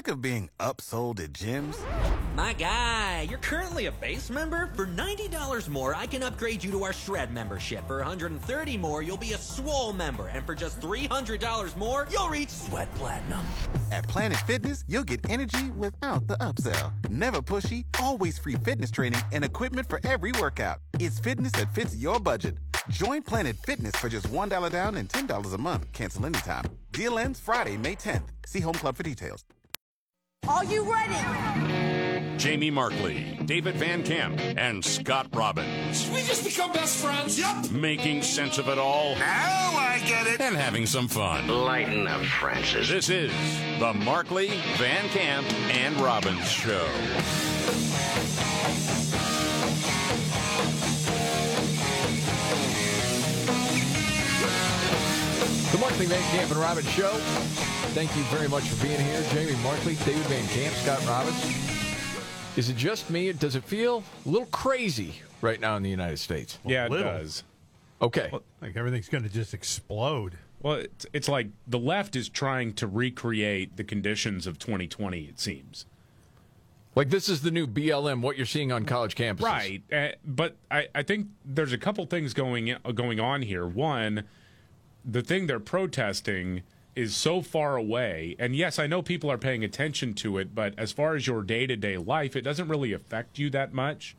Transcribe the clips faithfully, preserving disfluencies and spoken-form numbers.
Of being upsold at gyms? My guy, you're currently a base member? For ninety dollars more, I can upgrade you to our Shred membership. For one hundred thirty dollars more, you'll be a Swole member. And for just three hundred dollars more, you'll reach Sweat Platinum. At Planet Fitness, you'll get energy without the upsell. Never pushy, always free fitness training and equipment for every workout. It's fitness that fits your budget. Join Planet Fitness for just one dollar down and ten dollars a month. Cancel anytime. Deal ends Friday, May tenth. See Home Club for details. Are you ready? Jamie Markley, David Van Camp, and Scott Robbins. We just become best friends. Yep. Making sense of it all. Now I get it. And having some fun. Lighten up, Francis. This is the Markley, Van Camp, and Robbins Show. The Markley, Van Camp, and Robbins Show. Thank you very much for being here. Jamie Markley, David Van Camp, Scott Robbins. Is it just me, or does it feel a little crazy right now in the United States? Yeah, it little. does. Okay. Well, like everything's going to just explode. Well, it's, it's like the left is trying to recreate the conditions of twenty twenty, it seems. Like this is the new B L M, what you're seeing on college campuses. Right. Uh, but I, I think there's a couple things going going on here. One, the thing they're protesting is so far away. And yes, I know people are paying attention to it, but as far as your day-to-day life, it doesn't really affect you that much.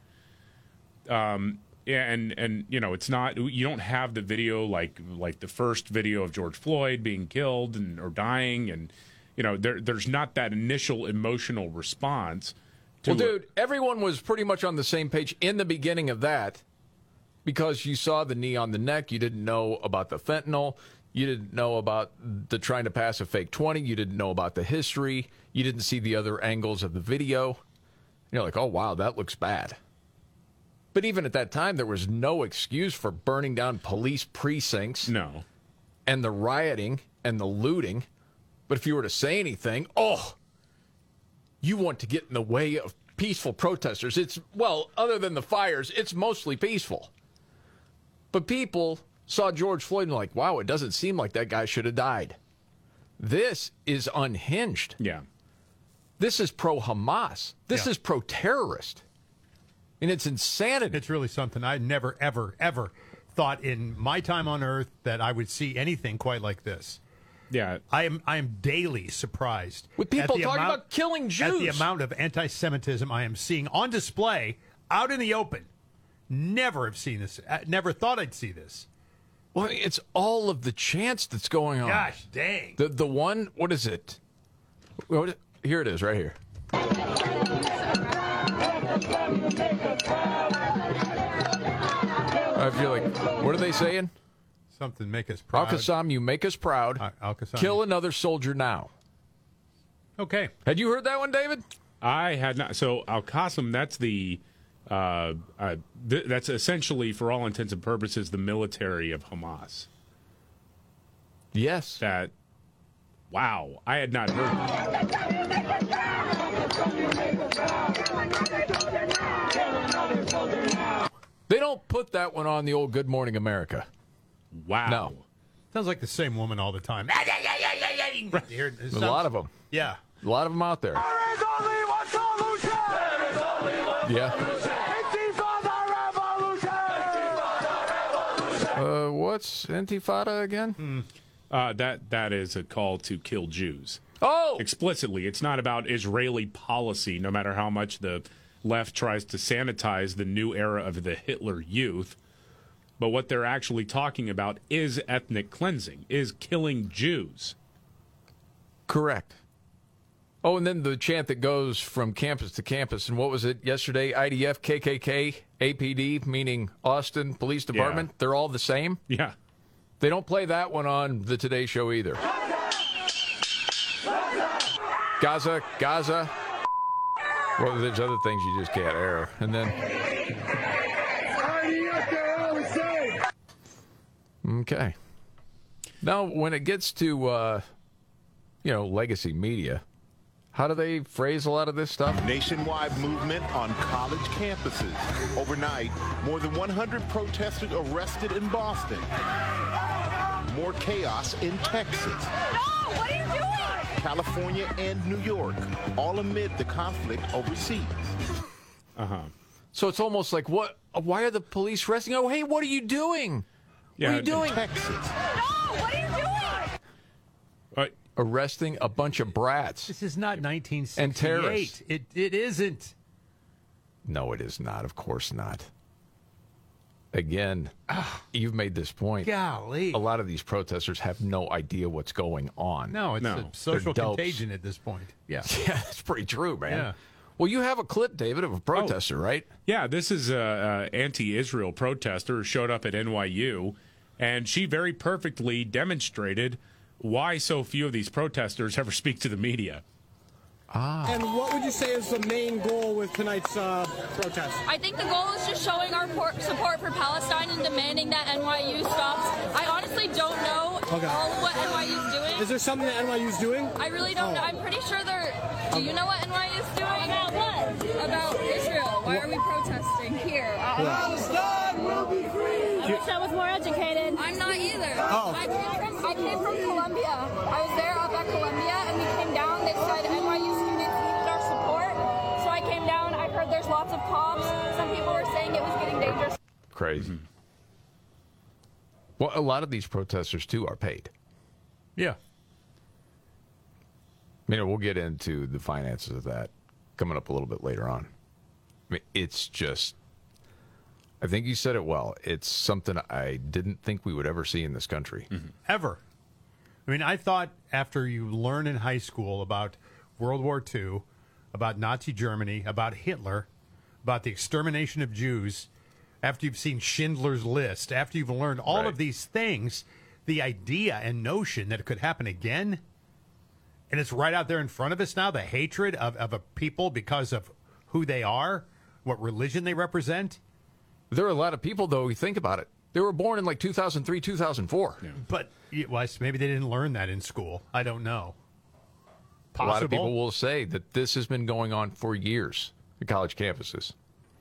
Um, and, and you know, it's not, you don't have the video like like the first video of George Floyd being killed and or dying. And, you know, there there's not that initial emotional response. To well, dude, everyone was pretty much on the same page in the beginning of that because you saw the knee on the neck. You didn't know about the fentanyl. You didn't know about the trying to pass a fake twenty. You didn't know about the history. You didn't see the other angles of the video. You're like, oh, wow, that looks bad. But even at that time, there was no excuse for burning down police precincts. No. And the rioting and the looting. But if you were to say anything, oh, you want to get in the way of peaceful protesters. It's, well, other than the fires, it's mostly peaceful. But people saw George Floyd and were like, wow, it doesn't seem like that guy should have died. This is unhinged. Yeah. This is pro-Hamas. This Yeah. is pro-terrorist. And it's insanity. It's really something I never, ever, ever thought in my time on Earth that I would see anything quite like this. Yeah. I am I am daily surprised. With people at the talking amount, about killing Jews. At the amount of anti-Semitism I am seeing on display out in the open. Never have seen this. I never thought I'd see this. Well, it's all of the chants that's going on. Gosh, dang. The the one, what is it? What is, here it is, right here. I feel like, what are they saying? Something make us proud. Al-Qassam, you make us proud. Uh, Al-Qassam. Kill another soldier now. Okay. Had you heard that one, David? I had not. So Al-Qassam, that's the, uh, uh, th- that's essentially, for all intents and purposes, the military of Hamas. Yes. That, wow, I had not heard that. They don't put that one on the old Good Morning America. Wow. No. Sounds like the same woman all the time. Right. Here, A lot of them. Yeah. A lot of them out there. There is only one solution. There is only one Yeah. Intifada revolution. Uh, what's Intifada again? Hmm. Uh, that that is a call to kill Jews. Oh! Explicitly. It's not about Israeli policy, no matter how much the left tries to sanitize the new era of the Hitler Youth. But what they're actually talking about is ethnic cleansing, is killing Jews. Correct. Oh, and then the chant that goes from campus to campus. And what was it yesterday? I D F, K K K, A P D, meaning Austin Police Department. Yeah. They're all the same? Yeah. They don't play that one on the Today Show either. Gaza, Gaza. Well, there's other things you just can't air. And then... Okay. Now, when it gets to, uh, you know, legacy media, how do they phrase a lot of this stuff? Nationwide movement on college campuses. Overnight, more than one hundred protesters arrested in Boston. More chaos in Texas. No! what are you doing? California and New York, all amid the conflict overseas. Uh-huh. So it's almost like, what? Why are the police arresting? Oh, hey, what are you doing? Yeah, what are you doing? Texas. No, what are you doing? Uh, Arresting a bunch of brats. This is not nineteen sixty-eight. And terrorists. It it isn't. No, it is not. Of course not. Again, you've made this point. Golly. A lot of these protesters have no idea what's going on. No, it's No. a social They're dopes. contagion at this point. Yeah. Yeah, that's pretty true, man. Yeah. Well, you have a clip, David, of a protester, right? Yeah, this is a, a anti-Israel protester who showed up at N Y U, and she very perfectly demonstrated why so few of these protesters ever speak to the media. And what would you say is the main goal with tonight's uh, protest? I think the goal is just showing our por- support for Palestine and demanding that N Y U stops. I honestly don't know Okay. all of what N Y U is doing. Is there something that N Y U is doing? I really don't Oh. know. I'm pretty sure they're... Do you know what N Y U is doing? About what? About Israel. Why are we protesting here? Palestine will be free! I wish I was more educated. I'm not either. Oh. I came from, I came from Columbia. I was there up at Columbia, and we came down. They said N Y U students needed our support. So I came down. I heard there's lots of cops. Some people were saying it was getting dangerous. Crazy. Well, a lot of these protesters, too, are paid. Yeah. I mean, we'll get into the finances of that coming up a little bit later on. I mean, it's just, I think you said it well. It's something I didn't think we would ever see in this country. Ever. I mean, I thought after you learn in high school about World War Two, about Nazi Germany, about Hitler, about the extermination of Jews, after you've seen Schindler's List, after you've learned all Right. of these things, the idea and notion that it could happen again, and it's right out there in front of us now, the hatred of, of a people because of who they are, what religion they represent. There are a lot of people, though, you think about it. They were born in like two thousand three, two thousand four. But it was, maybe they didn't learn that in school. I don't know. Possible. A lot of people will say that this has been going on for years at college campuses.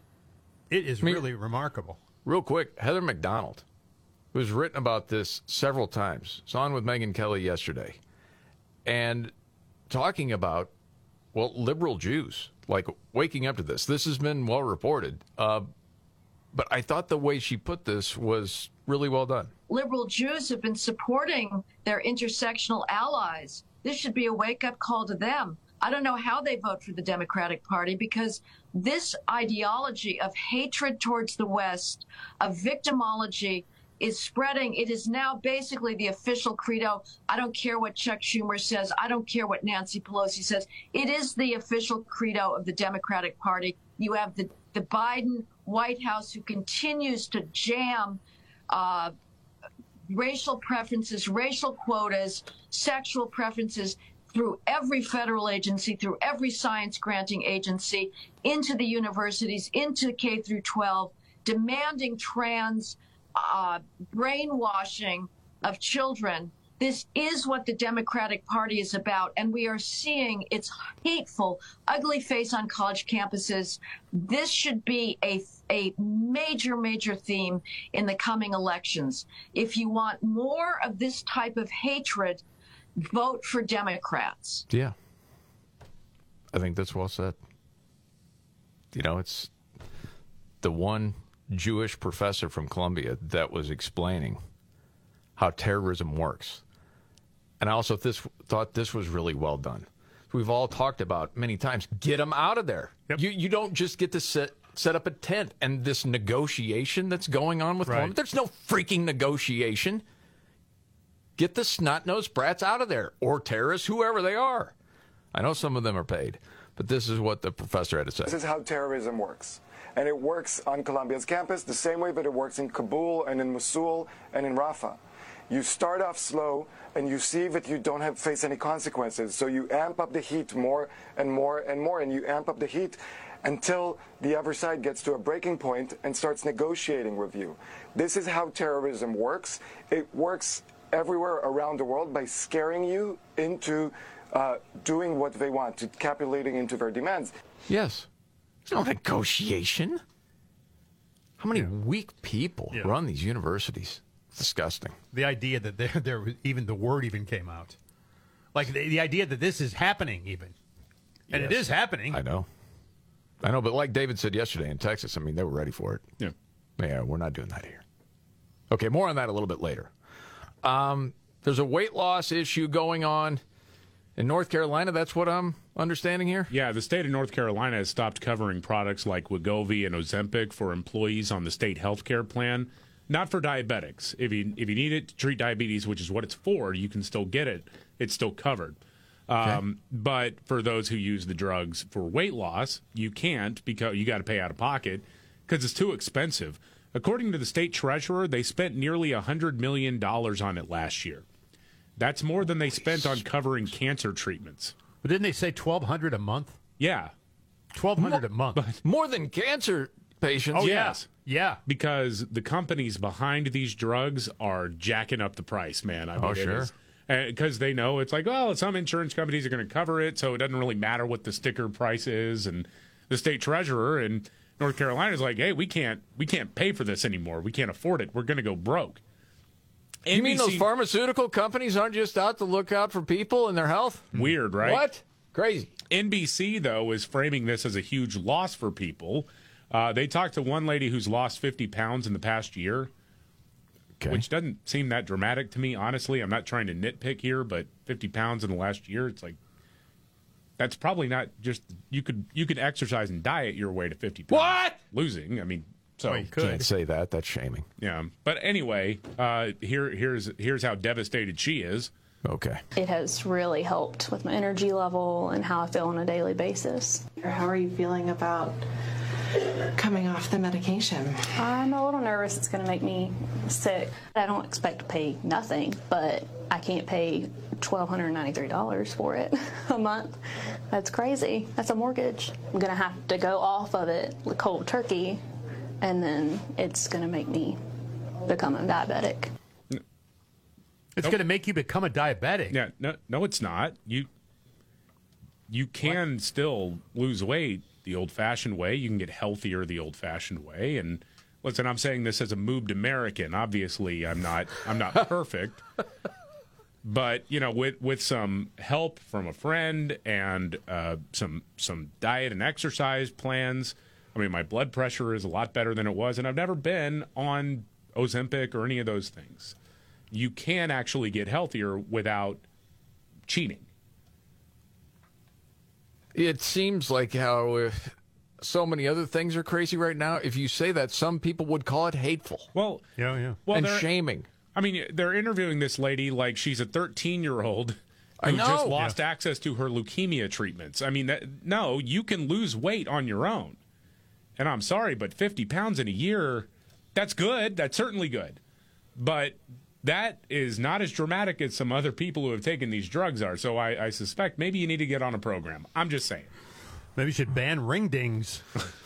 It is I mean- really remarkable. Real quick, Heather McDonald, who's written about this several times, was on with Megyn Kelly yesterday, and talking about, well, liberal Jews, like waking up to this. This has been well reported, uh, but I thought the way she put this was really well done. Liberal Jews have been supporting their intersectional allies. This should be a wake-up call to them. I don't know how they vote for the Democratic Party because this ideology of hatred towards the West, of victimology, is spreading. It is now basically the official credo. I don't care what Chuck Schumer says. I don't care what Nancy Pelosi says. It is the official credo of the Democratic Party. You have the, the Biden White House who continues to jam uh, racial preferences, racial quotas, sexual preferences through every federal agency, through every science granting agency, into the universities, into K through twelve, demanding trans uh, brainwashing of children. This is what the Democratic Party is about, and we are seeing its hateful, ugly face on college campuses. This should be a, a major, major theme in the coming elections. If you want more of this type of hatred, vote for Democrats. Yeah. I think that's well said. You know, it's the one Jewish professor from Columbia that was explaining how terrorism works. And I also this, thought this was really well done. We've all talked about many times, get them out of there. Yep. You you don't just get to set, set up a tent. And this negotiation that's going on with Right. Columbia, there's no freaking negotiation. Get the snot-nosed brats out of there, or terrorists, whoever they are. I know some of them are paid, but this is what the professor had to say. This is how terrorism works. And it works on Columbia's campus the same way that it works in Kabul and in Mosul and in Rafah. You start off slow and you see that you don't have face any consequences. So you amp up the heat more and more and more, and you amp up the heat until the other side gets to a breaking point and starts negotiating with you. This is how terrorism works. It works everywhere around the world by scaring you into uh, doing what they want, to capitulating into their demands. Yes. There's no negotiation. How many weak people Yeah. run these universities? It's disgusting. The idea that there, there was even the word even came out Like the, the idea that this is happening, even, and Yes. it is happening. I know. I know, but like David said yesterday in Texas, I mean, they were ready for it. Yeah. Yeah, we're not doing that here. Okay, more on that a little bit later. Um, there's a weight loss issue going on in North Carolina. That's what I'm understanding here? Yeah, the state of North Carolina has stopped covering products like Wegovy and Ozempic for employees on the state health care plan, not for diabetics. If you if you need it to treat diabetes, which is what it's for, you can still get it. It's still covered. Okay. Um, but for those who use the drugs for weight loss, you can't because you got to pay out of pocket because it's too expensive. According to the state treasurer, they spent nearly one hundred million dollars on it last year. That's more than they spent on covering cancer treatments. But didn't they say twelve hundred a month? Yeah. twelve hundred a month. More than cancer patients? Oh, yes. Yeah. Because the companies behind these drugs are jacking up the price, man. I mean, Oh, it sure. is- Because they know it's like, well, some insurance companies are going to cover it, so it doesn't really matter what the sticker price is. And the state treasurer in North Carolina is like, hey, we can't, we can't pay for this anymore. We can't afford it. We're going to go broke. You mean N B those C pharmaceutical companies aren't just out to look out for people and their health? Weird, right? What? Crazy. N B C, though, is framing this as a huge loss for people. Uh, they talked to one lady who's lost fifty pounds in the past year. Okay. Which doesn't seem that dramatic to me, honestly. I'm not trying to nitpick here, but fifty pounds in the last year, it's like that's probably not just you could you could exercise and diet your way to fifty pounds. What? Losing, I mean, so Well, you could. Can't say that. That's shaming. yeah. But anyway, uh, here here's here's how devastated she is. Okay. It has really helped with my energy level and how I feel on a daily basis. How are you feeling about coming off the medication? I'm a little nervous it's going to make me sick. I don't expect to pay nothing, but I can't pay one thousand two hundred ninety-three dollars for it a month. That's crazy. That's a mortgage. I'm going to have to go off of it cold turkey, and then it's going to make me become a diabetic. It's going to make you become a diabetic. Yeah, no, no, it's not. You you can still lose weight the old-fashioned way. You can get healthier the old-fashioned way. And listen, I'm saying this as a moved American. Obviously, I'm not. I'm not perfect. But you know, with with some help from a friend and uh, some some diet and exercise plans, I mean, my blood pressure is a lot better than it was, and I've never been on Ozempic or any of those things. You can actually get healthier without cheating. It seems like how uh, so many other things are crazy right now. If you say that, some people would call it hateful. Well, Yeah, yeah. well, and they're- shaming. I mean, they're interviewing this lady like she's a thirteen-year-old I who know. just lost access to her leukemia treatments. I mean, that, no, you can lose weight on your own. And I'm sorry, but fifty pounds in a year, that's good. That's certainly good. But that is not as dramatic as some other people who have taken these drugs are. So I, I suspect maybe you need to get on a program. I'm just saying. Maybe you should ban ring dings.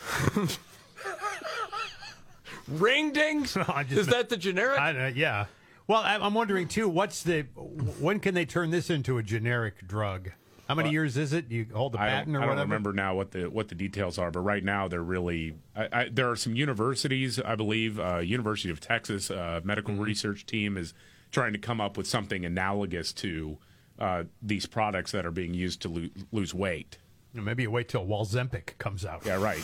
Ring dings? I just- Is that the generic? I, uh, yeah. Well, I- I'm wondering too. What's the? When can they turn this into a generic drug? How many Well, years is it? You hold the I patent don't, or I don't whatever? remember now what the what the details are, but right now they're really. I, I, there are some universities, I believe, uh, University of Texas uh, medical Mm-hmm. research team is trying to come up with something analogous to uh, these products that are being used to lo- lose weight. Maybe you wait till Walzempic comes out. Yeah, right.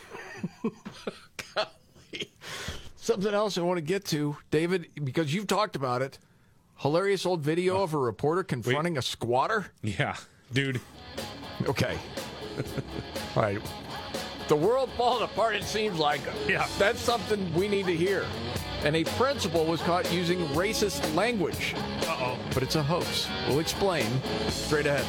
Something else I want to get to, David, because you've talked about it. Hilarious old video of a reporter confronting a squatter. Yeah, dude. Okay. All right. The world falling apart, it seems like. Yeah. That's something we need to hear. And a principal was caught using racist language. Uh-oh. But it's a hoax. We'll explain straight ahead.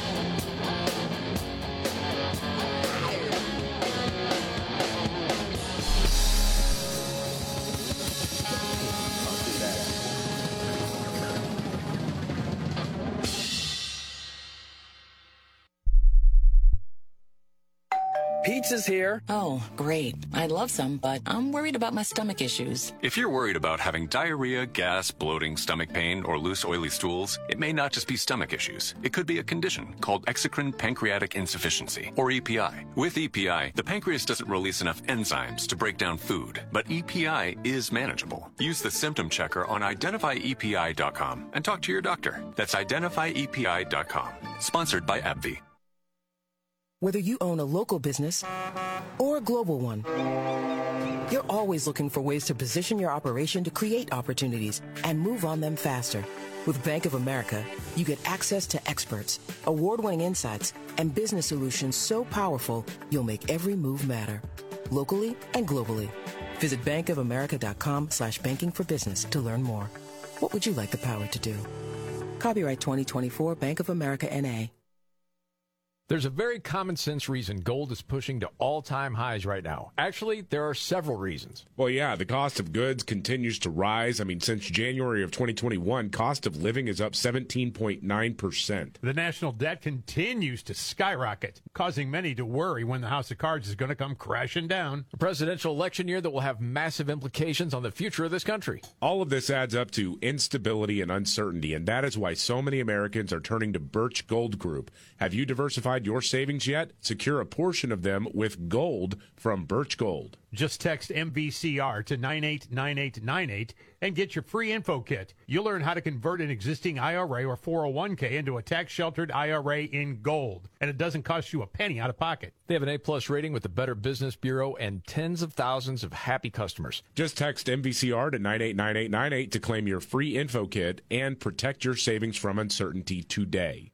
Pizza's here. Oh, great. I'd love some, but I'm worried about my stomach issues. If you're worried about having diarrhea, gas, bloating, stomach pain, or loose, oily stools, it may not just be stomach issues. It could be a condition called exocrine pancreatic insufficiency, or E P I. With E P I, the pancreas doesn't release enough enzymes to break down food, but E P I is manageable. Use the symptom checker on identify E P I dot com and talk to your doctor. That's identify E P I dot com. Sponsored by AbbVie. Whether you own a local business or a global one, you're always looking for ways to position your operation to create opportunities and move on them faster. With Bank of America, you get access to experts, award-winning insights, and business solutions so powerful, you'll make every move matter, locally and globally. Visit bankofamerica.com slash banking for business to learn more. What would you like the power to do? Copyright twenty twenty-four Bank of America N A. There's a very common sense reason gold is pushing to all-time highs right now. Actually, there are several reasons. Well, yeah, the cost of goods continues to rise. I mean, since January of twenty twenty-one, cost of living is up seventeen point nine percent. The national debt continues to skyrocket, causing many to worry when the House of Cards is going to come crashing down. A presidential election year that will have massive implications on the future of this country. All of this adds up to instability and uncertainty, and that is why so many Americans are turning to Birch Gold Group. Have you diversified your savings yet? Secure a portion of them with gold from Birch Gold. Just text M V C R to nine eight nine eight nine eight and get your free info kit. You'll learn how to convert an existing I R A or four oh one k into a tax-sheltered I R A in gold. And it doesn't cost you a penny out of pocket. They have an A-plus rating with the Better Business Bureau and tens of thousands of happy customers. Just text M V C R to nine eight nine eight nine eight to claim your free info kit and protect your savings from uncertainty today.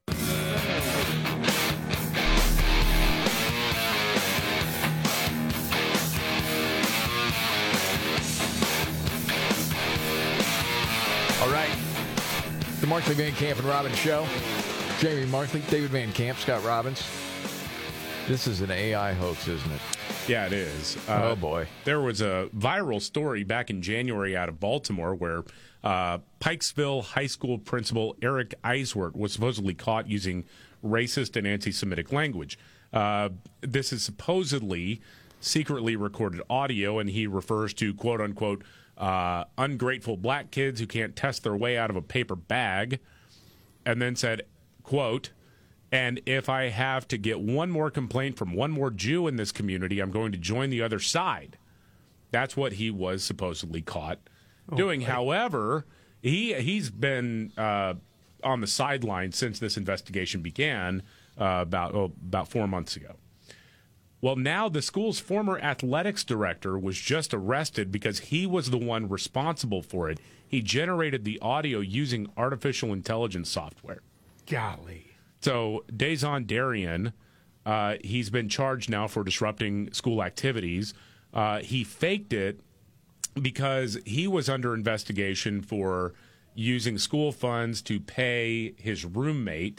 All right. The Markley, Van Camp, and Robbins Show. Jamie Markley, David Van Camp, Scott Robbins. This is an A I hoax, isn't it? Yeah, it is. Uh, oh, boy. There was a viral story back in January out of Baltimore where uh, Pikesville High School principal Eric Eiswert was supposedly caught using racist and anti-Semitic language. Uh, this is supposedly secretly recorded audio, and he refers to, quote-unquote, Uh, ungrateful black kids who can't test their way out of a paper bag, and then said, quote, and if I have to get one more complaint from one more Jew in this community, I'm going to join the other side. That's what he was supposedly caught oh, doing. Right. However, he, he's been uh, on the sideline since this investigation began uh, about, oh, about four months ago. Well, now the school's former athletics director was just arrested because he was the one responsible for it. He generated the audio using artificial intelligence software. Golly. So Dazon Darian, uh, he's been charged now for disrupting school activities. Uh, he faked it because he was under investigation for using school funds to pay his roommate.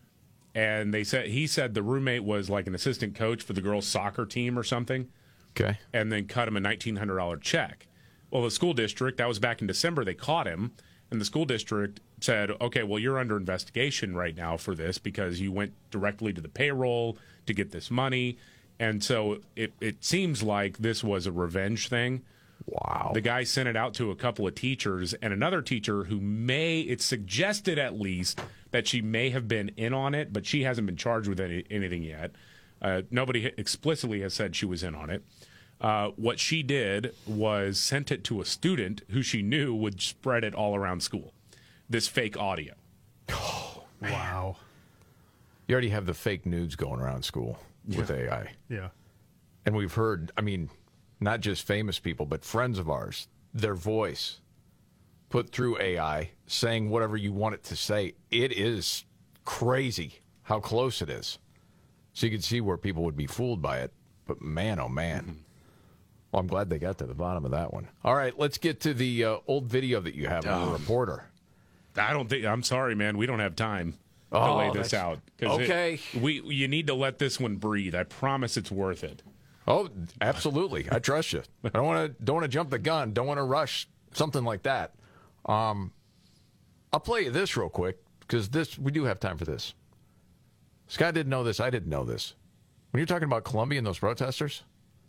And they said he said the roommate was like an assistant coach for the girls' soccer team or something. Okay. And then cut him a nineteen hundred dollars check. Well, the school district, that was back in December, they caught him. And the school district said, okay, well, you're under investigation right now for this because you went directly to the payroll to get this money. And so it, it seems like this was a revenge thing. Wow. The guy sent it out to a couple of teachers and another teacher who may, it's suggested at least, that she may have been in on it, but she hasn't been charged with any, anything yet. Uh, nobody explicitly has said she was in on it. Uh, what she did was sent it to a student who she knew would spread it all around school, this fake audio. Oh, wow. You already have the fake nudes going around school with yeah. A I. Yeah. And we've heard, I mean, not just famous people, but friends of ours, their voice put through A I, saying whatever you want it to say. It is crazy how close it is. So you can see where people would be fooled by it. But man, oh man. Mm-hmm. Well, I'm glad they got to the bottom of that one. All right, let's get to the uh, old video that you have of the reporter. I don't think, I'm sorry, man, we don't have time to oh, lay this out. Okay. It, we You need to let this one breathe. I promise it's worth it. Oh, absolutely. I trust you. I don't want to don't want to jump the gun. Don't want to rush something like that. Um, I'll play you this real quick because this we do have time for this. Scott didn't know this. I didn't know this. When you're talking about Colombia and those protesters,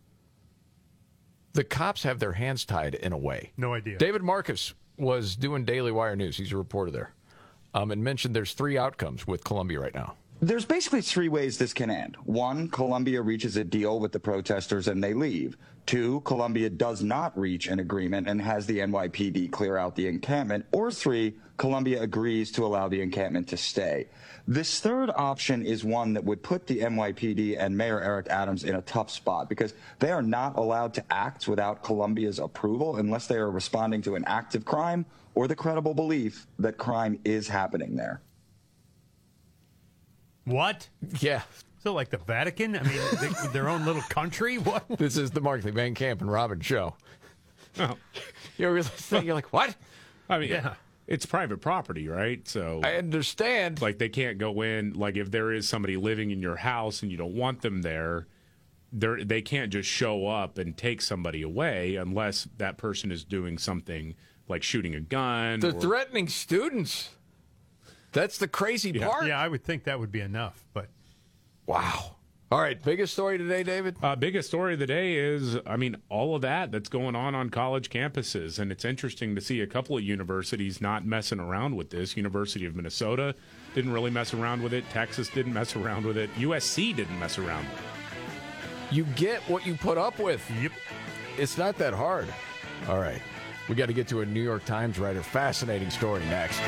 the cops have their hands tied in a way. No idea. David Marcus was doing Daily Wire News. He's a reporter there. Um, and mentioned there's three outcomes with Colombia right now. There's basically three ways this can end. One, Colombia reaches a deal with the protesters and they leave. Two, Colombia does not reach an agreement and has the N Y P D clear out the encampment. Or three, Colombia agrees to allow the encampment to stay. This third option is one that would put the N Y P D and Mayor Eric Adams in a tough spot because they are not allowed to act without Colombia's approval unless they are responding to an active crime or the credible belief that crime is happening there. What? Yeah. So like the Vatican? I mean, they, their own little country? What? This is the Markley, Van Camp, and Robbins show. Oh. You really think, you're like, what? I mean, Yeah. it's private property, right? So I understand. like they can't go in. Like if there is somebody living in your house and you don't want them there, they they can't just show up and take somebody away unless that person is doing something like shooting a gun. They're or, threatening students. That's the crazy Yeah. part. Yeah, I would think that would be enough, but Wow. All right, biggest story today, David? Uh, biggest story of the day is, I mean, all of that that's going on on college campuses. And it's interesting to see a couple of universities not messing around with this. University of Minnesota didn't really mess around with it. Texas didn't mess around with it. U S C didn't mess around with it. You get what you put up with. Yep. It's not that hard. All right. We got to get to a New York Times writer. Fascinating story next.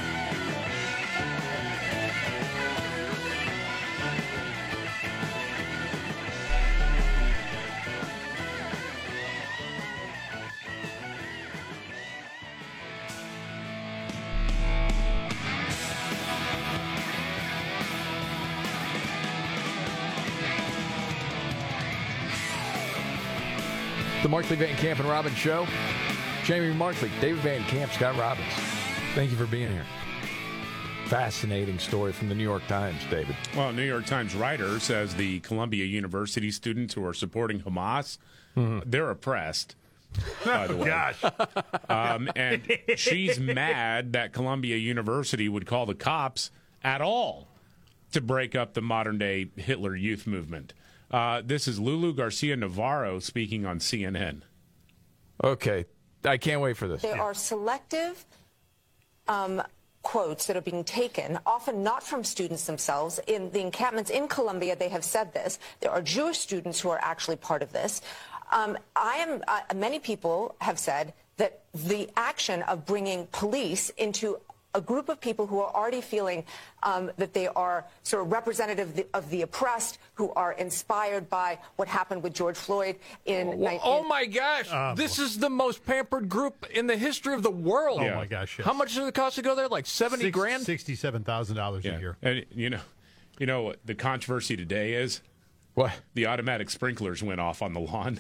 The Markley, Van Camp, and Robbins Show. Jamie Markley, David Van Camp, Scott Robbins. Thank you for being here. Fascinating story from the New York Times, David. Well, New York Times writer says the Columbia University students who are supporting Hamas, mm-hmm. they're oppressed, by the way. Gosh. Um, and she's mad that Columbia University would call the cops at all to break up the modern-day Hitler Youth movement. Uh, this is Lulu Garcia Navarro speaking on C N N. Okay. I can't wait for this. There yeah. are selective um, quotes that are being taken, often not from students themselves. In the encampments in Columbia, they have said this. There are Jewish students who are actually part of this. Um, I am. Uh, many people have said that the action of bringing police into a group of people who are already feeling um, that they are sort of representative of the, of the oppressed, who are inspired by what happened with George Floyd in... Oh, nineteen- oh my gosh. Um, this is the most pampered group in the history of the world. Oh, my gosh, yes. How much does it cost to go there? Like seventy Six, grand? sixty-seven thousand dollars Yeah. a year. And, you know, you know what the controversy today is? What? The automatic sprinklers went off on the lawn.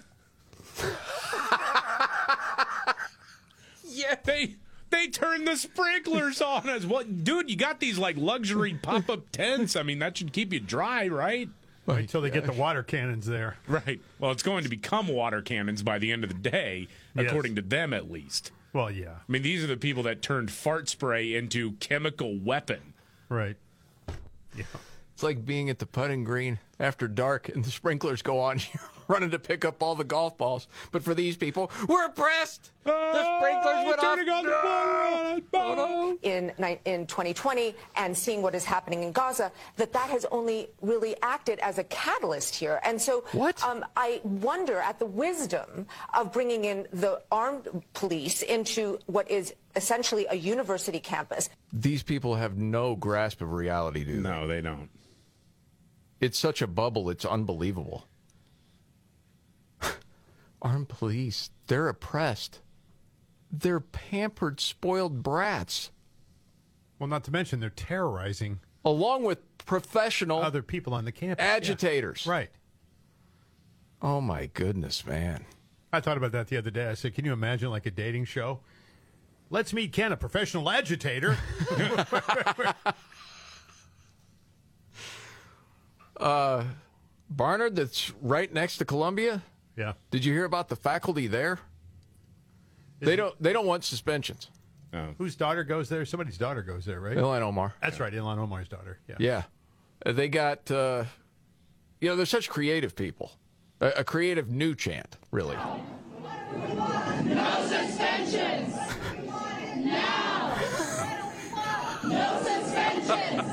yeah, they... They turned the sprinklers on us. What, dude? You got these like luxury pop-up tents. I mean, that should keep you dry, right? Well, until they get the water cannons there. Right. Well, it's going to become water cannons by the end of the day, Yes. according to them, at least. Well, yeah. I mean, these are the people that turned fart spray into chemical weapon. Right. Yeah. It's like being at the putting green after dark and the sprinklers go on. You're running to pick up all the golf balls. But for these people, we're oppressed. The sprinklers went turning off. on the water. Oh, no. in ni- in twenty twenty and seeing what is happening in Gaza, that that has only really acted as a catalyst here. And so What? Um, I wonder at the wisdom of bringing in the armed police into what is essentially a university campus. These people have no grasp of reality, do they? No, they don't. It's such a bubble, it's unbelievable. Armed police, they're oppressed. They're pampered, spoiled brats. Well, not to mention they're terrorizing Along with professional other people on the campus. agitators. Yeah. Right. Oh, my goodness, man. I thought about that the other day. I said, can you imagine like a dating show? Let's meet Ken, a professional agitator. uh, Barnard, that's right next to Columbia. Yeah. Did you hear about the faculty there? Is they don't. They don't want suspensions. No. Whose daughter goes there? Somebody's daughter goes there, right? Ilhan Omar. That's right, Ilhan Omar's daughter. Yeah. Yeah, Uh, they got. Uh, You know, they're such creative people. A, a creative new chant, really. No suspensions! Now! No suspensions!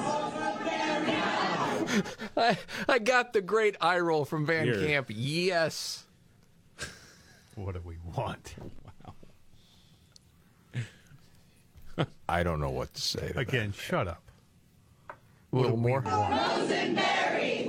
I, I got the great eye roll from Van Here. Camp. Yes. What do we want? I don't know what to say. To Again, that. shut up. A little more? Rosenberry!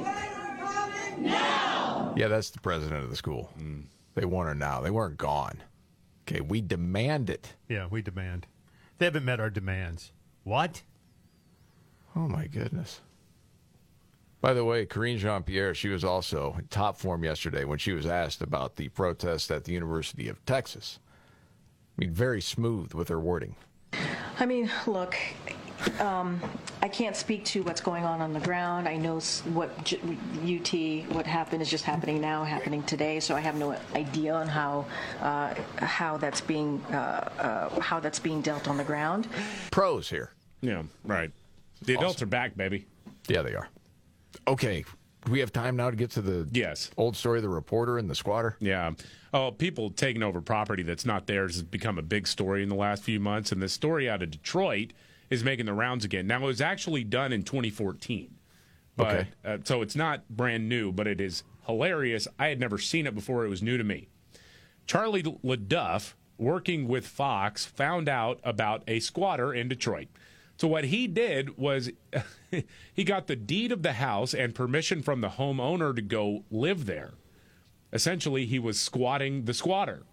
Now! Yeah, that's the president of the school. Mm. They want her now. They weren't gone. Okay, we demand it. Yeah, we demand. They haven't met our demands. What? Oh, my goodness. By the way, Karine Jean-Pierre, she was also in top form yesterday when she was asked about the protest at the University of Texas. I mean, very smooth with her wording. I mean, look, um, I can't speak to what's going on on the ground. I know s- what J- U T, what happened is just happening now, happening today. So I have no idea on how uh, how that's being uh, uh, how that's being dealt on the ground. Pros here. Yeah, right. The adults awesome. are back, baby. Yeah, they are. Okay, do we have time now to get to the yes old story of the reporter and the squatter? Yeah. Oh, people taking over property that's not theirs has become a big story in the last few months, and the story out of Detroit is making the rounds again. Now, it was actually done in twenty fourteen, but Okay. uh, so it's not brand new, but it is hilarious. I had never seen it before. It was new to me. Charlie LaDuff, working with Fox, found out about a squatter in Detroit. So what he did was he got the deed of the house and permission from the homeowner to go live there. Essentially, he was squatting the squatter.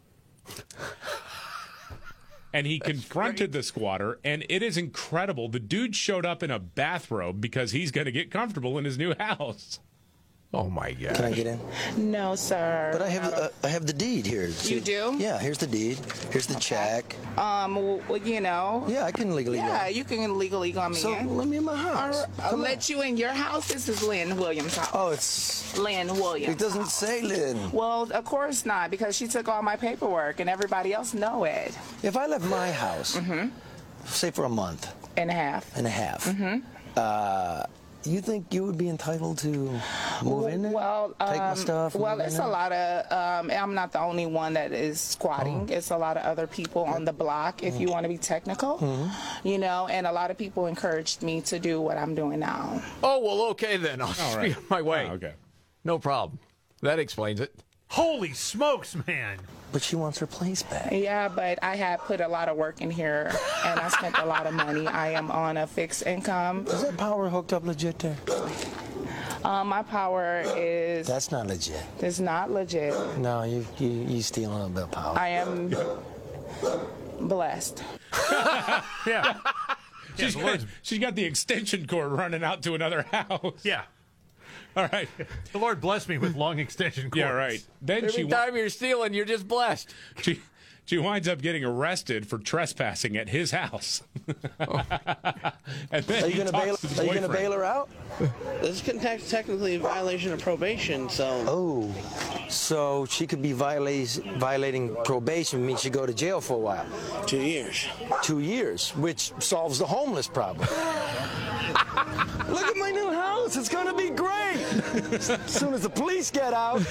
And he That's confronted great. the squatter, and it is incredible. The dude showed up in a bathrobe because he's going to get comfortable in his new house. Oh, my God. Can I get in? No, sir. But I have uh, I have the deed here. You do? Yeah, here's the deed. Here's the check. Um, well, you know. Yeah, I can legally Yeah, go. you can legally come So in. let me in my house. All right, I'll Come let on. you in your house. This is Lynn Williams' house. Oh, it's Lynn Williams. It doesn't say Lynn. Well, of course not, because she took all my paperwork and everybody else know it. If I left my house, Mm-hmm. say for a month And a half. and a half, Mm-hmm. uh, you think you would be entitled to move in there? Well, um, take my stuff? and well, move in it's there? a lot of. Um, I'm not the only one that is squatting. Oh. It's a lot of other people on the block, if you want to be technical. Mm-hmm. You know, and a lot of people encouraged me to do what I'm doing now. Oh, well, okay then. I'll All just right. be on my way. Oh, okay. No problem. That explains it. Holy smokes, man. But she wants her place back. Yeah, but I had put a lot of work in here, and I spent a lot of money. I am on a fixed income. Is that power hooked up legit there? Um, my power is. That's not legit. It's not legit. No, you you you stealing a bit of power. I am blessed. Yeah. She's, got, she's got the extension cord running out to another house. Yeah. All right. The Lord bless me with long extension cords. Yeah, right. Then Every she time you're stealing, you're just blessed. she she winds up getting arrested for trespassing at his house. Oh. And then Are you he gonna talks bail? to his Are you gonna boyfriend. bail her out? This is te- technically a violation of probation, so. Oh, so she could be violate, violating probation, means she go to jail for a while. Two years. Two years, which solves the homeless problem. Look at my new house. It's going to be great. As soon as the police get out.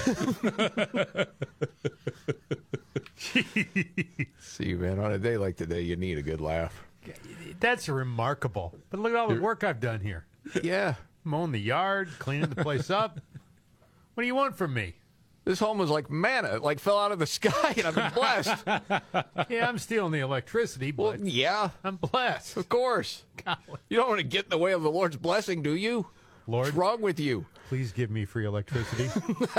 See, man, on a day like today, you need a good laugh. That's remarkable. But look at all the work I've done here. Yeah. Mowing the yard, cleaning the place up. What do you want from me? This home was like manna. It like fell out of the sky, and I've been blessed. Yeah, I'm stealing the electricity, Well, but yeah, I'm blessed. of course. You don't want to get in the way of the Lord's blessing, do you? Lord, What's wrong with you? please give me free electricity.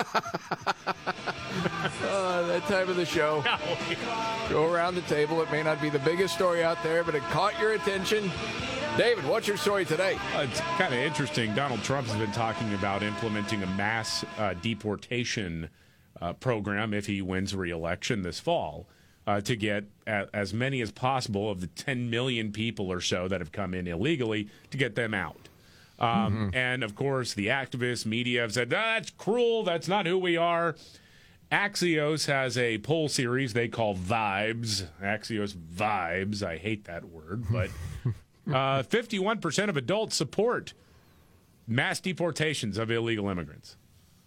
Uh, that time of the show. Go around the table. It may not be the biggest story out there, but it caught your attention. David, what's your story today? Uh, it's kind of interesting. Donald Trump has been talking about implementing a mass uh, deportation uh, program if he wins re-election this fall uh, to get a- as many as possible of the ten million people or so that have come in illegally to get them out. Um, mm-hmm. And, of course, the activists, media have said, that's cruel. That's not who we are. Axios has a poll series they call Vibes. Axios Vibes. I hate that word, but uh, fifty-one percent of adults support mass deportations of illegal immigrants.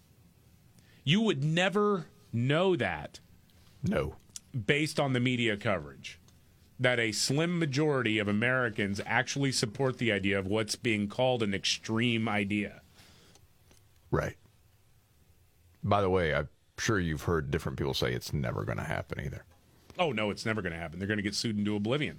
You would never know that. No. Based on the media coverage, that a slim majority of Americans actually support the idea of what's being called an extreme idea. Right. By the way, I'm sure you've heard different people say it's never going to happen either. Oh, no, it's never going to happen. They're going to get sued into oblivion.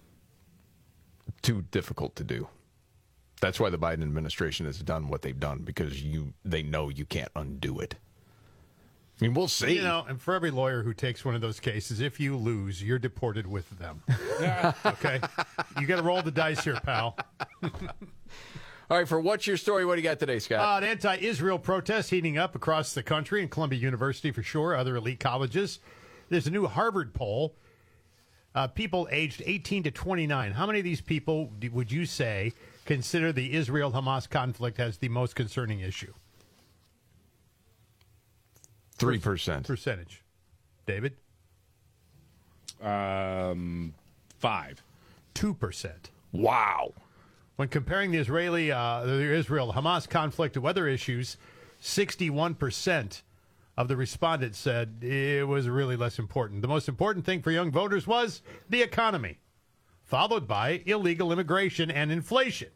Too difficult to do. That's why the Biden administration has done what they've done, because you they know you can't undo it. I mean, we'll see. You know, and for every lawyer who takes one of those cases, if you lose, you're deported with them. Okay? You got to roll the dice here, pal. All right, for What's Your Story, what do you got today, Scott? Uh, an anti-Israel protest heating up across the country, in Columbia University for sure, other elite colleges. There's a new Harvard poll. Uh, people aged eighteen to twenty-nine. How many of these people would you say consider the Israel-Hamas conflict as the most concerning issue? Three percent. Percentage. David? Um, five. Two percent. Wow. When comparing the Israeli, uh, the Israel-Hamas conflict to other issues, sixty-one percent of the respondents said it was really less important. The most important thing for young voters was the economy, followed by illegal immigration and inflation.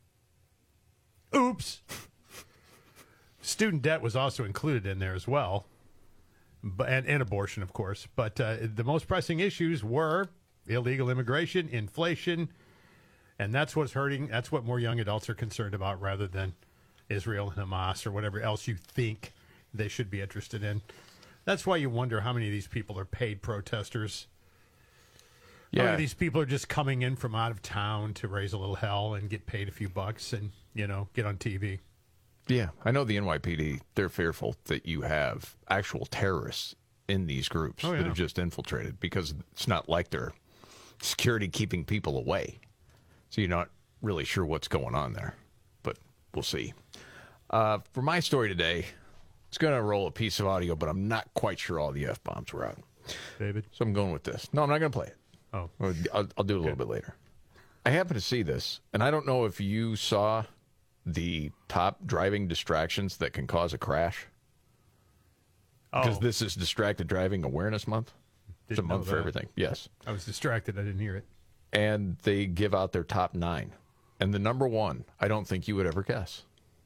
Oops. Student debt was also included in there as well, but, and, and abortion, of course. But uh, the most pressing issues were illegal immigration, inflation, and that's what's hurting. That's what more young adults are concerned about rather than Israel and Hamas or whatever else you think they should be interested in. That's why you wonder how many of these people are paid protesters. Yeah. How many of these people are just coming in from out of town to raise a little hell and get paid a few bucks and, you know, get on T V. Yeah, I know the N Y P D, they're fearful that you have actual terrorists in these groups oh, yeah. that have just infiltrated, because it's not like they're security keeping people away. So you're not really sure what's going on there, but we'll see. Uh, for my story today, it's going to roll a piece of audio, but I'm not quite sure all the F-bombs were out. David? So I'm going with this. No, I'm not going to play it. Oh. I'll, I'll do it a little bit later. I happen to see this, and I don't know if you saw the top driving distractions that can cause a crash. Because Oh. this is Distracted Driving Awareness Month. It's a Didn't know month for that. everything. Yes. I was distracted. I didn't hear it. And they give out their top nine. And the number one, I don't think you would ever guess.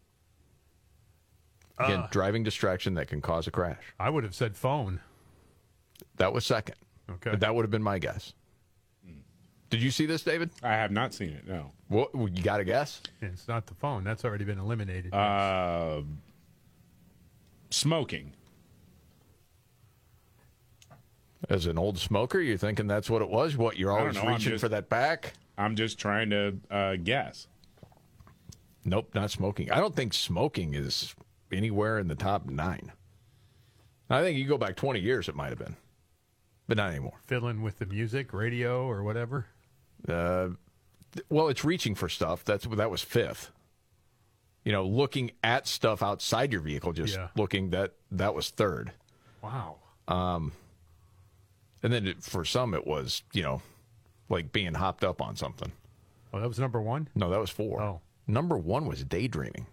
Again, Uh. driving distraction that can cause a crash. I would have said phone. That was second. Okay. But that would have been my guess. Did you see this, David? I have not seen it, no. What, you got a guess? It's not the phone. That's already been eliminated. Uh, smoking. As an old smoker, you're thinking that's what it was? What, you're I don't always know, I'm reaching just- for that back? I'm just trying to uh, guess. Nope, not smoking. I don't think smoking is anywhere in the top nine. I think you go back twenty years, it might have been. But not anymore. Fiddling with the music, radio, or whatever. Uh, well, it's reaching for stuff. That's that was fifth. You know, looking at stuff outside your vehicle, just Yeah. looking, that that was third. Wow. Um, and then it, for some, it was, you know, like being hopped up on something. Oh, that was number one? No, that was four. Oh. Number one was daydreaming.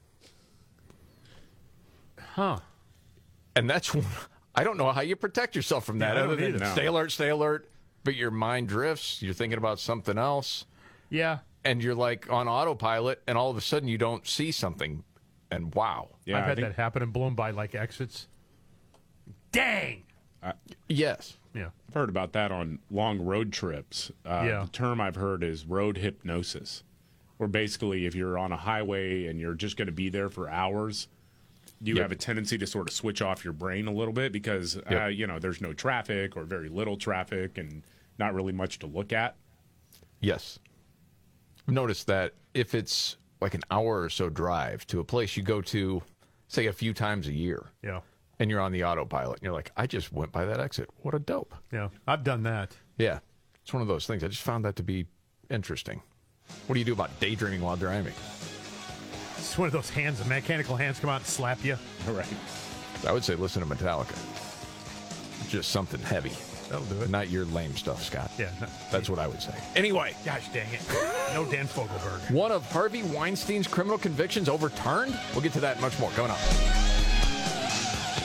Huh. And that's one, I don't know how you protect yourself from that Yeah, I other don't than either. stay alert, stay alert, but your mind drifts. You're thinking about something else. Yeah. And you're like on autopilot, and all of a sudden you don't see something, and wow. I've had that happen and blown by like exits. Dang! Uh, yes. Yeah. I've heard about that on long road trips. Uh, Yeah. The term I've heard is road hypnosis, where basically if you're on a highway and you're just going to be there for hours, you Yep. have a tendency to sort of switch off your brain a little bit because, uh, Yep. you know, there's no traffic or very little traffic and not really much to look at. Yes. I've noticed that if it's like an hour or so drive to a place you go to, say, a few times a year, Yeah. and you're on the autopilot, and you're like, I just went by that exit. What a dope. Yeah. I've done that. Yeah. It's one of those things. I just found that to be interesting. What do you do about daydreaming while driving? It's one of those hands, the mechanical hands come out and slap you. Right. I would say listen to Metallica. Just something heavy. That'll do it. Not your lame stuff, Scott. Yeah. No. That's what I would say. Anyway. Gosh dang it. No Dan Fogelberg. One of Harvey Weinstein's criminal convictions overturned? We'll get to that and much more coming up.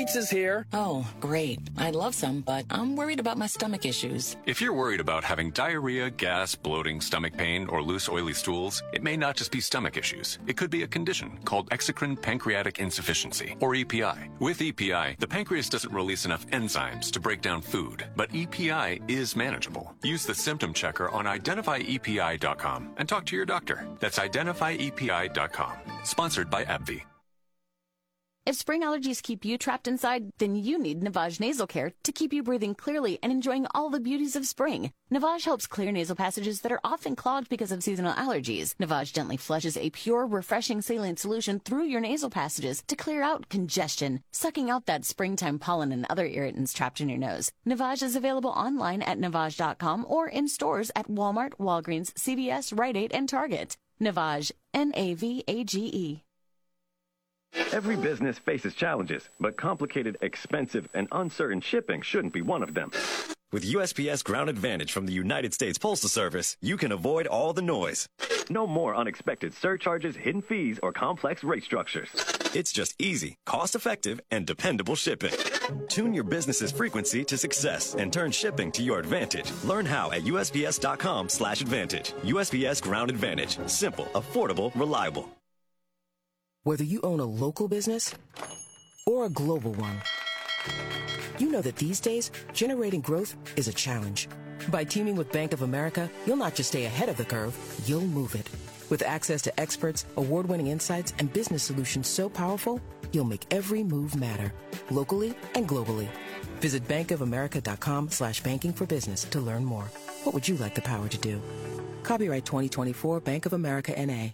Pizza's here. Oh, great. I'd love some, but I'm worried about my stomach issues. If you're worried about having diarrhea, gas, bloating, stomach pain, or loose, oily stools, it may not just be stomach issues. It could be a condition called exocrine pancreatic insufficiency, or E P I. With E P I, the pancreas doesn't release enough enzymes to break down food, but E P I is manageable. Use the symptom checker on identify E P I dot com and talk to your doctor. That's identify E P I dot com. Sponsored by AbbVie. If spring allergies keep you trapped inside, then you need Navage Nasal Care to keep you breathing clearly and enjoying all the beauties of spring. Navage helps clear nasal passages that are often clogged because of seasonal allergies. Navage gently flushes a pure, refreshing saline solution through your nasal passages to clear out congestion, sucking out that springtime pollen and other irritants trapped in your nose. Navage is available online at navage dot com or in stores at Walmart, Walgreens, C V S, Rite Aid, and Target. Navage, N A V A G E. Every business faces challenges, but complicated, expensive, and uncertain shipping shouldn't be one of them. With U S P S Ground Advantage from the United States Postal Service, you can avoid all the noise. No more unexpected surcharges, hidden fees, or complex rate structures. It's just easy, cost-effective, and dependable shipping. Tune your business's frequency to success and turn shipping to your advantage. Learn how at U S P S dot com slash advantage. U S P S Ground Advantage. Simple, affordable, reliable. Whether you own a local business or a global one, you know that these days, generating growth is a challenge. By teaming with Bank of America, you'll not just stay ahead of the curve, you'll move it. With access to experts, award-winning insights, and business solutions so powerful, you'll make every move matter, locally and globally. Visit bankofamerica.com slash banking for business to learn more. What would you like the power to do? Copyright twenty twenty-four, Bank of America, N A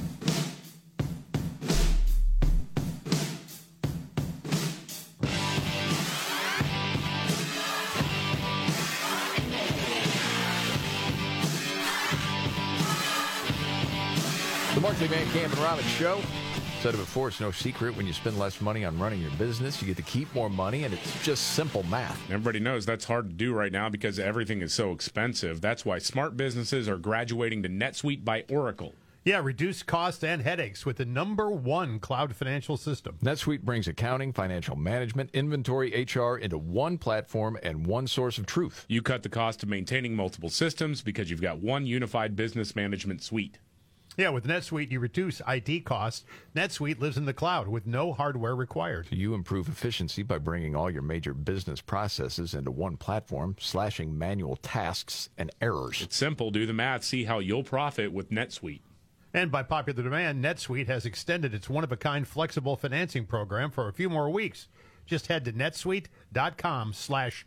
Markley, Van Camp, and Robbins Show. Said it before, it's no secret when you spend less money on running your business, you get to keep more money, and it's just simple math. Everybody knows that's hard to do right now because everything is so expensive. That's why smart businesses are graduating to NetSuite by Oracle. Yeah, reduce costs and headaches with the number one cloud financial system. NetSuite brings accounting, financial management, inventory, H R into one platform and one source of truth. You cut the cost of maintaining multiple systems because you've got one unified business management suite. Yeah, with NetSuite, you reduce I T costs. NetSuite lives in the cloud with no hardware required. You improve efficiency by bringing all your major business processes into one platform, slashing manual tasks and errors. It's simple. Do the math. See how you'll profit with NetSuite. And by popular demand, NetSuite has extended its one-of-a-kind flexible financing program for a few more weeks. Just head to netsuite.com slash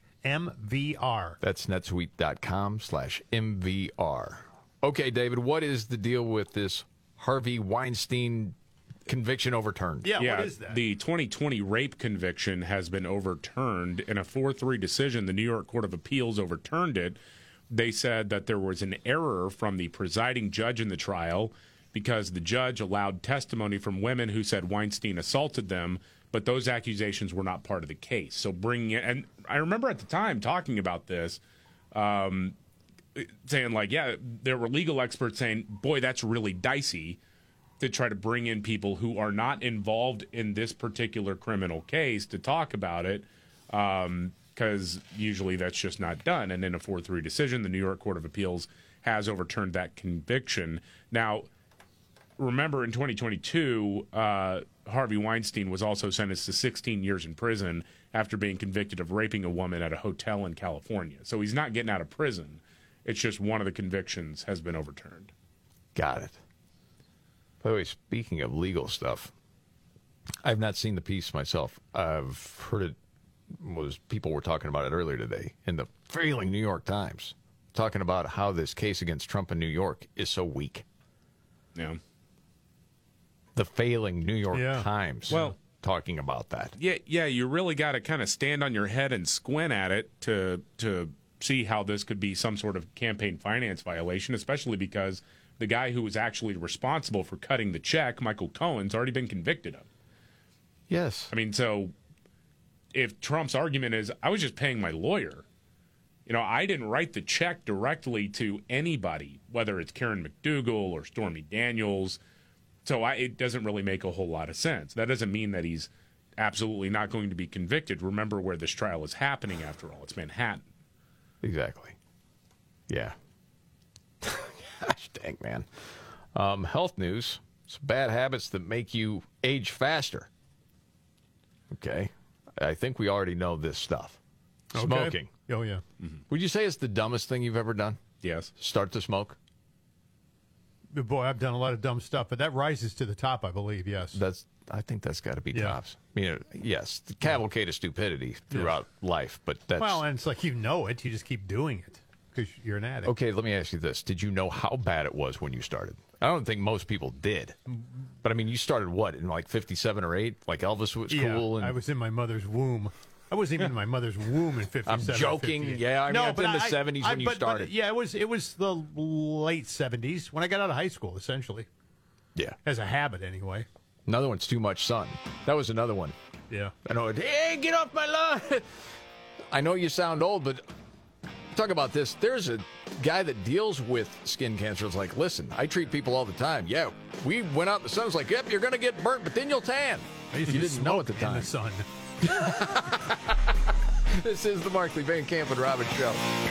MVR. That's netsuite.com slash MVR. Okay, David, what is the deal with this Harvey Weinstein conviction overturned? Yeah, yeah, what is that? The twenty twenty rape conviction has been overturned. In a four three decision, the New York Court of Appeals overturned it. They said that there was an error from the presiding judge in the trial because the judge allowed testimony from women who said Weinstein assaulted them, but those accusations were not part of the case. So bringing it, and I remember at the time talking about this, um, saying like, yeah, there were legal experts saying, boy, that's really dicey to try to bring in people who are not involved in this particular criminal case to talk about it, um, because usually that's just not done. And in a four three decision, the New York Court of Appeals has overturned that conviction. Now, remember in twenty twenty-two, uh, Harvey Weinstein was also sentenced to sixteen years in prison after being convicted of raping a woman at a hotel in California. So he's not getting out of prison. It's just one of the convictions has been overturned. Got it. By the way, speaking of legal stuff, I've not seen the piece myself. I've heard it was people were talking about it earlier today in the failing New York Times, talking about how this case against Trump in New York is so weak. Yeah. The failing New York Yeah. Times. Well, talking about that. Yeah, yeah, you really got to kind of stand on your head and squint at it to to see how this could be some sort of campaign finance violation, especially because the guy who was actually responsible for cutting the check, Michael Cohen's already been convicted of. Yes. I mean, so if Trump's argument is, I was just paying my lawyer, you know, I didn't write the check directly to anybody, whether it's Karen McDougal or Stormy Daniels. So I, it doesn't really make a whole lot of sense. That doesn't mean that he's absolutely not going to be convicted. Remember where this trial is happening, after all. It's Manhattan. Exactly. Yeah. Gosh dang, man. Um, health news. Some bad habits that make you age faster. Okay. I think we already know this stuff. Okay. Smoking. Oh, yeah. Mm-hmm. Would you say it's the dumbest thing you've ever done? Yes. Start to smoke? Boy, I've done a lot of dumb stuff, but that rises to the top, I believe, yes. That's. I think that's got to be Yeah. tops. I mean, yes, the cavalcade of stupidity throughout life, but that's... Well, and it's like you know it, you just keep doing it because you're an addict. Okay, let me ask you this. Did you know how bad it was when you started? I don't think most people did. But, I mean, you started, what, in like fifty-seven or eight? Like Elvis was Yeah, cool? And I was in my mother's womb. I wasn't even in my mother's womb in fifty-seven. I'm joking. or fifty-eight. Yeah, I mean, no, it's but in the I- seventies I- when you but- but, started. yeah, it was it was the late seventies when I got out of high school, essentially. Yeah. As a habit, anyway. Another one's Too Much Sun. That was another one. Yeah. I know. Hey, get off my lawn. I know you sound old, but talk about this. There's a guy that deals with skin cancer. It's like, listen, I treat people all the time. Yeah, we went out in the sun. It's like, yep, you're going to get burnt, but then you'll tan. I You used to didn't know at the smoke time. in the sun. This is the Markley Van Camp and Robbins Show.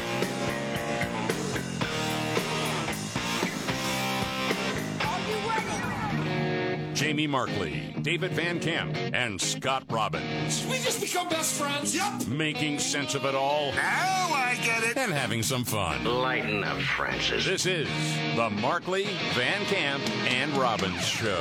Jamie Markley, David Van Camp, and Scott Robbins. We just become best friends. Yep. Making sense of it all. Now I get it. And having some fun. Lighten up, Francis. This is the Markley, Van Camp, and Robbins Show.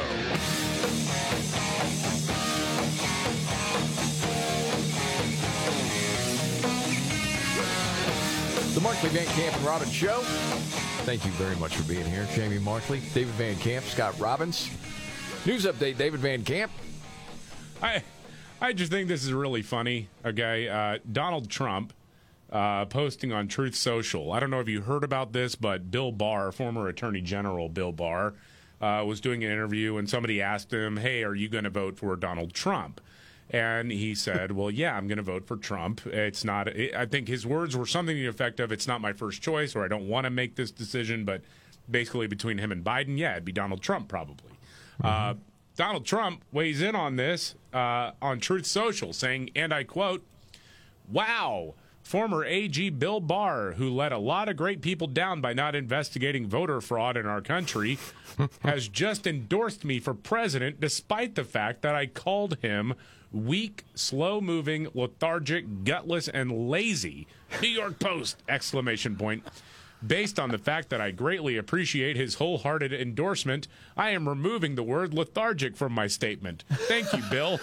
The Markley, Van Camp, and Robbins Show. Thank you very much for being here. Jamie Markley, David Van Camp, Scott Robbins. News update, David Van Camp. I I just think this is really funny. Okay, uh, Donald Trump uh, posting on Truth Social. I don't know if you heard about this, but Bill Barr, former Attorney General Bill Barr, uh, was doing an interview, and somebody asked him, "Hey, are you going to vote for Donald Trump?" And he said, well, yeah, I'm going to vote for Trump. It's not, I think his words were something to the effect of, it's not my first choice, or I don't want to make this decision, but basically between him and Biden, yeah, it'd be Donald Trump probably. Mm-hmm. Uh, Donald Trump weighs in on this uh, on Truth Social, saying, and I quote, "Wow, former A G Bill Barr, who let a lot of great people down by not investigating voter fraud in our country, has just endorsed me for president despite the fact that I called him weak, slow-moving, lethargic, gutless, and lazy." New York Post, exclamation point. "Based on the fact that I greatly appreciate his wholehearted endorsement, I am removing the word lethargic from my statement. Thank you, Bill."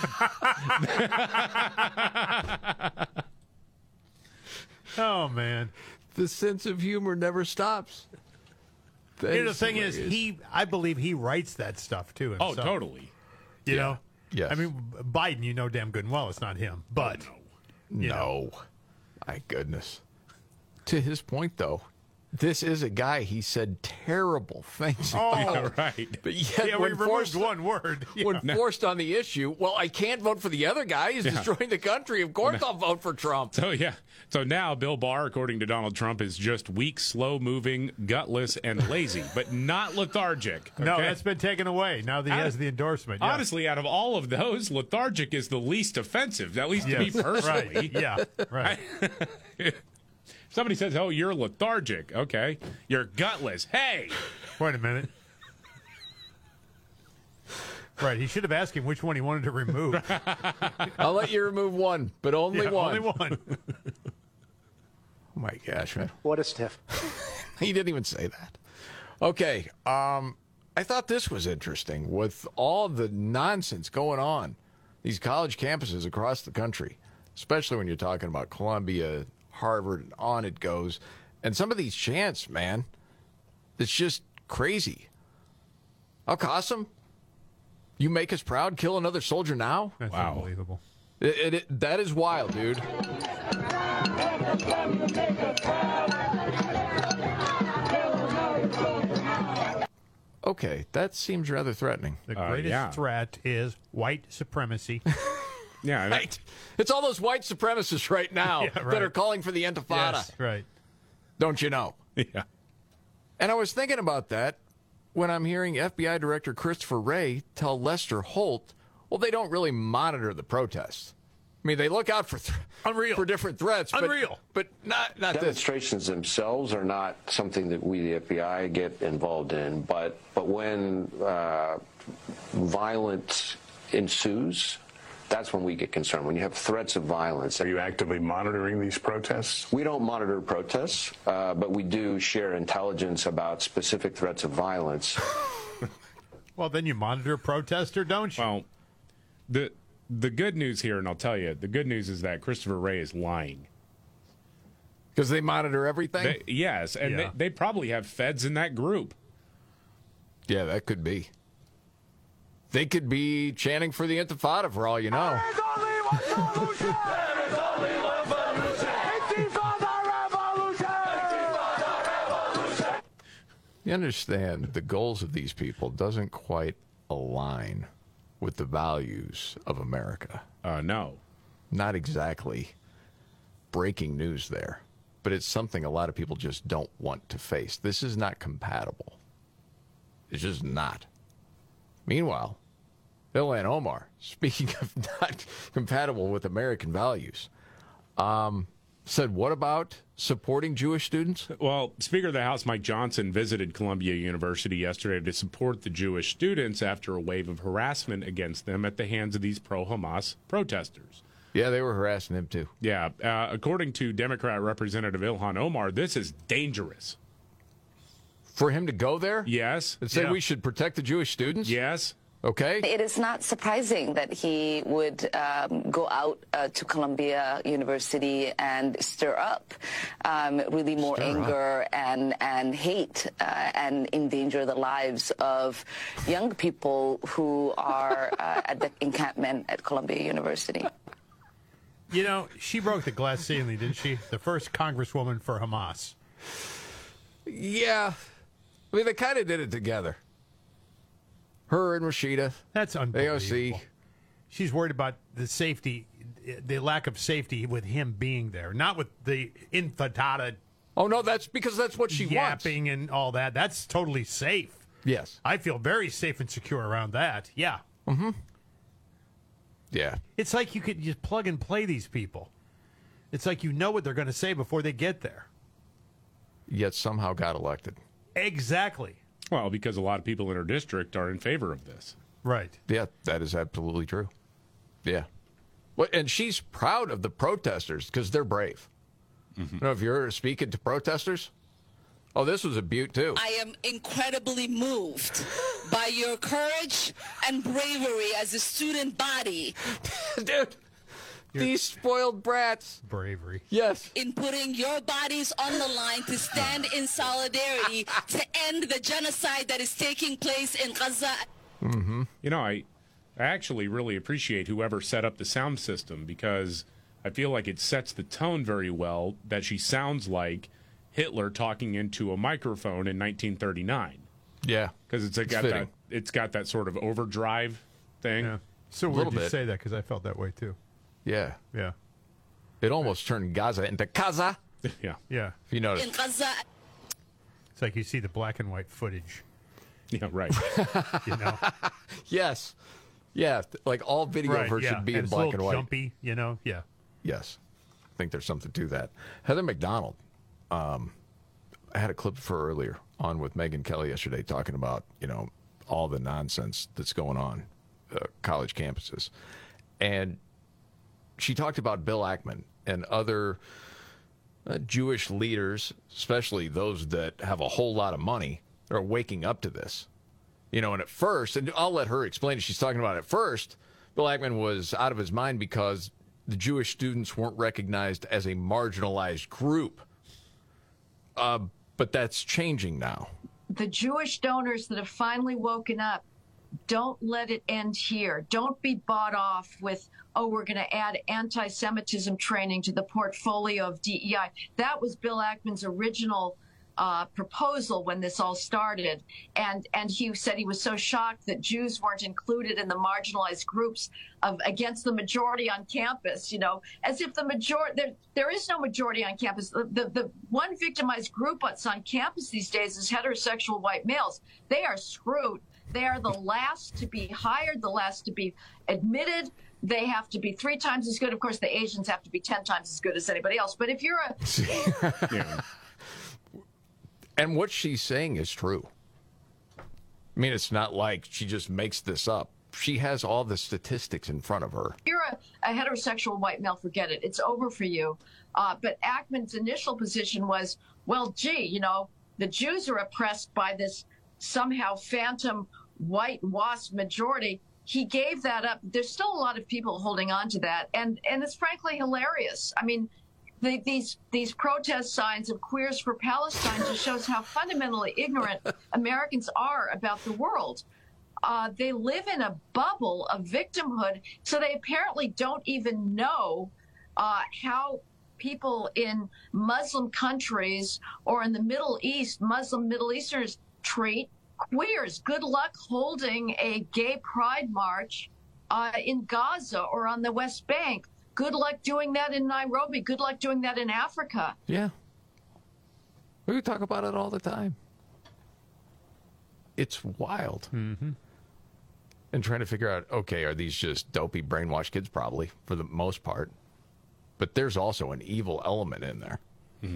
Oh, man. The sense of humor never stops. That You know, the is thing is, hilarious. he I believe he writes that stuff, too. Oh, himself. totally. You Yeah. know? Yes. I mean, Biden, you know damn good and well it's not him. But, you No. know. My goodness. To his point, though, this is a guy he said terrible things Oh, about. right. But yet, Yeah, we when, removed forced, one word. Yeah. when forced on the issue, well, I can't vote for the other guy. He's Yeah. destroying the country. Of course I'll vote for Trump. So, yeah. So now Bill Barr, according to Donald Trump, is just weak, slow-moving, gutless, and lazy, but not lethargic. No, okay? that's been taken away now that he Out has of- the endorsement. Yeah. Honestly, out of all of those, lethargic is the least offensive, at least to me Yes. personally. Right. Yeah, right. Somebody says, "Oh, you're lethargic." Okay. You're gutless. Hey. Wait a minute. Right, he should have asked him which one he wanted to remove. I'll let you remove one, but only Yeah, one. only one. Oh, my gosh, man. What a stiff. He didn't even say that. Okay. Um, I thought this was interesting with all the nonsense going on, these college campuses across the country, especially when you're talking about Columbia, Harvard, and on it goes. And some of these chants, man, it's just crazy. Al Qassam, you make us proud, kill another soldier now? That's Wow. unbelievable. It, it, it, that is wild, dude. Okay, that seems rather threatening. The Uh, greatest yeah. threat is white supremacy. Yeah. and- Right. It's all those white supremacists right now Yeah, that right. are calling for the Intifada. Yes, right. Don't you know? Yeah. And I was thinking about that when I'm hearing F B I Director Christopher Wray tell Lester Holt, Well, they don't really monitor the protests. I mean, they look out for th- Unreal. for different threats. But, Unreal. But not, not Demonstrations this. themselves are not something that we, the F B I, get involved in. But, but when uh, violence ensues, that's when we get concerned. When you have threats of violence. Are you actively monitoring these protests? We don't monitor protests, uh, but we do share intelligence about specific threats of violence. Well, then you monitor a protester, don't you? Well, the the good news here, and I'll tell you, the good news is that Christopher Wray is lying. Because they monitor everything? They, yes, and Yeah. they, they probably have feds in that group. Yeah, that could be. They could be chanting for the Intifada for all you know. You understand the goals of these people doesn't quite align with the values of America. Uh, no. Not exactly breaking news there, but it's something a lot of people just don't want to face. This is not compatible. It's just not. Meanwhile, Ilhan Omar, speaking of not compatible with American values, um, said, what about supporting Jewish students? Well, Speaker of the House Mike Johnson visited Columbia University yesterday to support the Jewish students after a wave of harassment against them at the hands of these pro-Hamas protesters. Yeah, they were harassing him too. Yeah. Uh, according to Democrat Representative Ilhan Omar, this is dangerous. For him to go there? Yes. And say Yeah. we should protect the Jewish students? Yes. Okay. It is not surprising that he would um, go out uh, to Columbia University and stir up um, really more Stir anger and, and hate uh, and endanger the lives of young people who are uh, at the encampment at Columbia University. You know, she broke the glass ceiling, didn't she? The first congresswoman for Hamas. Yeah. I mean, they kind of did it together. Her and Rashida. That's unbelievable. A O C. She's worried about the safety, the lack of safety with him being there, not with the infatada. Oh, no, that's because that's what she yapping and all that. That's totally safe. Yes. I feel very safe and secure around that. Yeah. Mm-hmm. Yeah. It's like you could just plug and play these people. It's like you know what they're going to say before they get there. Yet somehow got elected. Exactly. Well, because a lot of people in her district are in favor of this. Right. Yeah, that is absolutely true. Yeah. Well, and she's proud of the protesters because they're brave. Mm-hmm. You know, if you're speaking to protesters, oh, this was a beaut, too. I am incredibly moved by your courage and bravery as a student body. Dude, these spoiled brats. Bravery. Yes. In putting your bodies on the line to stand in solidarity to end the genocide that is taking place in Gaza. Mm-hmm. You know, I, I actually really appreciate whoever set up the sound system because I feel like it sets the tone very well that she sounds like Hitler talking into a microphone in nineteen thirty-nine. Yeah, because it's, it's got fitting. that it's got that sort of overdrive thing. Yeah. So A weird little you bit. say that because I felt that way too. Yeah. Yeah. It almost turned Gaza into Kaza. Yeah. Yeah. If you notice. In Gaza. It's like you see the black and white footage. Yeah, right. You know? Yes. Yeah, like all video Right, of her yeah. should be And in it's a black little and white. jumpy, you know? Yeah. Yes. I think there's something to that. Heather McDonald, um, I had a clip of her earlier on with Megyn Kelly yesterday talking about, you know, all the nonsense that's going on uh, college campuses. And she talked about Bill Ackman and other uh, Jewish leaders, especially those that have a whole lot of money, are waking up to this. You know, and at first, and I'll let her explain it. She's talking about at first, Bill Ackman was out of his mind because the Jewish students weren't recognized as a marginalized group. Uh, but that's changing now. The Jewish donors that have finally woken up, don't let it end here. Don't be bought off with, oh, we're going to add anti-Semitism training to the portfolio of D E I. That was Bill Ackman's original uh, proposal when this all started. And and he said he was so shocked that Jews weren't included in the marginalized groups of against the majority on campus, you know, as if the majority, there, there is no majority on campus. The, the, the one victimized group that's on campus these days is heterosexual white males. They are screwed. They are the last to be hired, the last to be admitted. They have to be three times as good. Of course, the Asians have to be ten times as good as anybody else. But if you're a... yeah. And what she's saying is true. I mean, it's not like she just makes this up. She has all the statistics in front of her. If you're a, a heterosexual white male, forget it. It's over for you. Uh, but Ackman's initial position was, well, gee, you know, the Jews are oppressed by this somehow phantom white WASP majority. He gave that up. There's still a lot of people holding on to that. And, and it's frankly hilarious. I mean, the, these these protest signs of Queers for Palestine just shows how fundamentally ignorant Americans are about the world. Uh, they live in a bubble of victimhood, so they apparently don't even know uh, how people in Muslim countries or in the Middle East, Muslim Middle Easterners, treat queers. Good luck holding a gay pride march uh, in Gaza or on the West Bank. Good luck doing that in Nairobi. Good luck doing that in Africa. Yeah. We talk about it all the time. It's wild. Mm-hmm. And trying to figure out, okay, are these just dopey, brainwashed kids? Probably, for the most part. But there's also an evil element in there mm-hmm.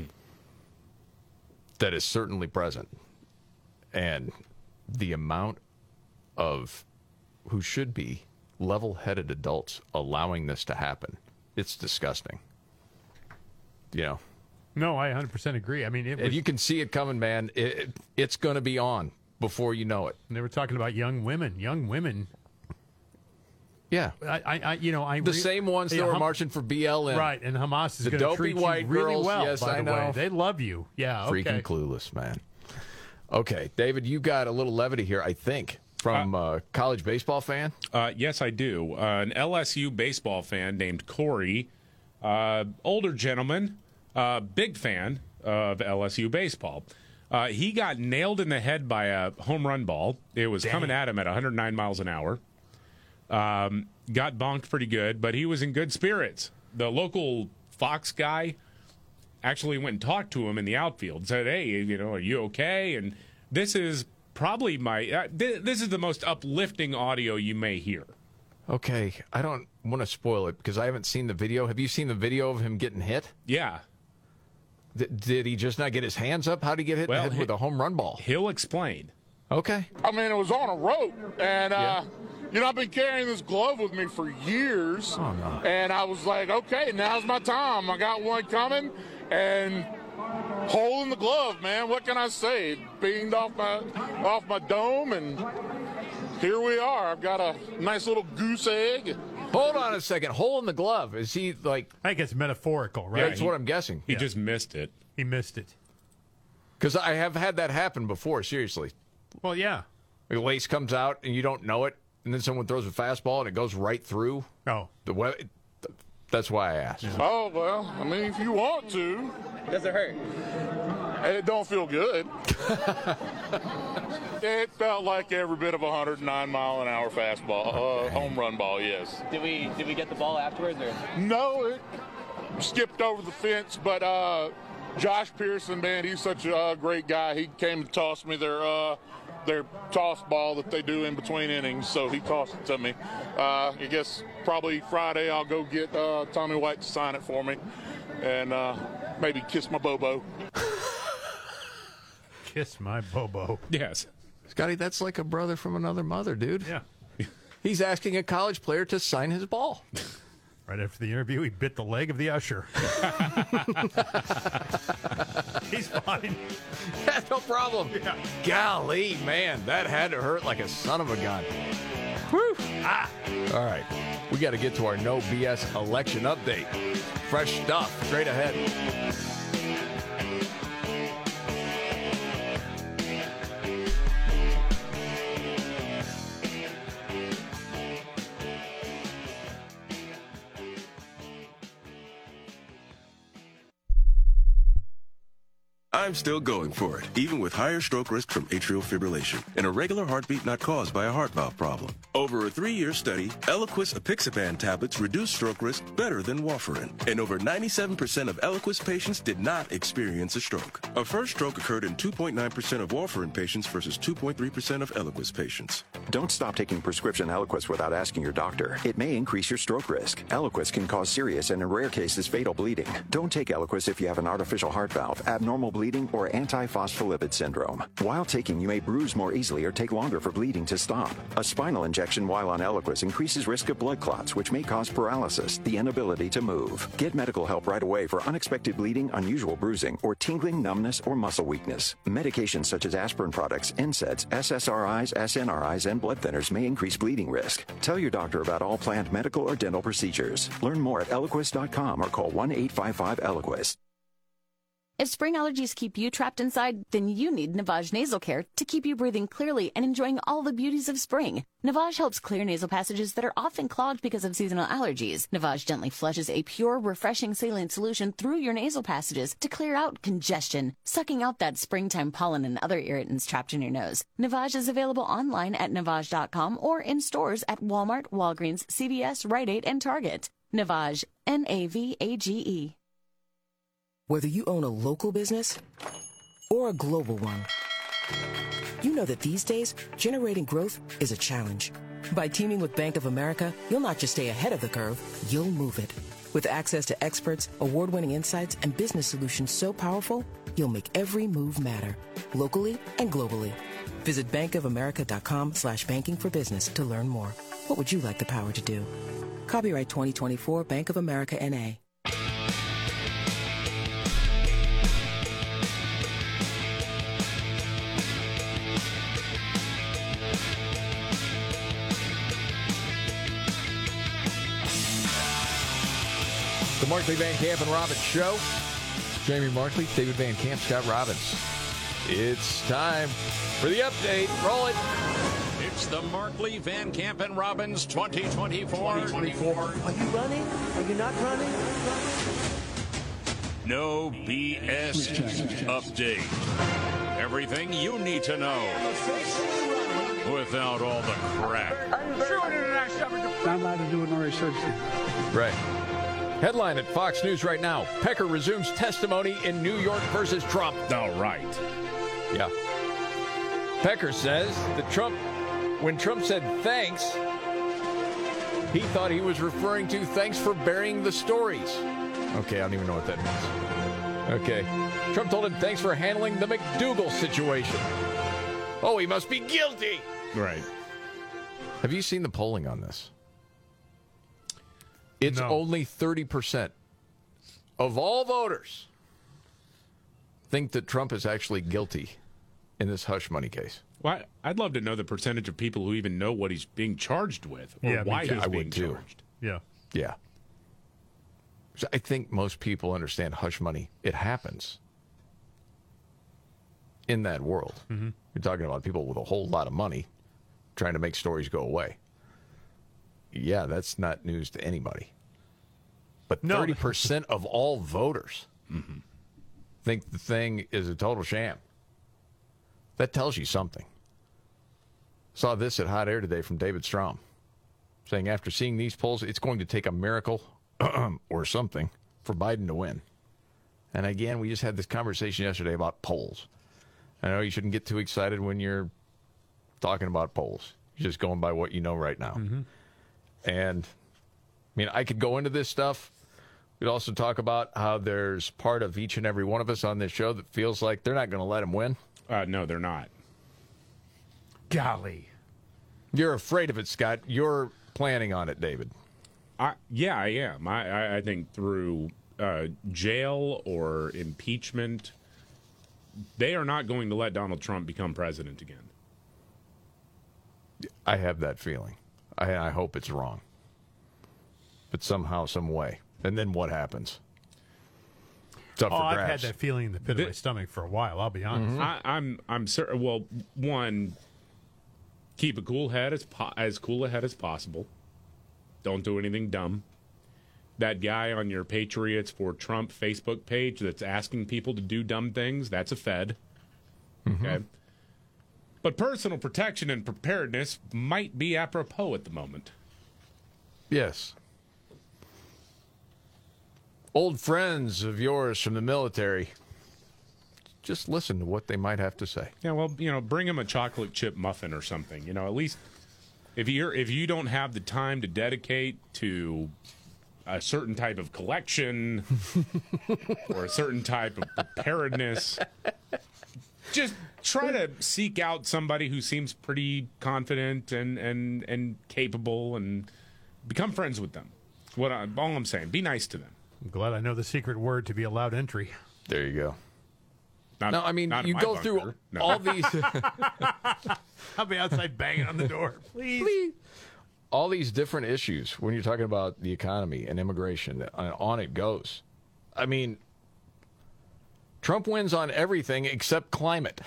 that is certainly present. And the amount of who should be level-headed adults allowing this to happen, it's disgusting. You know? No, I one hundred percent agree. I mean, it was, if you can see it coming, man, it, it's going to be on before you know it. And they were talking about young women. Young women. Yeah. I, I, I you know, I the re- same ones that yeah, were Hum- marching for B L M. Right, and Hamas is the going to dopey treat white you really girls, well, yes, by I the know. way. They love you. Yeah, okay. Freaking clueless, man. Okay, David, you got a little levity here, I think, from a uh, college baseball fan? Uh, yes, I do. Uh, an L S U baseball fan named Corey, uh, older gentleman, uh, big fan of L S U baseball. Uh, he got nailed in the head by a home run ball. It was Dang. coming at him at one hundred nine miles an hour. Um, got bonked pretty good, but he was in good spirits. The local Fox guy actually went and talked to him in the outfield, said, hey, you know, are you okay? And this is probably my, uh, th- this is the most uplifting audio you may hear. Okay, I don't want to spoil it because I haven't seen the video. Have you seen the video of him getting hit? Yeah. D- did he just not get his hands up? How did he get hit well, in the head he, with a home run ball? He'll explain. Okay. I mean, it was on a rope, and, uh, yeah. you know, I've been carrying this glove with me for years, oh, no. and I was like, okay, now's my time. I got one coming, and hole in the glove, man. What can I say? It beamed off my, off my dome, and here we are. I've got a nice little goose egg. Hold on a second. Hole in the glove. Is he like... I think it's metaphorical, right? Yeah, that's he, what I'm guessing. He yeah. just missed it. He missed it. Because I have had that happen before, seriously. Well, yeah. The lace comes out and you don't know it, and then someone throws a fastball and it goes right through. Oh. The web. That's why I asked. Yeah. Oh, well, I mean, if you want to. Does it hurt? It don't feel good. It felt like every bit of a one hundred nine mile an hour fastball, uh, home run ball, yes. Did we did we get the ball afterwards? Or? No, it skipped over the fence, but uh, Josh Pearson, man, he's such a uh, great guy. He came to toss me their uh, their toss ball that they do in between innings, so he tossed it to me. Uh, I guess probably Friday I'll go get uh, Tommy White to sign it for me and uh, maybe kiss my Bobo. Kiss my Bobo. Yes. Scotty, that's like a brother from another mother, dude. Yeah. He's asking a college player to sign his ball. Right after the interview, he bit the leg of the usher. He's fine. Yeah, no problem. Yeah. Golly, man, that had to hurt like a son of a gun. Whew. Ah. All right. We got to get to our no B S election update. Fresh stuff straight ahead. I'm still going for it, even with higher stroke risk from atrial fibrillation, an irregular heartbeat not caused by a heart valve problem. Over a three-year study, Eliquis apixaban tablets reduced stroke risk better than warfarin, and over ninety-seven percent of Eliquis patients did not experience a stroke. A first stroke occurred in two point nine percent of warfarin patients versus two point three percent of Eliquis patients. Don't stop taking prescription Eliquis without asking your doctor. It may increase your stroke risk. Eliquis can cause serious and, in rare cases, fatal bleeding. Don't take Eliquis if you have an artificial heart valve, abnormal bleeding, or antiphospholipid syndrome. While taking, you may bruise more easily or take longer for bleeding to stop. A spinal injection while on Eliquis increases risk of blood clots, which may cause paralysis, the inability to move. Get medical help right away for unexpected bleeding, unusual bruising, or tingling, numbness, or muscle weakness. Medications such as aspirin products, N SAIDs, S S R Is, S N R Is, and blood thinners may increase bleeding risk. Tell your doctor about all planned medical or dental procedures. Learn more at Eliquis dot com or call one eight five five Eliquis. If spring allergies keep you trapped inside, then you need Navage Nasal Care to keep you breathing clearly and enjoying all the beauties of spring. Navage helps clear nasal passages that are often clogged because of seasonal allergies. Navage gently flushes a pure, refreshing saline solution through your nasal passages to clear out congestion, sucking out that springtime pollen and other irritants trapped in your nose. Navage is available online at Navage dot com or in stores at Walmart, Walgreens, C V S, Rite Aid, and Target. Navage, N A V A G E. Whether you own a local business or a global one, you know that these days, generating growth is a challenge. By teaming with Bank of America, you'll not just stay ahead of the curve, you'll move it. With access to experts, award-winning insights, and business solutions so powerful, you'll make every move matter, locally and globally. Visit bankofamerica.com slash banking for business to learn more. What would you like the power to do? Copyright twenty twenty-four, Bank of America, N A The Markley, Van Camp, and Robbins Show. Jamie Markley, David Van Camp, Scott Robbins. It's time for the update. Roll it. It's the Markley, Van Camp, and Robbins twenty twenty-four. Are you running? Are you not running? No B S update. Everything you need to know without all the crap. Not allowed to do an research. Right. Headline at Fox News right now. Pecker resumes testimony in New York versus Trump. All right. Yeah. Pecker says that Trump, when Trump said thanks, he thought he was referring to thanks for burying the stories. Okay, I don't even know what that means. Okay. Trump told him thanks for handling the McDougal situation. Oh, he must be guilty. Right. Have you seen the polling on this? It's no. only thirty percent of all voters think that Trump is actually guilty in this hush money case. Well, I'd love to know the percentage of people who even know what he's being charged with or Yeah, why me too. he's I being would too. charged. Yeah. Yeah. So I think most people understand hush money. It happens in that world. Mm-hmm. You're talking about people with a whole lot of money trying to make stories go away. Yeah, that's not news to anybody. But No. thirty percent of all voters Mm-hmm. think the thing is a total sham. That tells you something. Saw this at Hot Air today from David Strom, saying after seeing these polls, it's going to take a miracle or something for Biden to win. And again, we just had this conversation yesterday about polls. I know you shouldn't get too excited when you're talking about polls. You're just going by what you know right now. Mm-hmm. And, I mean, I could go into this stuff. We'd also talk about how there's part of each and every one of us on this show that feels like they're not going to let him win. Uh, no, they're not. Golly. You're afraid of it, Scott. You're planning on it, David. I, yeah, I am. I, I, I think through uh, jail or impeachment, they are not going to let Donald Trump become president again. I have that feeling. I, I hope it's wrong. But somehow, some way. And then what happens? It's up Oh, for I've grabs. had that feeling in the pit of my This- stomach for a while, I'll be honest. Mm-hmm. I, I'm I'm certain. Well, one, keep a cool head as po- as cool a head as possible. Don't do anything dumb. that guy on your Patriots for Trump Facebook page that's asking people to do dumb things, that's a Fed. Mm-hmm. Okay. But personal protection and preparedness might be apropos at the moment. Yes. Old friends of yours from the military, just listen to what they might have to say. Yeah, well, you know, bring them a chocolate chip muffin or something. You know, at least if you're if you don't have the time to dedicate to a certain type of collection or a certain type of preparedness, just try to seek out somebody who seems pretty confident and and and capable, and become friends with them. What I, all I'm saying, be nice to them. I'm glad I know the secret word to be allowed entry. There you go. Not, no, I mean, not in you my go bunker. through No. all these. I'll be outside banging on the door. Please. Please. All these different issues when you're talking about the economy and immigration, and on it goes. I mean, Trump wins on everything except climate.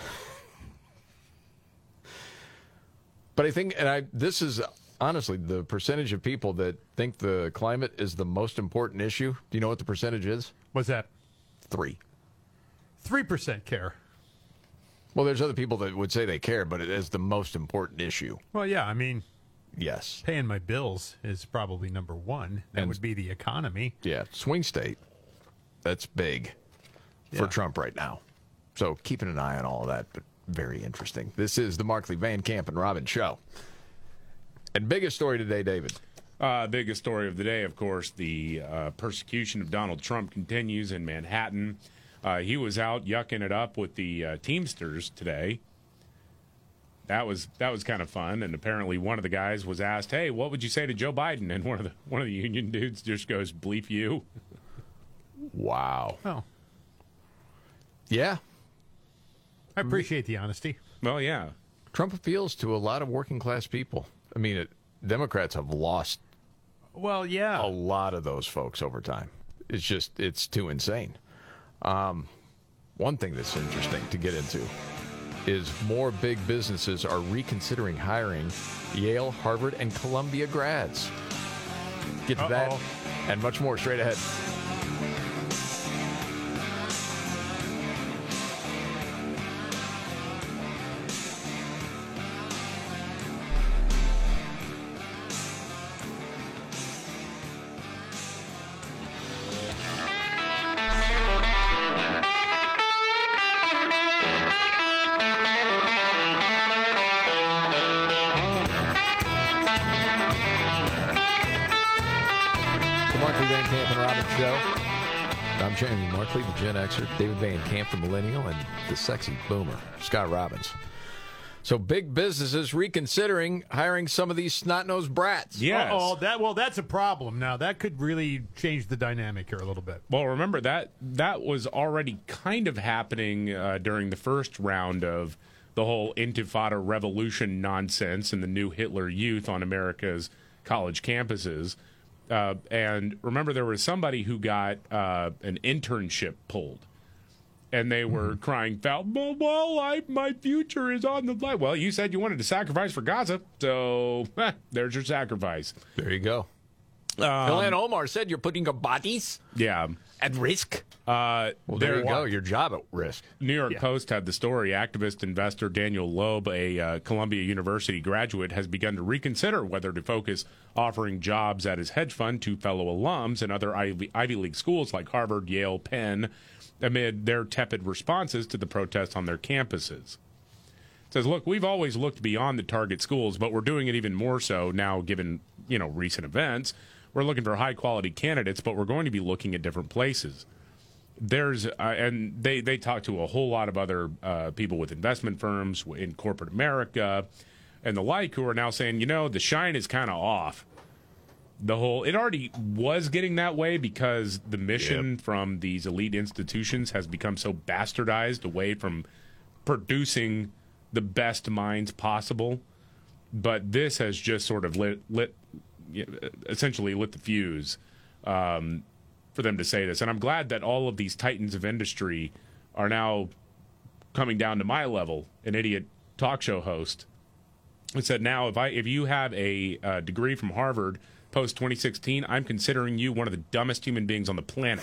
But I think, and I this is honestly the percentage of people that think the climate is the most important issue. Do you know what the percentage is? What's that? Three. Three percent care. Well, there's other people that would say they care, but it is the most important issue. Well, yeah, I mean, yes, paying my bills is probably number one. That And- would be the economy. Yeah, swing state. That's big for Yeah. Trump right now. So keeping an eye on all of that, but very interesting. This is the Markley, Van Camp, and Robbins Show. And biggest story today, David. Uh, biggest story of the day, of course, the uh, persecution of Donald Trump continues in Manhattan. Uh, he was out yucking it up with the uh, Teamsters today. That was that was kind of fun, and apparently one of the guys was asked, "Hey, what would you say to Joe Biden?" And one of the one of the union dudes just goes, "Bleep you." Wow. Oh. Yeah. I appreciate the honesty. Well, yeah. Trump appeals to a lot of working class people. I mean, it, Democrats have lost Well, yeah. a lot of those folks over time. It's just, it's too insane. Um, one thing that's interesting to get into is more big businesses are reconsidering hiring Yale, Harvard, and Columbia grads. Get to that Uh-oh. and much more straight ahead. Markley, Van Camp, and Robbins Show. I'm Jamie Markley, the Gen Xer, David Van Camp, the Millennial, and the sexy boomer, Scott Robbins. So big businesses reconsidering hiring some of these snot-nosed brats. Yes. Oh, that well, that's a problem. Now that could really change the dynamic here a little bit. Well, remember that that was already kind of happening uh, during the first round of the whole Intifada revolution nonsense and the new Hitler Youth on America's college campuses. Uh, and remember, there was somebody who got uh, an internship pulled, and they were mm-hmm. crying foul. Well, well I, my future is on the line. Well, you said you wanted to sacrifice for Gaza, so eh, there's your sacrifice. There you go. Um, Ilhan Omar said you're putting your bodies yeah. at risk. Uh, well, there, there you go. Your job at risk. New York yeah. Post had the story. Activist investor Daniel Loeb, a uh, Columbia University graduate, has begun to reconsider whether to focus offering jobs at his hedge fund to fellow alums and other Ivy, Ivy League schools like Harvard, Yale, Penn, amid their tepid responses to the protests on their campuses. It says, look, we've always looked beyond the target schools, but we're doing it even more so now given, you know, recent events. We're looking for high-quality candidates, but we're going to be looking at different places. There's uh, and they, they talk to a whole lot of other uh, people with investment firms in corporate America and the like who are now saying, you know, the shine is kind of off. The whole it already was getting that way because the mission yep. from these elite institutions has become so bastardized away from producing the best minds possible. But this has just sort of lit lit essentially lit the fuse um, for them to say this. And I'm glad that all of these titans of industry are now coming down to my level, an idiot talk show host, and said, now if I if you have a uh, degree from Harvard post twenty sixteen, I'm considering you one of the dumbest human beings on the planet.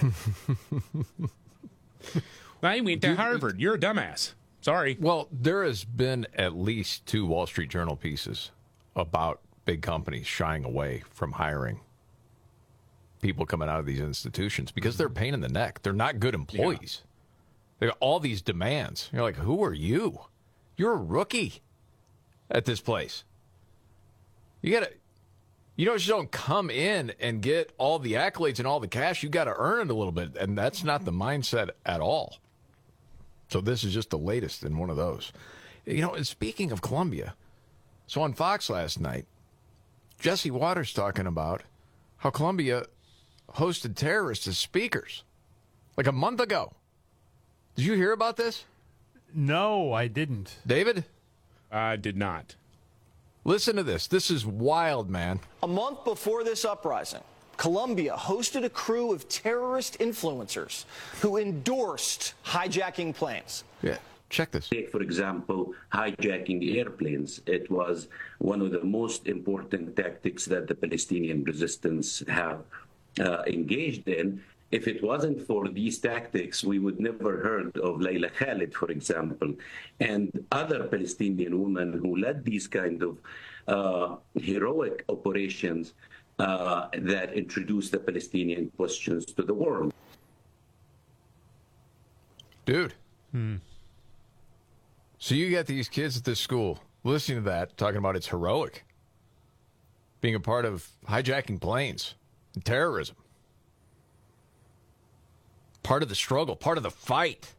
I went to Harvard. You're a dumbass. Sorry. Well, there has been at least two Wall Street Journal pieces about big companies shying away from hiring people coming out of these institutions because they're a pain in the neck. They're not good employees. Yeah. They got all these demands. You're like, who are you? You're a rookie at this place. You got to, you don't just don't come in and get all the accolades and all the cash. You got to earn it a little bit, and that's not the mindset at all. So this is just the latest in one of those. You know, and speaking of Columbia, so on Fox last night, Jesse Waters talking about how Columbia hosted terrorists as speakers like a month ago. Did you hear about this? No, I didn't. David? I did not. Listen to this. This is wild, man. A month before this uprising, Colombia hosted a crew of terrorist influencers who endorsed hijacking planes. Yeah, check this. Take, for example, hijacking airplanes. It was one of the most important tactics that the Palestinian resistance have uh, engaged in. If it wasn't for these tactics, we would never heard of Layla Khalid, for example, and other Palestinian women who led these kind of uh, heroic operations uh, that introduced the Palestinian questions to the world. Dude. Hmm. So you got these kids at this school listening to that, talking about it's heroic, being a part of hijacking planes and terrorism. Part of the struggle, part of the fight.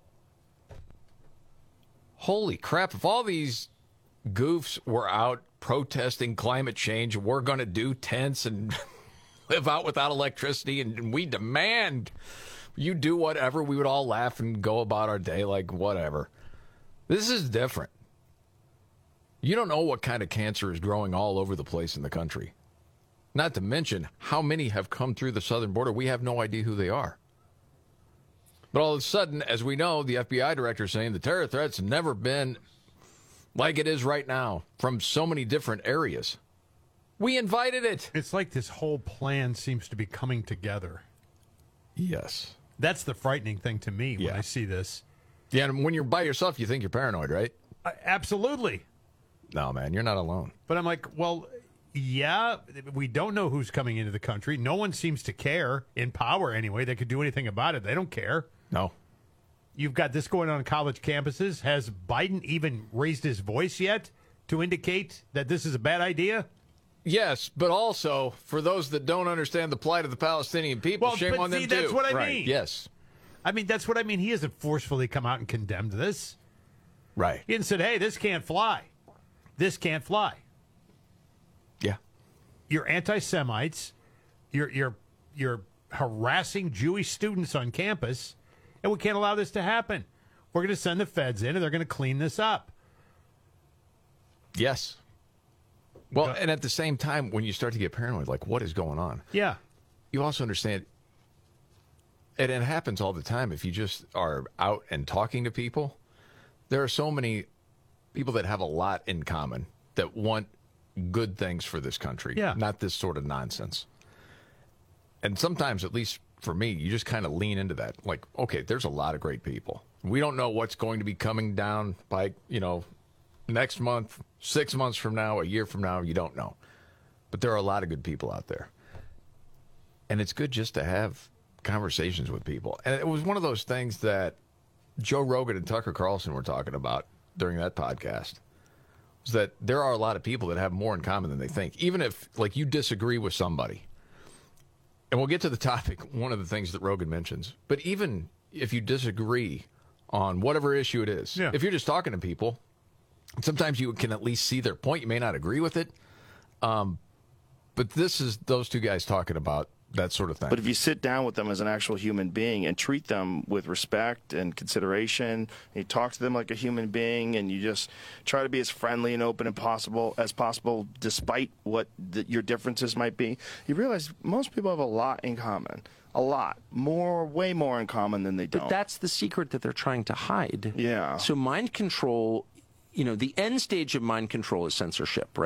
Holy crap, if all these goofs were out protesting climate change, we're going to do tents and live out without electricity, and we demand you do whatever, we would all laugh and go about our day like whatever. This is different. You don't know what kind of cancer is growing all over the place in the country. Not to mention how many have come through the southern border. We have no idea who they are. But all of a sudden, as we know, the F B I director is saying the terror threat's never been like it is right now from so many different areas. We invited it. It's like this whole plan seems to be coming together. Yes. That's the frightening thing to me when Yeah. I see this. Yeah, and when you're by yourself, you think you're paranoid, right? Uh, absolutely. No, man, you're not alone. But I'm like, well, yeah, we don't know who's coming into the country. No one seems to care, in power anyway. They could do anything about it. They don't care. No. You've got this going on college campuses. Has Biden even raised his voice yet to indicate that this is a bad idea? Yes, but also, for those that don't understand the plight of the Palestinian people, Well, shame but on them see, too. that's what I Right. mean. Yes. I mean, that's what I mean. He hasn't forcefully come out and condemned this. Right. He hasn't said, hey, this can't fly. This can't fly. Yeah. You're anti-Semites. You're, you're, you're harassing Jewish students on campus, and we can't allow this to happen. We're going to send the feds in, and they're going to clean this up. Yes. Well, and at the same time, when you start to get paranoid, like, what is going on? Yeah. You also understand, and it happens all the time, if you just are out and talking to people, there are so many people that have a lot in common that want good things for this country, Yeah. not this sort of nonsense. And sometimes, at least for me, you just kind of lean into that. Like, okay, there's a lot of great people. We don't know what's going to be coming down by, you know, next month, six months from now, a year from now, you don't know. But there are a lot of good people out there. And it's good just to have conversations with people. And it was one of those things that Joe Rogan and Tucker Carlson were talking about during that podcast, was that there are a lot of people that have more in common than they think. Even if, like, you disagree with somebody. And we'll get to the topic, one of the things that Rogan mentions. But even if you disagree on whatever issue it is, Yeah. if you're just talking to people, sometimes you can at least see their point. You may not agree with it. Um, but this is those two guys talking about that sort of thing. But if you sit down with them as an actual human being and treat them with respect and consideration, and you talk to them like a human being, and you just try to be as friendly and open and possible as possible, despite what the, your differences might be, you realize most people have a lot in common. A lot. More, way more in common than they don't. But that's the secret that they're trying to hide. Yeah. So mind control, you know, the end stage of mind control is censorship, right?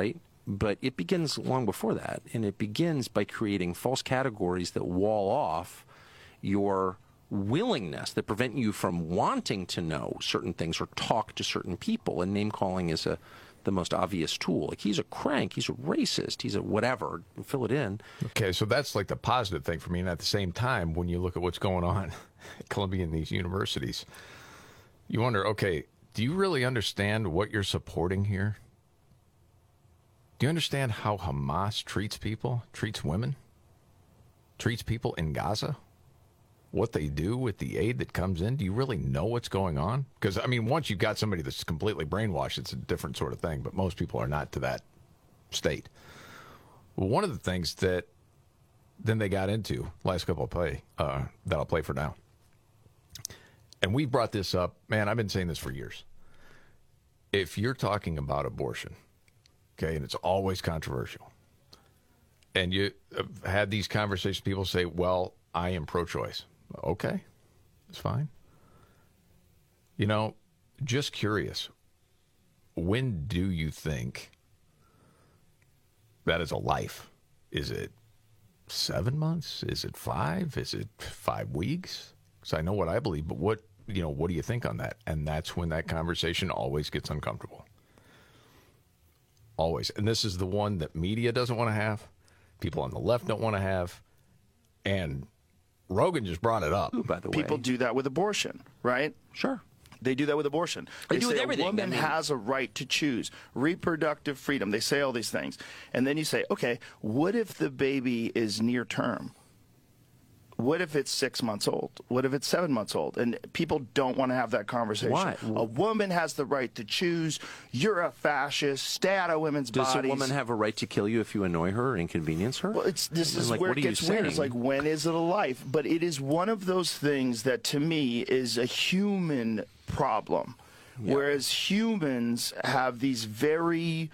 but it begins long before that, and it begins by creating false categories that wall off your willingness, that prevent you from wanting to know certain things or talk to certain people. And name calling is a the most obvious tool. Like, he's a crank, he's a racist, he's a whatever, fill it in. Okay, so that's like the positive thing for me. And at the same time, when you look at what's going on at Columbia and these universities, you wonder, okay, do you really understand what you're supporting here? Do you understand how Hamas treats people, treats women, treats people in Gaza? What they do with the aid that comes in? Do you really know what's going on? Because, I mean, once you've got somebody that's completely brainwashed, it's a different sort of thing, but most people are not to that state. Well, one of the things that then they got into, last couple of play, uh, that I'll play for now, and we brought this up, man, I've been saying this for years. If you're talking about abortion, okay, and it's always controversial, and you have had these conversations, people say, well, I am pro-choice. Okay, that's fine. You know, just curious, when do you think that is a life? Is it seven months? Is it five? Is it five weeks? Because I know what I believe, but what, you know, what do you think on that? And that's when that conversation always gets uncomfortable. Always. And this is the one that media doesn't want to have, people on the left don't want to have, and Rogan just brought it up, by the way. People do that with abortion, right? Sure. They do that with abortion. They They, do say with everything. a woman I mean- has a right to choose reproductive freedom. They say all these things. And then you say, okay, what if the baby is near term? What if it's six months old? What if it's seven months old? And people don't want to have that conversation. Why? A woman has the right to choose. You're a fascist. Stay out of women's Does bodies. a woman have a right to kill you if you annoy her or inconvenience her? Well, it's this I mean, is like, where what it are you gets weird. It's saying? like, when is it a life? But it is one of those things that, to me, is a human problem. Yeah. Whereas humans have these very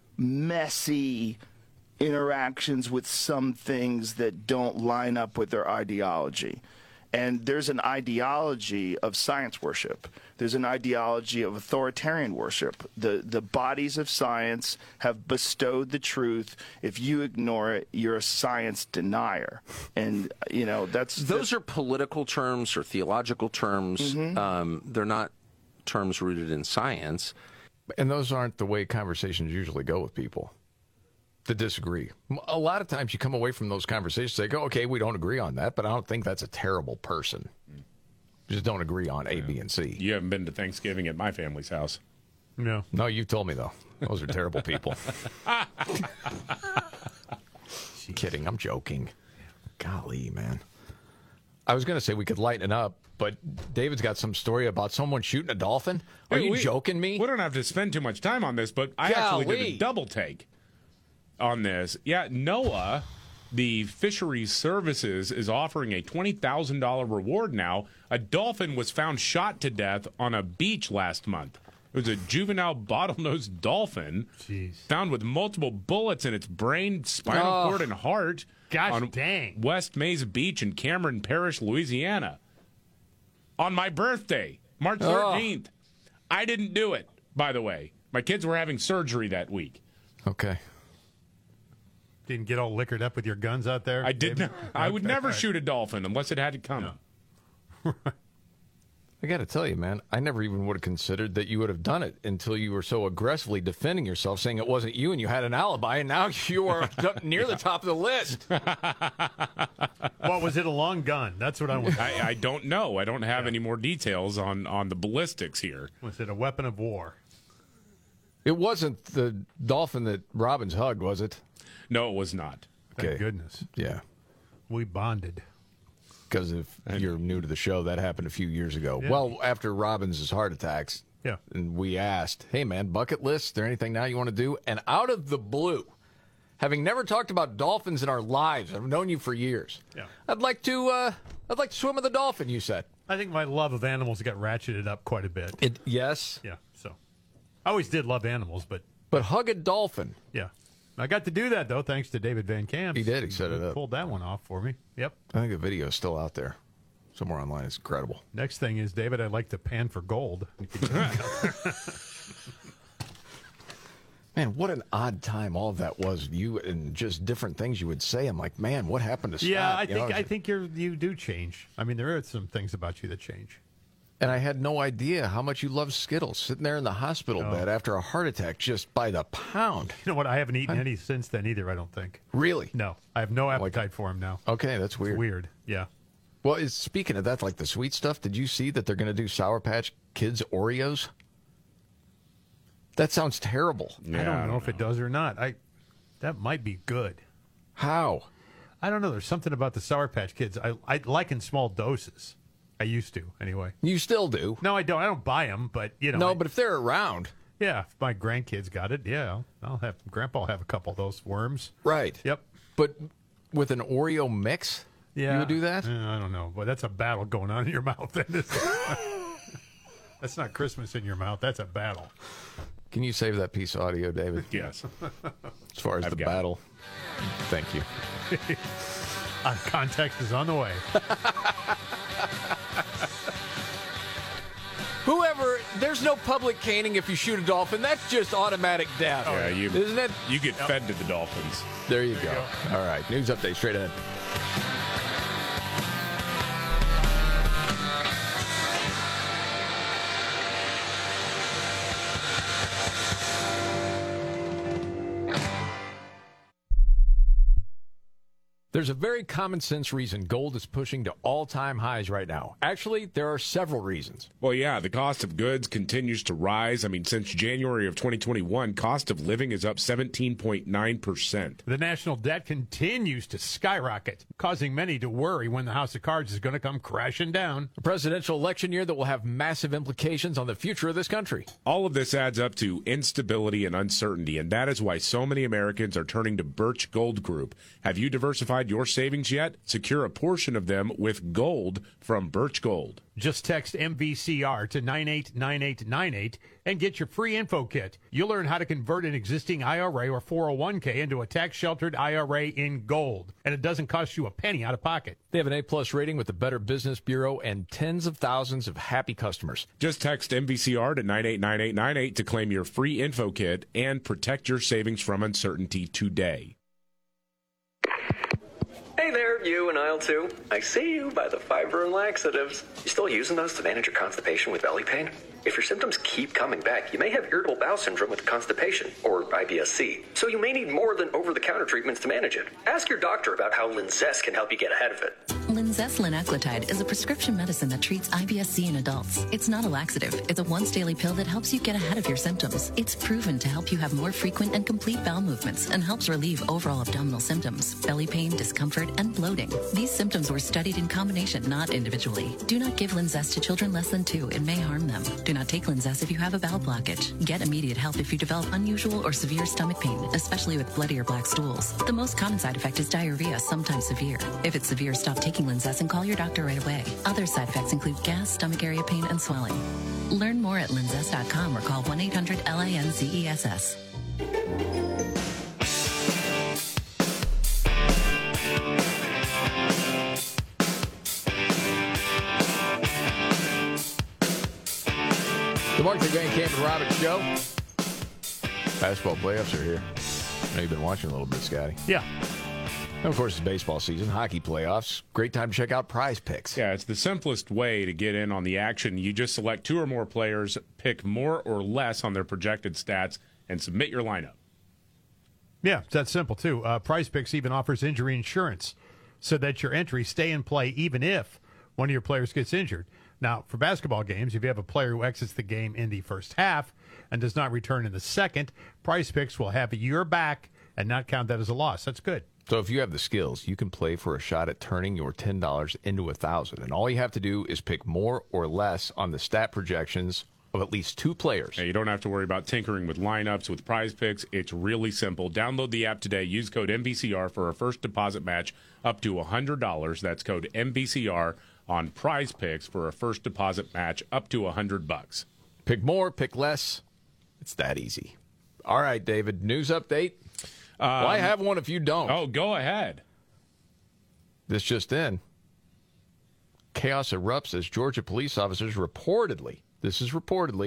messy interactions with some things that don't line up with their ideology. And there's an ideology of science worship. There's an ideology of authoritarian worship. The the bodies of science have bestowed the truth. If you ignore it, you're a science denier. And, you know, that's... Those that's, are political terms or theological terms. Mhm. Um, they're not terms rooted in science. And those aren't the way conversations usually go with people that disagree. A lot of times you come away from those conversations and say, okay, we don't agree on that, but I don't think that's a terrible person. Just don't agree on A, B, and C. You haven't been to Thanksgiving at my family's house. No. No, you told me, though. Those are terrible people. Kidding. I'm joking. Golly, man. I was going to say we could lighten it up, but David's got some story about someone shooting a dolphin. Are Hey, you we- joking me? We don't have to spend too much time on this, but I actually did Golly. a double take on this. Yeah, NOAA, the Fisheries Services, is offering a twenty thousand dollars reward now. A dolphin was found shot to death on a beach last month. It was a juvenile bottlenose dolphin Jeez. found with multiple bullets in its brain, spinal Oh. cord, and heart Gosh on dang. West Mesa Beach in Cameron Parish, Louisiana. On my birthday, March thirteenth. I didn't do it, by the way. My kids were having surgery that week. Okay. Didn't get all liquored up with your guns out there? I did not. I would Okay, never all right. shoot a dolphin unless it had to come. I got to tell you, man, I never even would have considered that you would have done it until you were so aggressively defending yourself, saying it wasn't you and you had an alibi, and now you are near the top of the list. What, was it a long gun? That's what I want. I, I don't know. I don't have any more details on, on the ballistics here. Was it a weapon of war? It wasn't the dolphin that Robbins hugged, was it? No, it was not. Thank Okay. goodness. Yeah. We bonded. Because if you're new to the show, that happened a few years ago. Yeah. Well, after Robbins' heart attacks, Yeah. and we asked, hey, man, bucket list, is there anything now you want to do? And out of the blue, having never talked about dolphins in our lives, I've known you for years. Yeah. I'd like to, uh, I'd like to swim with a dolphin, you said. I think my love of animals got ratcheted up quite a bit. It, yes. Yeah, so. I always did love animals, but... But hug a dolphin. Yeah. I got to do that, though, thanks to David Van Camp. He did. He set it up. Pulled that one off for me. Yep. I think the video is still out there somewhere online. It's incredible. Next thing is, David, I'd like to pan for gold. Man, what an odd time all of that was. You and just different things you would say. I'm like, man, what happened to Scott? Yeah, I You think know, I think you're you do change. I mean, there are some things about you that change. And I had no idea how much you love Skittles, sitting there in the hospital Oh. bed after a heart attack just by the pound. You know what? I haven't eaten any since then either, I don't think. Really? No. I have no appetite for them now. Okay, that's weird. It's weird, yeah. Well, is, speaking of that, like the sweet stuff, did you see that they're going to do Sour Patch Kids Oreos? That sounds terrible. I don't know if it does or not. I That might be good. How? I don't know. There's something about the Sour Patch Kids I, I like in small doses. I used to, anyway. You still do? No, I don't. I don't buy them, but, you know. No, I- but if they're around. Yeah, if my grandkids got it, yeah, I'll, I'll have Grandpa will have a couple of those worms. Right. Yep. But with an Oreo mix, Yeah, you would do that? Yeah, I don't know, but that's a battle going on in your mouth. That is- that's not Christmas in your mouth. That's a battle. Can you save that piece of audio, David? Yes. As far as I've the got it. battle. Thank you. uh, context is on the way. Whoever, there's no public caning if you shoot a dolphin. That's just automatic death. Yeah, you, Isn't it? You get fed to the Dolphins. There you go. All right. News update straight ahead. There's a very common sense reason gold is pushing to all-time highs right now. Actually, there are several reasons. Well, yeah, the cost of goods continues to rise. I mean, since January of twenty twenty-one, cost of living is up seventeen point nine percent. The national debt continues to skyrocket, causing many to worry when the House of Cards is going to come crashing down. A presidential election year that will have massive implications on the future of this country. All of this adds up to instability and uncertainty, and that is why so many Americans are turning to Birch Gold Group. Have you diversified your savings yet? Secure a portion of them with gold from Birch Gold. Just text M V C R to nine eight nine eight nine eight and get your free info kit. You'll learn how to convert an existing I R A or four oh one k into a tax-sheltered I R A in gold. And it doesn't cost you a penny out of pocket. They have an A-plus rating with the Better Business Bureau and tens of thousands of happy customers. Just text M V C R to nine eight nine eight nine eight to claim your free info kit and protect your savings from uncertainty today. Hey there, you in aisle two. I see you by the fiber and laxatives. You still using those to manage your constipation with belly pain? If your symptoms keep coming back, you may have irritable bowel syndrome with constipation, or I B S C. So you may need more than over-the-counter treatments to manage it. Ask your doctor about how Linzess can help you get ahead of it. Linzess linaclotide is a prescription medicine that treats I B S C in adults. It's not a laxative. It's a once-daily pill that helps you get ahead of your symptoms. It's proven to help you have more frequent and complete bowel movements and helps relieve overall abdominal symptoms, belly pain, discomfort, and bloating. These symptoms were studied in combination, not individually. Do not give Linzess to children less than two. It may harm them. Do not take Linzess if you have a bowel blockage. Get immediate help if you develop unusual or severe stomach pain, especially with bloody or black stools. The most common side effect is diarrhea, sometimes severe. If it's severe, stop taking Linzess and call your doctor right away. Other side effects include gas, stomach area pain, and swelling. Learn more at linzess dot com or call one eight hundred L I N Z E S S. The Mark the Van Camp and Roberts Show. Basketball playoffs are here. I know you've been watching a little bit, Scotty. Yeah. And of course, it's baseball season, hockey playoffs. Great time to check out Prize Picks. Yeah, it's the simplest way to get in on the action. You just select two or more players, pick more or less on their projected stats, and submit your lineup. Yeah, it's that simple, too. Uh, Prize Picks even offers injury insurance so that your entries stay in play even if one of your players gets injured. Now, for basketball games, if you have a player who exits the game in the first half and does not return in the second, Prize Picks will have your back and not count that as a loss. That's good. So if you have the skills, you can play for a shot at turning your ten dollars into one thousand dollars. And all you have to do is pick more or less on the stat projections of at least two players. Yeah, you don't have to worry about tinkering with lineups with Prize Picks. It's really simple. Download the app today. Use code M V C R for a first deposit match up to one hundred dollars. That's code M V C R on Prize Picks for a first deposit match up to one hundred bucks. Pick more, pick less. It's that easy. All right, David, news update. Um, well, I have one if you don't. Oh, go ahead. This just in. Chaos erupts as Georgia police officers reportedly, this is reportedly,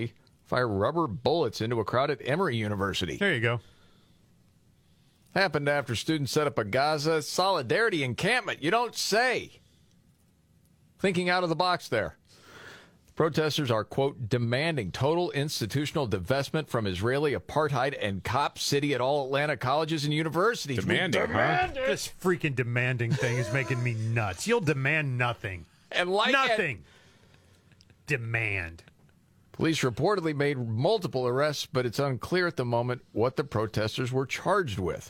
fire rubber bullets into a crowd at Emory University. There you go. Happened after students set up a Gaza solidarity encampment. You don't say. Thinking out of the box there. Protesters are, quote, demanding total institutional divestment from Israeli apartheid and Cop City at all Atlanta colleges and universities. Demanding, huh? This freaking demanding thing is making me nuts. You'll demand nothing. And like nothing. It. Demand. Police reportedly made multiple arrests, but it's unclear at the moment what the protesters were charged with.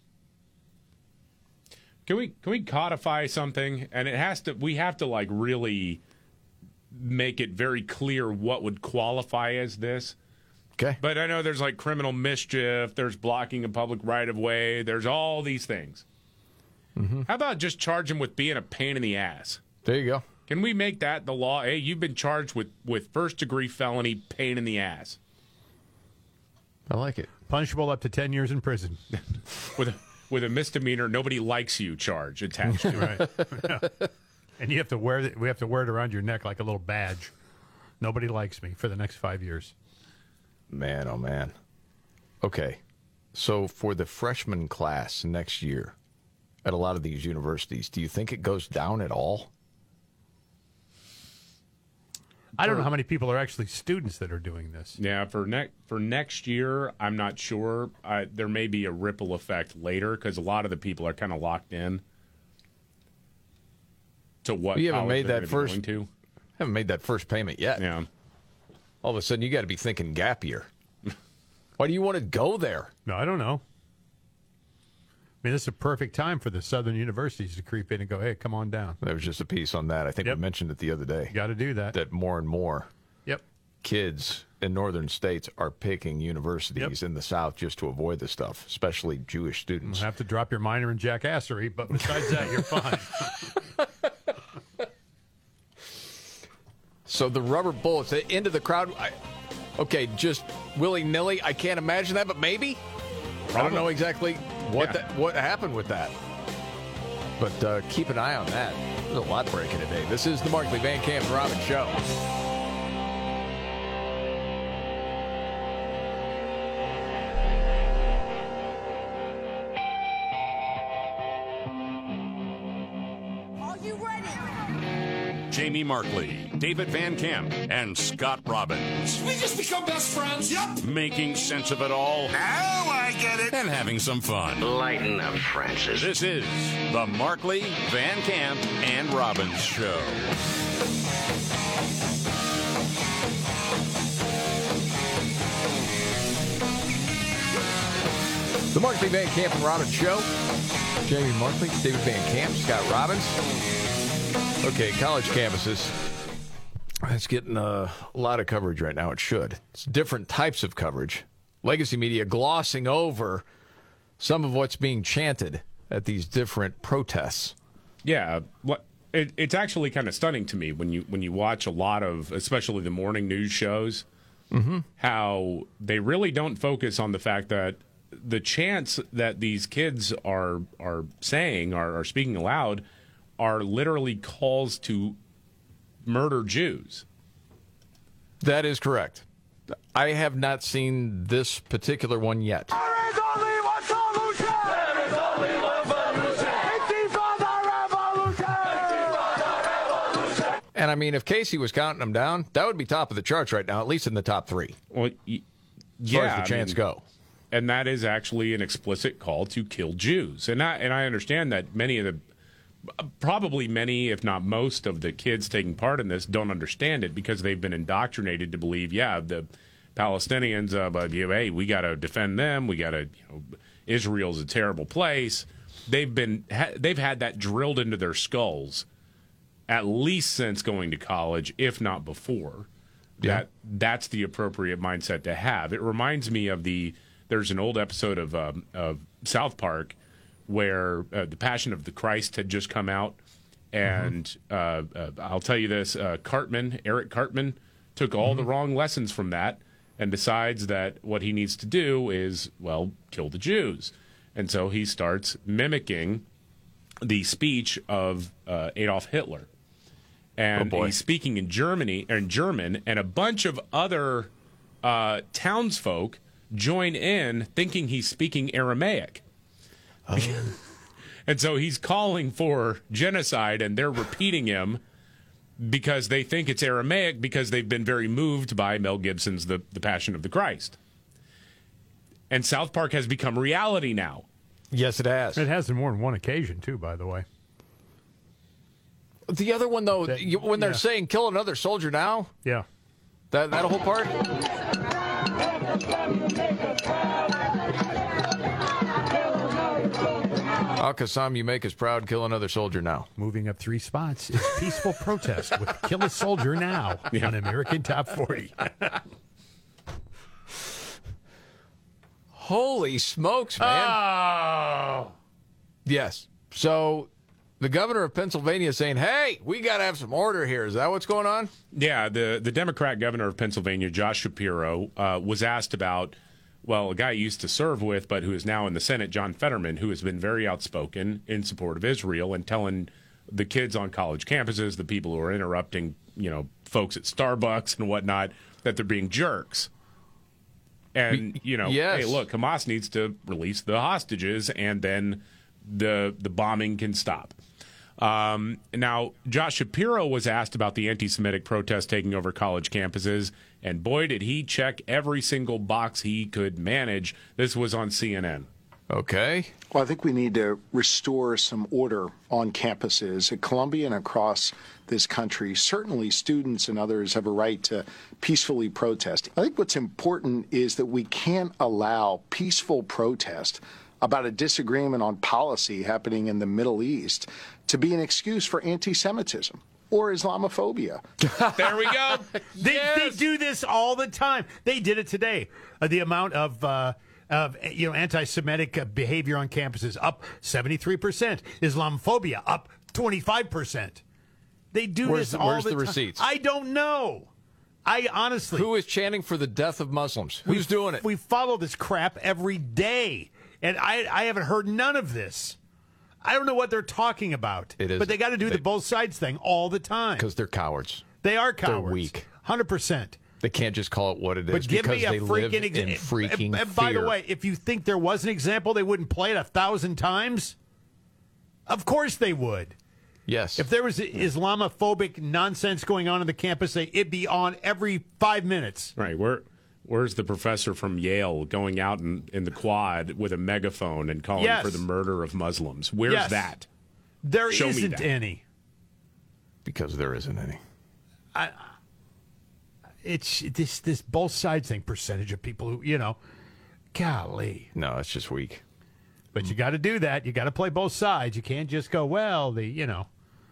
Can we can we codify something? And it has to. We have to like really make it very clear what would qualify as this. Okay. But I know there's like criminal mischief. There's blocking a public right of way. There's all these things. Mm-hmm. How about just charge him with being a pain in the ass? There you go. Can we make that the law? Hey, you've been charged with, with first-degree felony pain in the ass. I like it. Punishable up to ten years in prison. with, a, with a misdemeanor, nobody likes you charge attached to it. Right. Yeah. And you have to wear it, we have to wear it around your neck like a little badge. Nobody likes me for the next five years. Man, oh, man. Okay. So for the freshman class next year at a lot of these universities, do you think it goes down at all? I don't know how many people are actually students that are doing this. Yeah, for next for next year, I'm not sure. I, there may be a ripple effect later because a lot of the people are kind of locked in to what you haven't college made they're that gonna be first going to. Haven't made that first payment yet. Yeah. All of a sudden, you got to be thinking gap year. Why do you want to go there? No, I don't know. I mean, this is a perfect time for the southern universities to creep in and go, hey, come on down. There was just a piece on that. I think Yep. we mentioned it the other day. Got to do that. That more and more Yep. kids in northern states are picking universities Yep. in the South just to avoid this stuff, especially Jewish students. You'll have to drop your minor in jackassery, but besides that, you're fine. So the rubber bullets into the crowd. I, okay, just willy-nilly. I can't imagine that, but maybe. I don't know exactly what Yeah. that, what happened with that. But uh, keep an eye on that. There's a lot breaking today. This is the Markley, Van Camp, and Robbins Show. Jamie Markley, David Van Camp, and Scott Robbins. We just become best friends. Yep. Making sense of it all. Now I get it. And having some fun. Lighten up, Francis. This is the Markley, Van Camp, and Robbins Show. The Markley, Van Camp, and Robbins Show. Jamie Markley, David Van Camp, Scott Robbins. Okay, college campuses. It's getting uh, a lot of coverage right now. It should. It's different types of coverage. Legacy media glossing over some of what's being chanted at these different protests. Yeah, what it, it's actually kind of stunning to me when you when you watch a lot of, especially the morning news shows, mm-hmm. how they really don't focus on the fact that the chants that these kids are are saying, are, are speaking aloud, are literally calls to murder Jews. That is correct. I have not seen this particular one yet. There is only one solution. There is only one solution. Intifada revolution. Intifada revolution. And I mean, if Casey was counting them down, that would be top of the charts right now, at least in the top three. Well, y- as yeah, far as the I chants mean, go. And that is actually an explicit call to kill Jews. And I, and I understand that many of the, probably many, if not most of the kids taking part in this don't understand it because they've been indoctrinated to believe, yeah, the Palestinians, uh, but you know, hey, we got to defend them. We got to, you know, Israel's a terrible place. They've been, ha- they've had that drilled into their skulls at least since going to college, if not before. Yeah. That that's the appropriate mindset to have. It reminds me of the. There's an old episode of um, of South Park where uh, the Passion of the Christ had just come out, and mm-hmm. uh, uh, I'll tell you this: uh, Cartman, Eric Cartman, took all mm-hmm. the wrong lessons from that, and decides that what he needs to do is, well, kill the Jews, and so he starts mimicking the speech of uh, Adolf Hitler. And oh he's speaking in Germany or in German, and a bunch of other uh, townsfolk join in thinking he's speaking Aramaic. Oh. And so he's calling for genocide, and they're repeating him because they think it's Aramaic because they've been very moved by Mel Gibson's The, the Passion of the Christ. And South Park has become reality now. Yes, it has. It has on more than one occasion, too, by the way. The other one, though, That- you, when they're yeah. saying kill another soldier now, Yeah. that, that whole part? Al-Qassam, you make us proud, kill another soldier now. Moving up three spots is Peaceful Protest with Kill a Soldier Now Yeah. on American Top forty. Holy smokes, man. Oh. Yes. So the governor of Pennsylvania is saying, hey, we got to have some order here. Is that what's going on? Yeah, the, the Democrat governor of Pennsylvania, Josh Shapiro, uh, was asked about, well, a guy he used to serve with, but who is now in the Senate, John Fetterman, who has been very outspoken in support of Israel and telling the kids on college campuses, the people who are interrupting, you know, folks at Starbucks and whatnot, that they're being jerks. And, you know, Yes. hey, look, Hamas needs to release the hostages, and then the the bombing can stop. Um, now, Josh Shapiro was asked about the anti-Semitic protests taking over college campuses, and boy, did he check every single box he could manage. This was on C N N. Okay. Well, I think we need to restore some order on campuses at Columbia and across this country. Certainly, students and others have a right to peacefully protest. I think what's important is that we can't allow peaceful protest about a disagreement on policy happening in the Middle East to be an excuse for anti-Semitism or Islamophobia. There we go. They, they do this all the time. They did it today. Uh, the amount of uh, of you know anti-Semitic uh, behavior on campuses up seventy-three percent. Islamophobia up twenty-five percent. They do Where's this the- all where's the, the time. receipts? I don't know. I honestly. Who is chanting for the death of Muslims? Who's we, doing it? We follow this crap every day, and I I haven't heard none of this. I don't know what they're talking about. It is- but they got to do they- the both sides thing all the time. Because they're cowards. They are cowards. They're weak. Hundred percent. They can't just call it what it is But give because me a they live freaking in ex- freaking and, and by fear. the way, if you think there was an example, they wouldn't play it a thousand times. Of course they would. Yes. If there was Islamophobic nonsense going on in the campus, they, it'd be on every five minutes. Right. Where, where's the professor from Yale going out in, in the quad with a megaphone and calling Yes. for the murder of Muslims? Where's Yes. that? There Show me isn't that. any. Because there isn't any. I, it's this this both sides thing. Percentage of people who you know, golly. No, it's just weak. But you got to do that. You got to play both sides. You can't just go well. The you know.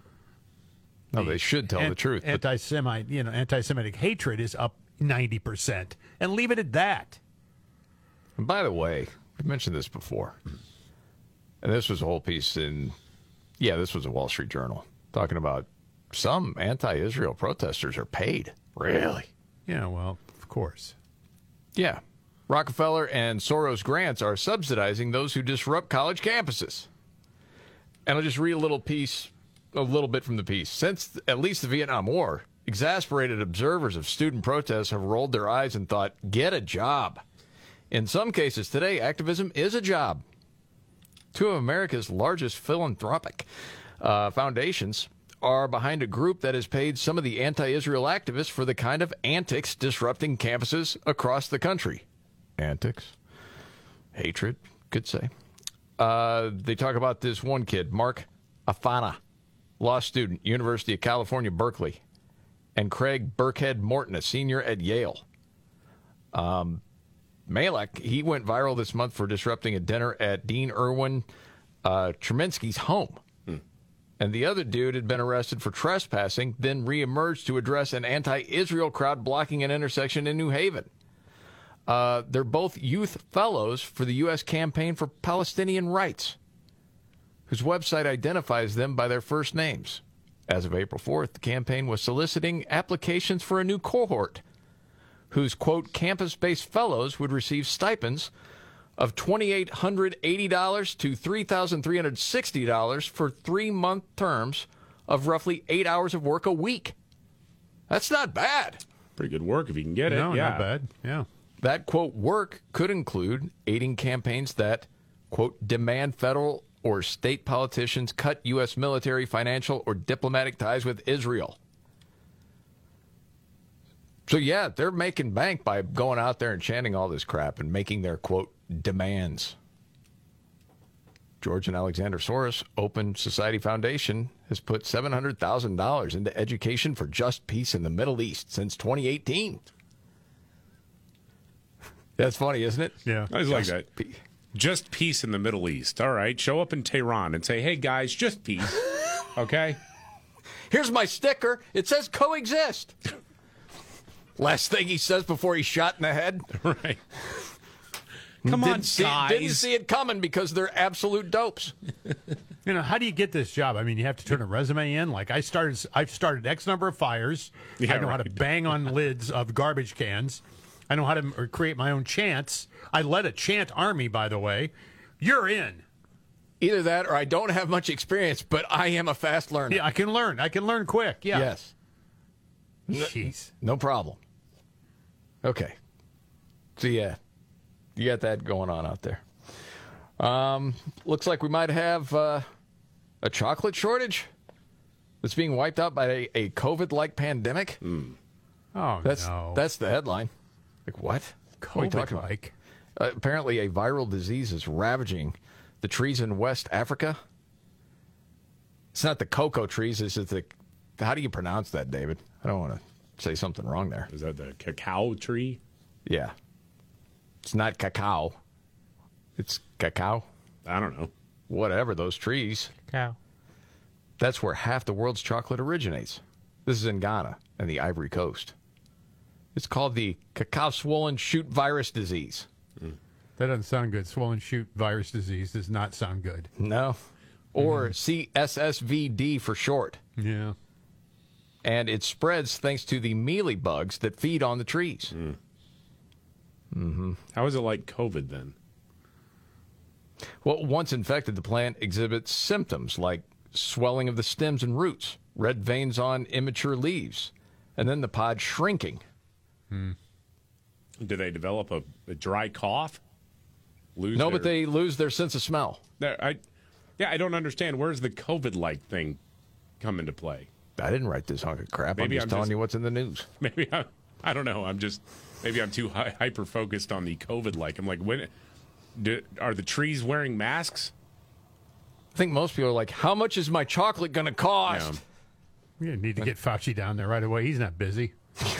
No, they should tell An- the truth. but- Anti-Semite, you know, anti-Semitic hatred is up ninety percent, and leave it at that. And by the way, we mentioned this before, and this was a whole piece in, yeah, this was a Wall Street Journal talking about some anti-Israel protesters are paid. Really? Yeah, well, of course. Yeah. Rockefeller and Soros grants are subsidizing those who disrupt college campuses. And I'll just read a little piece, a little bit from the piece. Since at least the Vietnam War, exasperated observers of student protests have rolled their eyes and thought, get a job. In some cases today, activism is a job. Two of America's largest philanthropic uh, foundations are behind a group that has paid some of the anti-Israel activists for the kind of antics disrupting campuses across the country. Antics? Hatred, could say. Uh, they talk about this one kid, Mark Afana, law student, University of California, Berkeley, and Craig Burkhead Morton, a senior at Yale. Um, Malek, he went viral this month for disrupting a dinner at Dean Erwin uh, Treminsky's home. Hmm. And the other dude had been arrested for trespassing, then reemerged to address an anti-Israel crowd blocking an intersection in New Haven. Uh, they're both youth fellows for the U S Campaign for Palestinian Rights, whose website identifies them by their first names. As of April fourth, the campaign was soliciting applications for a new cohort, whose, quote, campus-based fellows would receive stipends of two thousand eight hundred eighty dollars to three thousand three hundred sixty dollars for three-month terms of roughly eight hours of work a week. That's not bad. Pretty good work if you can get it. No, yeah. not bad. Yeah. That, quote, work could include aiding campaigns that, quote, demand federal or state politicians cut U S military, financial, or diplomatic ties with Israel. So, yeah, they're making bank by going out there and chanting all this crap and making their, quote, demands. George and Alexander Soros Open Society Foundation has put seven hundred thousand dollars into education for just peace in the Middle East since twenty eighteen. That's funny, isn't it? Yeah. I was like Just that. pe- Just peace in the Middle East. All right. Show up in Tehran and say, hey, guys, just peace. Okay? Here's my sticker. It says coexist. Last thing he says before he's shot in the head. Right. Come didn't on, see, guys. Didn't see it coming because they're absolute dopes. You know, how do you get this job? I mean, you have to turn a resume in. Like I started, I've started X number of fires. Yeah, I know how to right. bang on lids of garbage cans. I know how to m- create my own chants. I led a chant army, by the way. You're in. Either that or I don't have much experience, but I am a fast learner. Yeah, I can learn. I can learn quick. Yeah. Yes. Jeez. No problem. Okay. So, yeah, you got that going on out there. Um, looks like we might have uh, a chocolate shortage that's being wiped out by a, a COVID-like pandemic. Oh, That's no. that's the headline. Like, what? What are you talking about? COVID-like. Uh, apparently, a viral disease is ravaging the trees in West Africa. It's not the cocoa trees. It's just the. How do you pronounce that, David? I don't want to say something wrong there. Is that the cacao tree? Yeah. It's not cacao. It's cacao. I don't know. Whatever, those trees. Cow. That's where half the world's chocolate originates. This is in Ghana and the Ivory Coast. It's called the cacao swollen shoot virus disease. That doesn't sound good. Swollen shoot virus disease does not sound good. No. Or C S S V D for short. Yeah. And it spreads thanks to the mealy bugs that feed on the trees. Mm. Mm-hmm. How is it like COVID then? Well, once infected, the plant exhibits symptoms like swelling of the stems and roots, red veins on immature leaves, and then the pod shrinking. Hmm. Do they develop a, a dry cough? Lose No, their, but they lose their sense of smell. their- I, yeah, I don't understand. Where's the COVID-like thing come into play? I didn't write this hunk of crap. Maybe I'm just I'm telling just- you what's in the news. Maybe I, I don't know. I'm just maybe I'm too hy- hyper focused on the COVID-like. I'm like, when do, are the trees wearing masks? I think most people are like, how much is my chocolate going to cost? You need to get Fauci down there right away. He's not busy.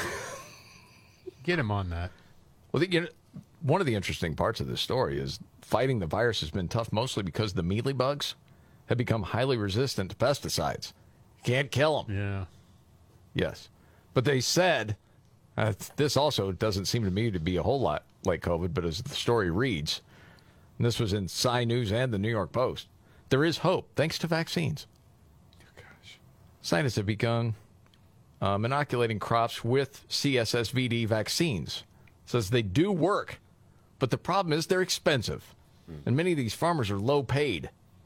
Get him on that. Well, the, you know, one of the interesting parts of this story is fighting the virus has been tough mostly because the mealy bugs have become highly resistant to pesticides. You can't kill them. Yeah. Yes. But they said, uh, this also doesn't seem to me to be a whole lot like COVID, but as the story reads, and this was in Sci News and the New York Post, there is hope thanks to vaccines. Oh, gosh. Scientists have begun um, inoculating crops with C S S V D vaccines. Says they do work, but the problem is they're expensive, and many of these farmers are low paid.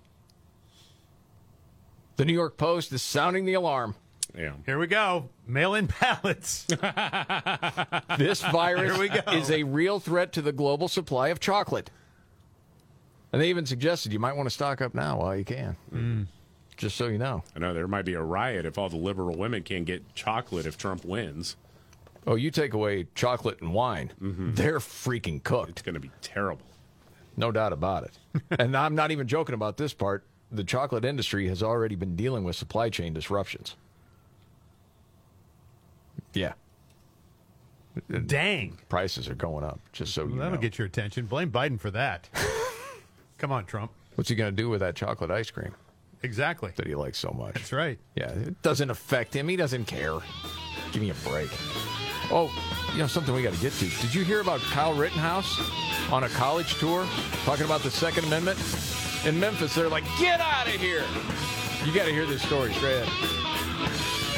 The New York Post is sounding the alarm. Yeah. Here we go. Mail-in ballots. This virus Here we go. is a real threat to the global supply of chocolate. And they even suggested you might want to stock up now while you can. Mm. Just so you know. I know there might be a riot if all the liberal women can't get chocolate if Trump wins. Oh, you take away chocolate and wine, they're freaking cooked. It's going to be terrible. No doubt about it. And I'm not even joking about this part. The chocolate industry has already been dealing with supply chain disruptions. Yeah. Dang. Prices are going up, just so you Well, that'll know. get your attention. Blame Biden for that. Come on, Trump. What's he going to do with that chocolate ice cream Exactly. that he likes so much? That's right. Yeah, it doesn't affect him. He doesn't care. Give me a break. Oh, you know, something we got to get to. Did you hear about Kyle Rittenhouse on a college tour talking about the Second Amendment? In Memphis, they're like, get out of here. You got to hear this story straight ahead.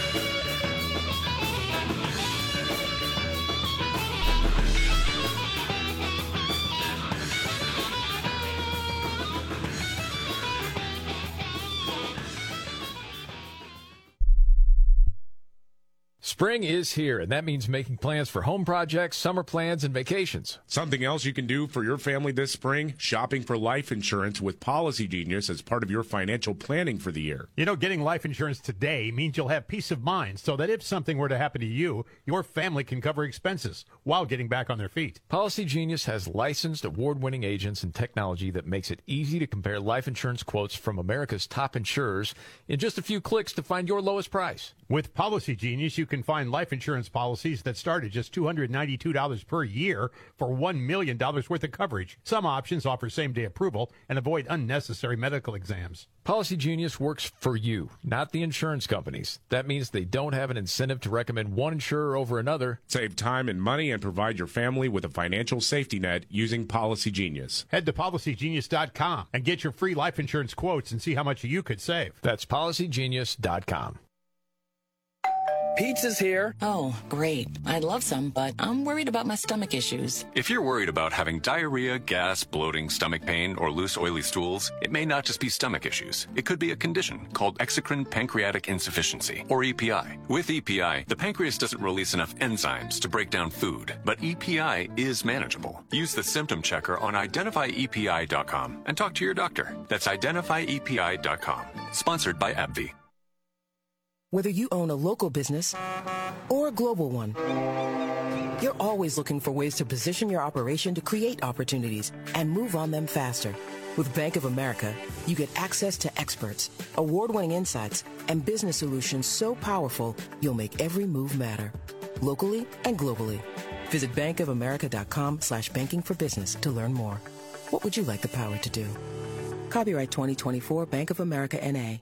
Spring is here, and that means making plans for home projects, summer plans, and vacations. Something else you can do for your family this spring? Shopping for life insurance with Policy Genius as part of your financial planning for the year. You know, getting life insurance today means you'll have peace of mind so that if something were to happen to you, your family can cover expenses while getting back on their feet. Policy Genius has licensed, award-winning agents and technology that makes it easy to compare life insurance quotes from America's top insurers in just a few clicks to find your lowest price. With Policy Genius, you can find life insurance policies that start at just two hundred ninety-two dollars per year for one million dollars worth of coverage. Some options offer same-day approval and avoid unnecessary medical exams. Policy Genius works for you, not the insurance companies. That means they don't have an incentive to recommend one insurer over another. Save time and money and provide your family with a financial safety net using Policy Genius. Head to policy genius dot com and get your free life insurance quotes and see how much you could save. That's policy genius dot com. Pizza's here. Oh, great. I'd love some, but I'm worried about my stomach issues. If you're worried about having diarrhea, gas, bloating, stomach pain, or loose, oily stools, it may not just be stomach issues. It could be a condition called exocrine pancreatic insufficiency, or E P I. With E P I, the pancreas doesn't release enough enzymes to break down food, but E P I is manageable. Use the symptom checker on identify E P I dot com and talk to your doctor. That's identify E P I dot com. Sponsored by AbbVie. Whether you own a local business or a global one, you're always looking for ways to position your operation to create opportunities and move on them faster. With Bank of America, you get access to experts, award-winning insights, and business solutions so powerful, you'll make every move matter, locally and globally. Visit bankofamerica.com slash banking for business to learn more. What would you like the power to do? Copyright twenty twenty-four Bank of America N A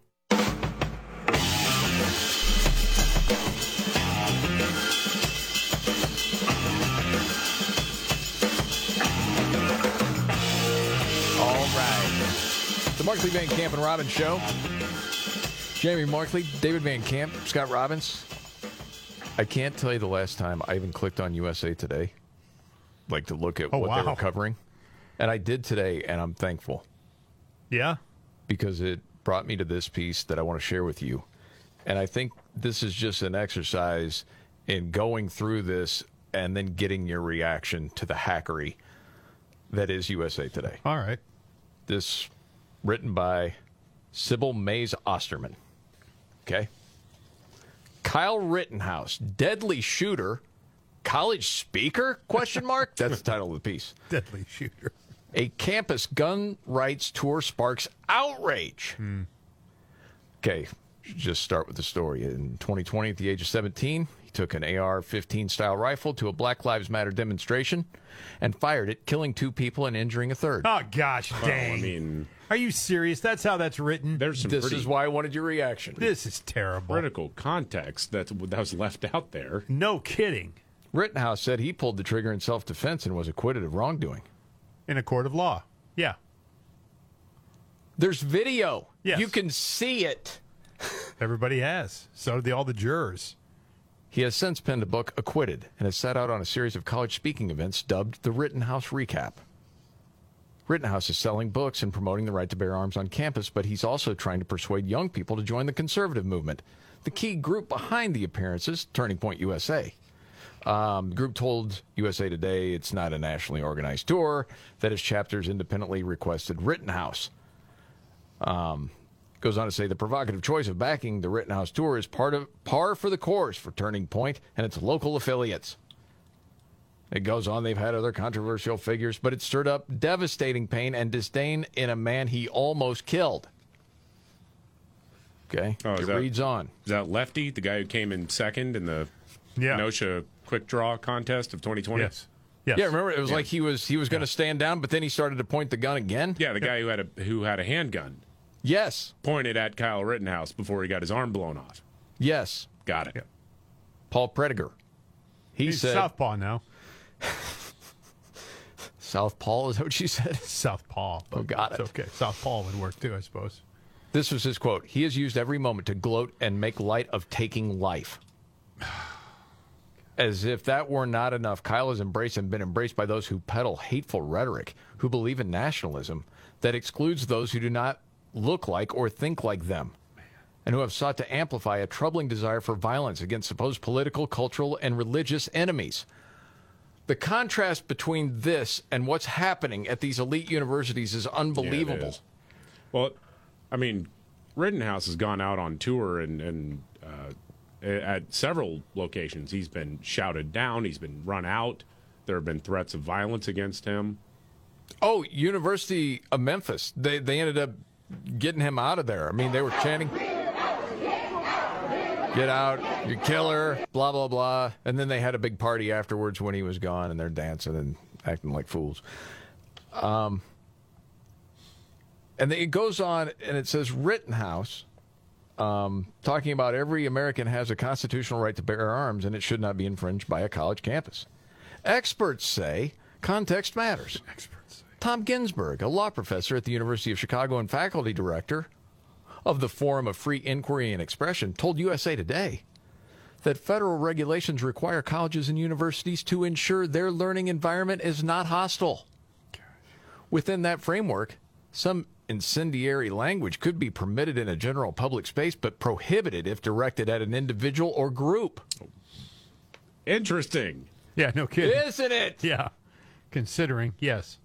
Markley, Van Camp, and Robbins Show. Jamie Markley, David Van Camp, Scott Robbins. I can't tell you the last time I even clicked on U S A Today, like to look at oh, what wow. they were covering. And I did today, and I'm thankful. Yeah? Because it brought me to this piece that I want to share with you. And I think this is just an exercise in going through this and then getting your reaction to the hackery that is U S A Today. All right. This written by Sybil Mays Osterman. Okay. Kyle Rittenhouse, deadly shooter, college speaker? Question mark. That's the title of the piece. Deadly shooter. A campus gun rights tour sparks outrage. Hmm. Okay, just start with the story. In twenty twenty, at the age of seventeen, he took an A R fifteen style rifle to a Black Lives Matter demonstration and fired it, killing two people and injuring a third. Oh, gosh dang. Oh, I mean, are you serious? That's how that's written? There's some this pretty is why I wanted your reaction. This is terrible. critical context that, that was left out there. No kidding. Rittenhouse said he pulled the trigger in self-defense and was acquitted of wrongdoing. In a court of law. Yeah. There's video. Yes. You can see it. Everybody has. So do all the jurors. He has since penned a book, Acquitted, and has set out on a series of college speaking events dubbed the Rittenhouse Recap. Rittenhouse is selling books and promoting the right to bear arms on campus, but he's also trying to persuade young people to join the conservative movement. The key group behind the appearances, Turning Point U S A. Um, the group told U S A Today it's not a nationally organized tour, that its chapters independently requested Rittenhouse. Um, goes on to say the provocative choice of backing the Rittenhouse tour is part of par for the course for Turning Point and its local affiliates. It goes on, they've had other controversial figures, but it stirred up devastating pain and disdain in a man he almost killed. Okay, oh, it that, reads on. Is that Lefty, the guy who came in second in the yeah. Kenosha quick draw contest of twenty twenty? Yes. Yes. Yeah, remember, it was yeah. like he was he was going to yeah. stand down, but then he started to point the gun again? Yeah, the guy who had a who had a handgun. Yes. Pointed at Kyle Rittenhouse before he got his arm blown off. Yes. Got it. Yeah. Paul Prediger. He He's said Southpaw now. Southpaw, is that what you said? Southpaw. Oh, got it. It's okay. Southpaw would work too, I suppose. This was his quote. He has used every moment to gloat and make light of taking life. As if that were not enough, Kyle has embraced and been embraced by those who peddle hateful rhetoric, who believe in nationalism that excludes those who do not look like or think like them. and who have sought to amplify a troubling desire for violence against supposed political, cultural, and religious enemies. The contrast between this and what's happening at these elite universities is unbelievable. Yeah, it is. Well, I mean, Rittenhouse has gone out on tour and, and uh, at several locations. He's been shouted down. He's been run out. There have been threats of violence against him. Oh, University of Memphis. They they ended up getting him out of there. I mean, they were chanting, "Get out, you killer," blah, blah, blah. And then they had a big party afterwards when he was gone, and they're dancing and acting like fools. Um, and it goes on, and it says Rittenhouse, um, talking about every American has a constitutional right to bear arms, and it should not be infringed by a college campus. Experts say context matters. Experts say. Tom Ginsburg, a law professor at the University of Chicago and faculty director of the Forum of Free Inquiry and Expression, told U S A Today that federal regulations require colleges and universities to ensure their learning environment is not hostile. Within that framework, some incendiary language could be permitted in a general public space, but prohibited if directed at an individual or group. Interesting. Yeah, no kidding. Isn't it? Yeah. Considering, yes.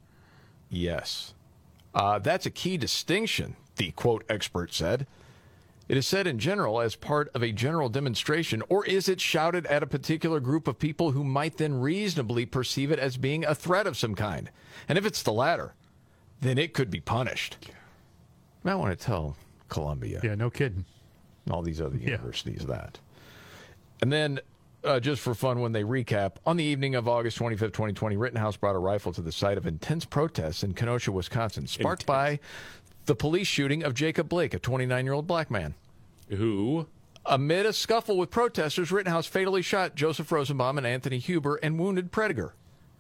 Yes. Uh, that's a key distinction, the quote expert said. It is said in general as part of a general demonstration, or is it shouted at a particular group of people who might then reasonably perceive it as being a threat of some kind? And if it's the latter, then it could be punished. You might want to tell Columbia. Yeah, no kidding. And all these other Yeah. universities that. And then, uh, just for fun, when they recap, on the evening of August twenty-fifth, twenty twenty, Rittenhouse brought a rifle to the site of intense protests in Kenosha, Wisconsin, sparked by the police shooting of Jacob Blake, a twenty-nine-year-old black man. Who? Amid a scuffle with protesters, Rittenhouse fatally shot Joseph Rosenbaum and Anthony Huber and wounded Prediger.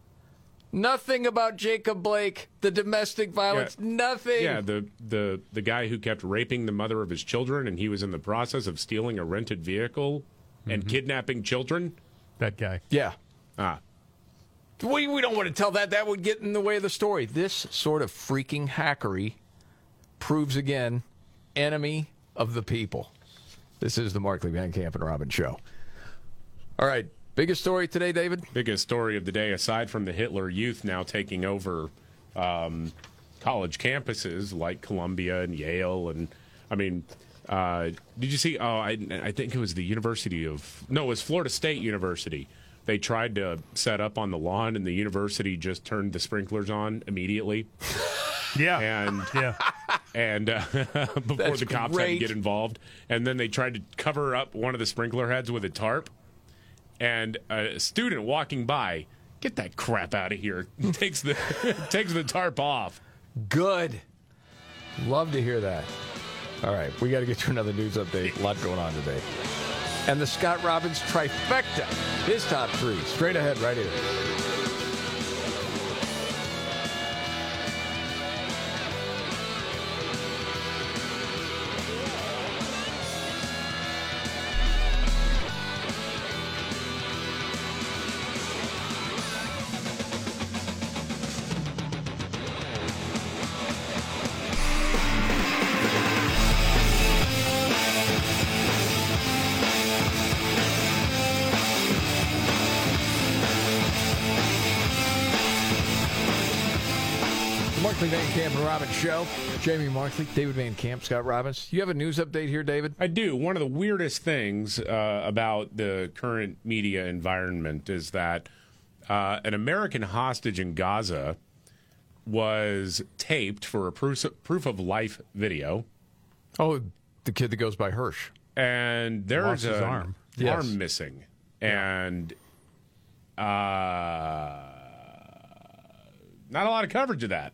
Nothing about Jacob Blake, the domestic violence, Yeah. nothing. Yeah, the, the, the guy who kept raping the mother of his children, and he was in the process of stealing a rented vehicle and kidnapping children. That guy. Yeah. Ah. We, we don't want to tell that. That would get in the way of the story. This sort of freaking hackery proves again, enemy of the people. This is the Markley, Van Camp, and Robbins Show. All right. Biggest story today, David? Biggest story of the day, aside from the Hitler Youth now taking over um, college campuses like Columbia and Yale. And, I mean, uh, did you see? Oh, I, I think it was the University of, no, it was Florida State University. They tried to set up on the lawn, and the university just turned the sprinklers on immediately. Yeah. And yeah. And uh, before That's the cops great. had to get involved. And then they tried to cover up one of the sprinkler heads with a tarp. And a student walking by, get that crap out of here, takes the takes the tarp off. Good. Love to hear that. All right, we got to get to another news update. A lot going on today. And the Scott Robbins trifecta, his top three, straight ahead right here. Markley, Van Camp, and Robbins Show. Jamie Markley, David Van Camp, Scott Robbins. You have a news update here, David? I do. One of the weirdest things uh, about the current media environment is that uh, an American hostage in Gaza was taped for a proof, proof of life video. Oh, the kid that goes by Hirsch. And there's Lost his an arm. arm Yes. missing. And uh, not a lot of coverage of that.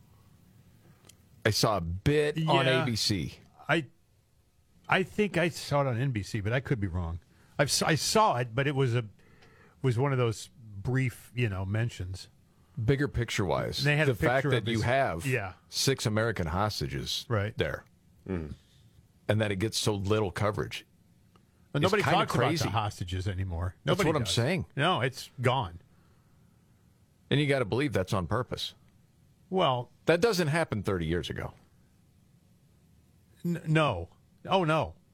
I saw a bit on Yeah. A B C. I I think I saw it on N B C, but I could be wrong. I've, s- I saw it, but it was a was one of those brief, you know, mentions. Bigger picture-wise, They had the a fact picture that of you his- have yeah. six American hostages Right. there, and that it gets so little coverage. But is nobody kinda talks crazy. about the hostages anymore. That's Nobody what I'm does. saying. No, it's gone. And you got to believe that's on purpose. Well, that doesn't happen thirty years ago. N- no. Oh, no.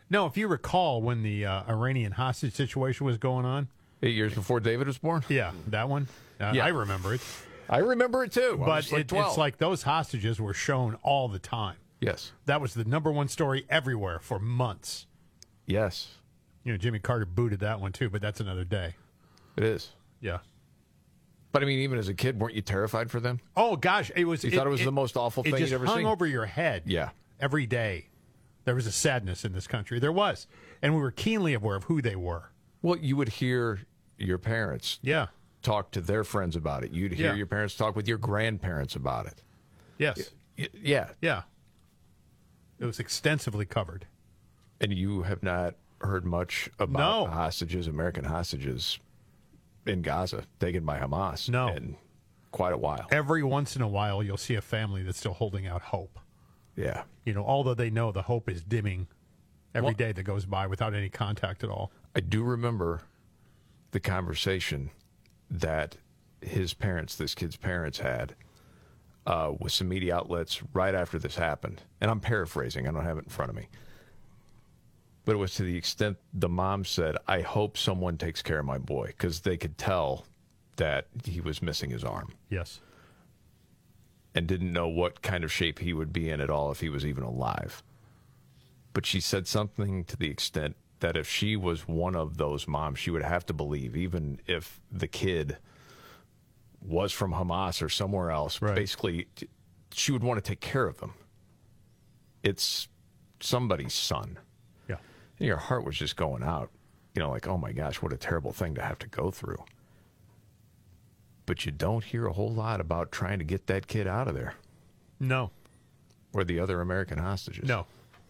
No, if you recall when the uh, Iranian hostage situation was going on. Eight years before David was born? Yeah, that one. Uh, Yeah. I remember it. I remember it too. I But was like it, twelve. it's like those hostages were shown all the time. Yes. That was the number one story everywhere for months. Yes. You know, Jimmy Carter booted that one too, but that's another day. It is. Yeah. But I mean, even as a kid, weren't you terrified for them? Oh gosh, it was. You thought it was the most awful thing It just you'd ever hung seen? over your head. Yeah. Every day, there was a sadness in this country. There was, and we were keenly aware of who they were. Well, you would hear your parents Yeah. talk to their friends about it. You'd hear Yeah. your parents talk with your grandparents about it. Yes. Y- Yeah. Yeah. It was extensively covered. And you have not heard much about No. hostages, American hostages in Gaza taken by Hamas No. in quite a while. Every once in a while, you'll see a family that's still holding out hope. Yeah. You know, although they know the hope is dimming every Well- day that goes by without any contact at all. I do remember the conversation that his parents, this kid's parents, had uh, with some media outlets right after this happened. And I'm paraphrasing, I don't have it in front of me. But it was to the extent the mom said, I hope someone takes care of my boy, because they could tell that he was missing his arm Yes. and didn't know what kind of shape he would be in at all if he was even alive. But she said something to the extent that if she was one of those moms, she would have to believe, even if the kid was from Hamas or somewhere else, Right. basically, she would want to take care of them. It's somebody's son. Yeah. And your heart was just going out. You know, like, oh my gosh, what a terrible thing to have to go through. But you don't hear a whole lot about trying to get that kid out of there. No. Or the other American hostages. No.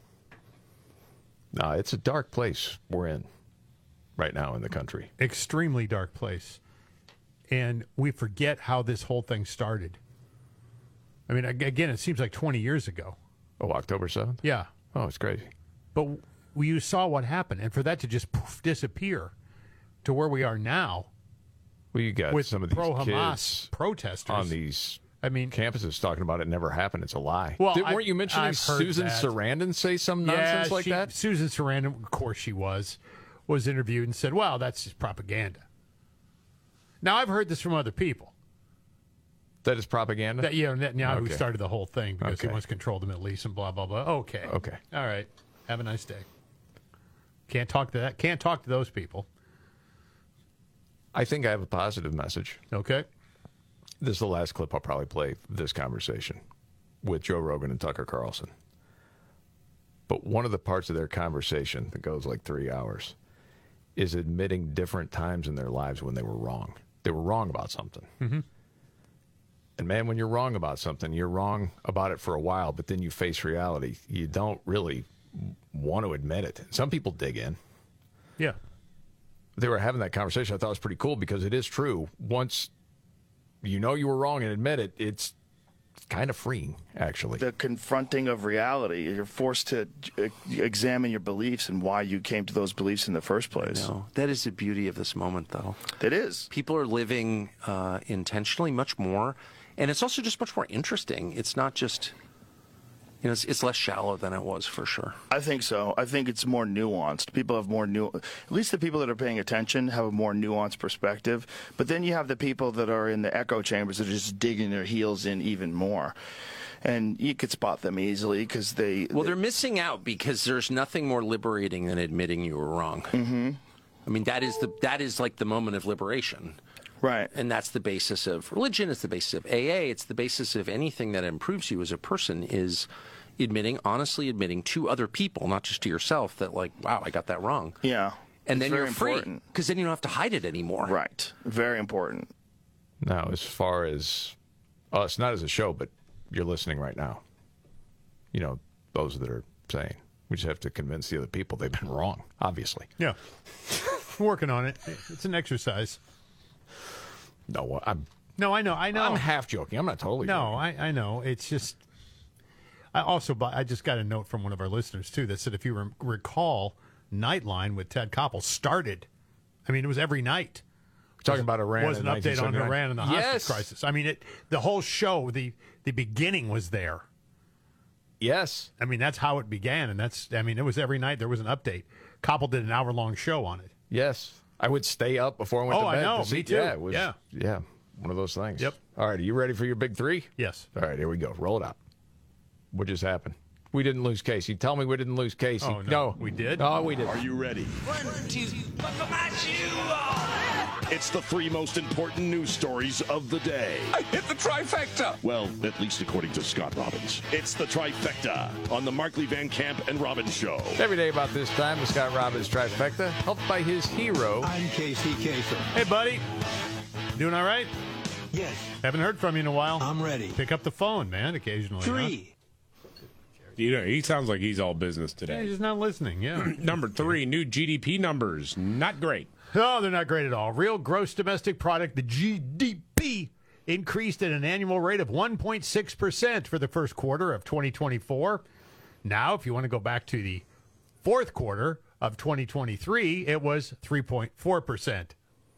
No, it's a dark place we're in right now in the country. Extremely dark place. And we forget how this whole thing started. I mean, ag- again, it seems like twenty years ago. Oh, October seventh? Yeah. Oh, it's crazy. But w- you saw what happened. And for that to just poof, disappear to where we are now Well, you got with some of these pro-Hamas kids protesters on these I mean, campuses talking about it never happened. It's a lie. Well, Did, I- weren't you mentioning I've heard Susan that. Sarandon say some yeah, nonsense like she- that? Susan Sarandon, of course she was, was interviewed and said, well, that's just propaganda. Now, I've heard this from other people. That is propaganda? That, you know, Netanyahu Okay. started the whole thing because Okay. he wants to control the Middle East and blah, blah, blah. Okay. Okay. All right. Have a nice day. Can't talk to that. Can't talk to those people. I think I have a positive message. Okay. This is the last clip I'll probably play of this conversation with Joe Rogan and Tucker Carlson. But one of the parts of their conversation that goes like three hours is admitting different times in their lives when they were wrong. They were wrong about something. Mm-hmm. And man, when you're wrong about something, you're wrong about it for a while, but then you face reality. You don't really want to admit it. Some people dig in. Yeah. They were having that conversation. I thought it was pretty cool because it is true. Once you know you were wrong and admit it, it's kind of freeing, actually. The confronting of reality. You're forced to uh, examine your beliefs and why you came to those beliefs in the first place. No, that is the beauty of this moment, though. It is. People are living uh, intentionally much more, and it's also just much more interesting. It's not just, you know, it's, it's less shallow than it was for sure. I think so. I think it's more nuanced. People have more new. At least the people that are paying attention have a more nuanced perspective. But then you have the people that are in the echo chambers that are just digging their heels in even more. And you could spot them easily because they. Well, they're missing out because there's nothing more liberating than admitting you were wrong. Mm-hmm. I mean, that is the that is like the moment of liberation. Right. And that's the basis of religion. It's the basis of A A. It's the basis of anything that improves you as a person is admitting, honestly admitting to other people, not just to yourself, that like, wow, I got that wrong. Yeah. And It's then very you're free important. because then you don't have to hide it anymore. Right. Very important. Now, as far as us, not as a show, but you're listening right now, you know, those that are saying, we just have to convince the other people they've been wrong, obviously. Yeah. I'm working on it. It's an exercise. No, I'm. No, I know. I know. I'm half joking. I'm not totally No, joking. I, I know. It's just. I also, bu- I just got a note from one of our listeners too that said if you re- recall, Nightline with Ted Koppel started. I mean, it was every night. Talking about Iran Was an in update on nineteen seventy-nine. Iran and the hostage Yes. crisis. I mean, it. The whole show, the the beginning was there. Yes. I mean, that's how it began, and that's, I mean, it was every night there was an update. Koppel did an hour-long show on it. Yes. I would stay up before I went Oh, to I bed. know. to see- Me too. Yeah, it was, Yeah. Yeah. One of those things. Yep. All right. Are you ready for your big three? Yes. All right. Here we go. Roll it out. What just happened? We didn't lose Casey. Tell me we didn't lose Casey. Oh, no. We did? Oh, we did. Are you ready? One, two, buckle my shoe. It's the three most important news stories of the day. I hit the trifecta. Well, at least according to Scott Robbins. It's the trifecta on the Markley Van Camp and Robbins Show. Every day about this time, the Scott Robbins trifecta, helped by his hero. I'm Casey Kasem. Hey, buddy. Doing all right? Yes. Haven't heard from you in a while. I'm ready. Pick up the phone, man, occasionally. Three. You know, he sounds like he's all business Huh? Yeah, today. he's just not listening, yeah. Number three, new G D P numbers. Not great. No, they're not great at all. Real gross domestic product, the G D P, increased at an annual rate of one point six percent for the first quarter of twenty twenty-four. Now, if you want to go back to the fourth quarter of twenty twenty-three, it was three point four percent.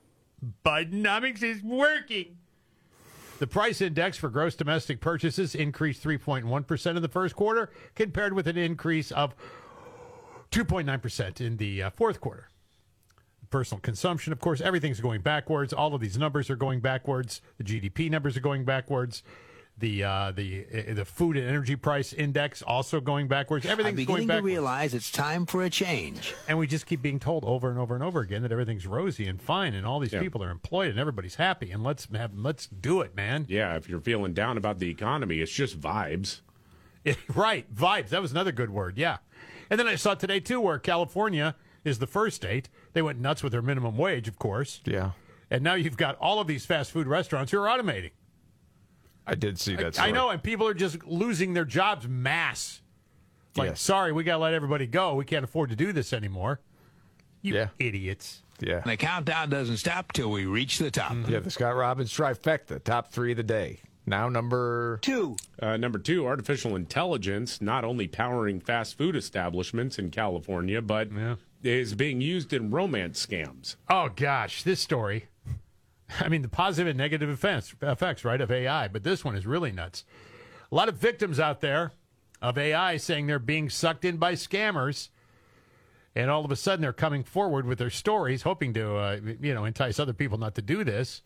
Bidenomics is working. The price index for gross domestic purchases increased three point one percent in the first quarter, compared with an increase of two point nine percent in the uh, fourth quarter. Personal consumption, of course, everything's going backwards. All of these numbers are going backwards. The G D P numbers are going backwards. The uh, the uh, the food and energy price index also going backwards. Everything's I'm going beginning backwards. to realize it's time for a change. And we just keep being told over and over and over again that everything's rosy and fine, and all these Yeah. people are employed, and everybody's happy, and let's have let's do it, man. Yeah, if you're feeling down about the economy, it's just vibes. Right, vibes. That was another good word. Yeah, and then I saw today too where California is the first state. They went nuts with their minimum wage, of course. Yeah. And now you've got all of these fast food restaurants who are automating. I did see that I, story. I know, and people are just losing their jobs mass. Like, Yes. sorry, we got to let everybody go. We can't afford to do this anymore. You Yeah. idiots. Yeah. The countdown doesn't stop till we reach the top. Yeah, the Scott Robbins trifecta, top three of the day. Now number Two. Uh, number two, artificial intelligence, not only powering fast food establishments in California, but Yeah. is being used in romance scams. Oh, gosh, this story. I mean, the positive and negative effects, effects, right, of A I, but this one is really nuts. A lot of victims out there of A I saying they're being sucked in by scammers, and all of a sudden they're coming forward with their stories, hoping to, uh, you know, entice other people not to do this.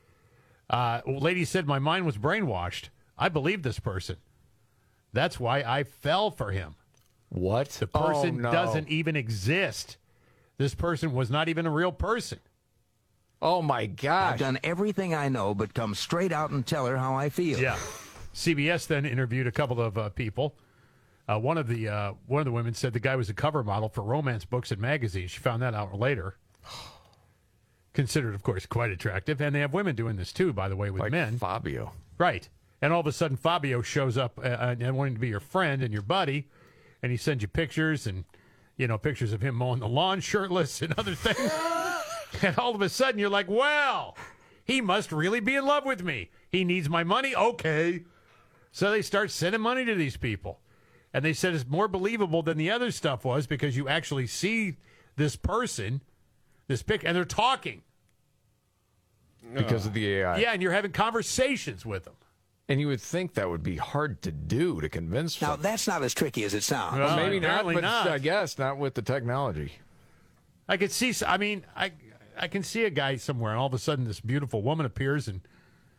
Uh, a lady said, my mind was brainwashed. I believed this person. That's why I fell for him. what? The person Oh, no. doesn't even exist. This person was not even a real person. Oh my I've gosh. done everything I know but come straight out and tell her how I feel. Yeah. C B S then interviewed a couple of uh, people. Uh, one of the uh, one of the women said the guy was a cover model for romance books and magazines. She found that out later. Considered, of course, quite attractive. And they have women doing this too, by the way, with Like men. Fabio. Right. And all of a sudden, Fabio shows up uh, and wanting to be your friend and your buddy, and he sends you pictures and, you know, pictures of him mowing the lawn shirtless and other things. And all of a sudden, you're like, well, he must really be in love with me. He needs my money? Okay. So they start sending money to these people. And they said it's more believable than the other stuff was because you actually see this person, this pic, and they're talking. Because of the A I. Yeah, and you're having conversations with them. And you would think that would be hard to do to convince Now, them. that's not as tricky as it sounds. Well, Well, maybe not, apparently but not. I guess not with the technology. I could see, I mean, I I can see a guy somewhere, and all of a sudden this beautiful woman appears, and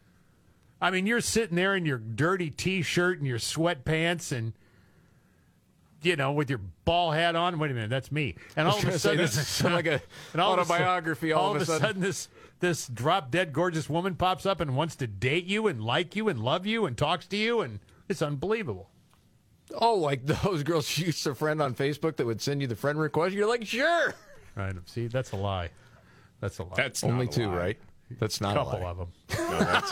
I mean, you're sitting there in your dirty T-shirt and your sweatpants, and you know, with your ball hat on. Wait a minute, that's me. And I all was of a gonna say, sudden, this is like a and all of a sudden- autobiography all of a sudden. this this drop dead gorgeous woman pops up and wants to date you and like you and love you and talks to you, and it's unbelievable. Oh, like those girls you used to friend on Facebook that would send you the friend request. You're like, sure. Right? See, that's a lie. That's a lie. That's Only not a two, lie. right? That's not couple a lie. of them. No, that's,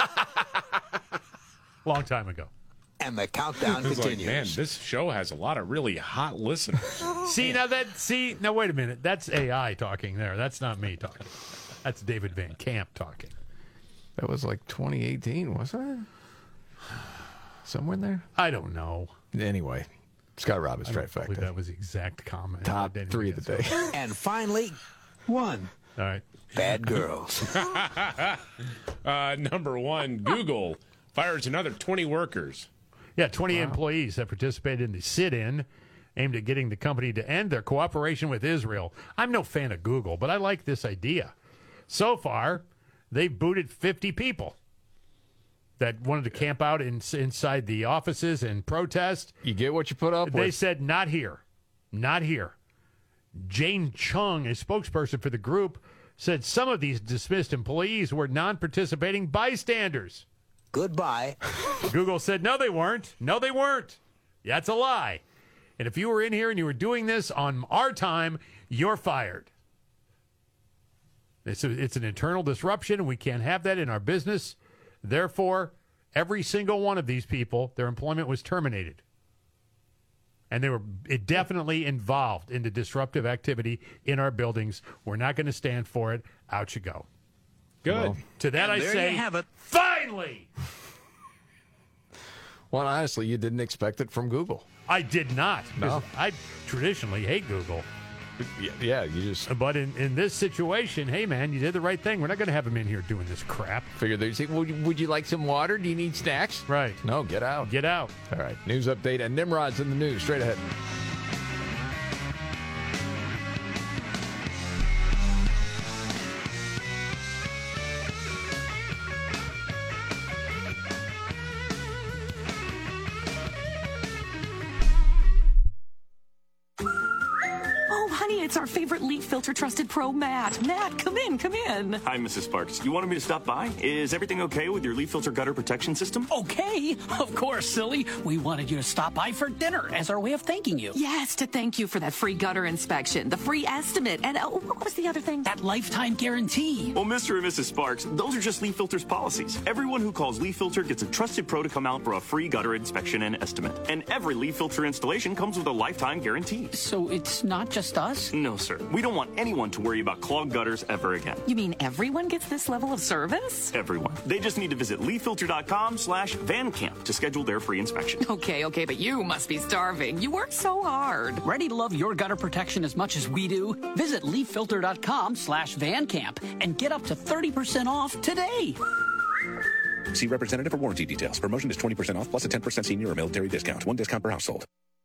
Long time ago. And the countdown it's like, continues. man, this show has a lot of really hot listeners. See now that see now wait a minute. That's A I talking there. That's not me talking. That's David Van Camp talking. That was like twenty eighteen, wasn't it? Somewhere in there? I don't know. Anyway, Scott Robbins I don't believe trifecta. that was the exact comment. Top Didn't three we of the get day. And finally, one. All right. Bad girls. uh, number one, Google fires another twenty workers. Yeah, twenty Wow. employees have participated in the sit-in aimed at getting the company to end their cooperation with Israel. I'm no fan of Google, but I like this idea. So far, they've booted fifty people that wanted to camp out in, inside the offices and protest. You get what you put up They with. said, not here. Not here. Jane Chung, a spokesperson for the group, said some of these dismissed employees were non-participating bystanders. Goodbye. Google said, no, they weren't. No, they weren't. That's a lie. And if you were in here and you were doing this on our time, you're fired. It's, a, it's an internal disruption, and we can't have that in our business. Therefore, every single one of these people, their employment was terminated. And they were it definitely involved in the disruptive activity in our buildings. We're not going to stand for it. Out you go. Good. Well, to that and I there say, you have it. Finally! Well, honestly, you didn't expect it from Google. I did not. 'Cause No. I traditionally hate Google. Yeah, yeah, you just But in, in this situation, hey, man, you did the right thing. We're not going to have them in here doing this crap. figured they'd say, would you, would you like some water? Do you need snacks? Right. No, get out. Get out. All right. News update and Nimrod's in the news. Straight ahead. Oh, honey, it's our favorite leak filter trusted pro, Matt. Matt, come in, come in. Hi, Missus Sparks. You wanted me to stop by? Is everything okay with your leaf filter gutter protection system? Okay, of course, silly. We wanted you to stop by for dinner as our way of thanking you. Yes, to thank you for that free gutter inspection, the free estimate, and oh, what was the other thing? That lifetime guarantee. Well, Mister and Missus Sparks, those are just Leaf Filter's policies. Everyone who calls Leaf Filter gets a trusted pro to come out for a free gutter inspection and estimate. And every Leaf Filter installation comes with a lifetime guarantee. So it's not just us? No, sir. We don't want anyone to worry about clogged gutters ever again. You mean everyone gets this level of service? Everyone. They just need to visit leaffilter.com slash vancamp to schedule their free inspection. Okay, okay, but you must be starving. You work so hard. Ready to love your gutter protection as much as we do? Visit leaffilter.com slash vancamp and get up to thirty percent off today. See representative for warranty details. Promotion is twenty percent off plus a ten percent senior or military discount. One discount per household.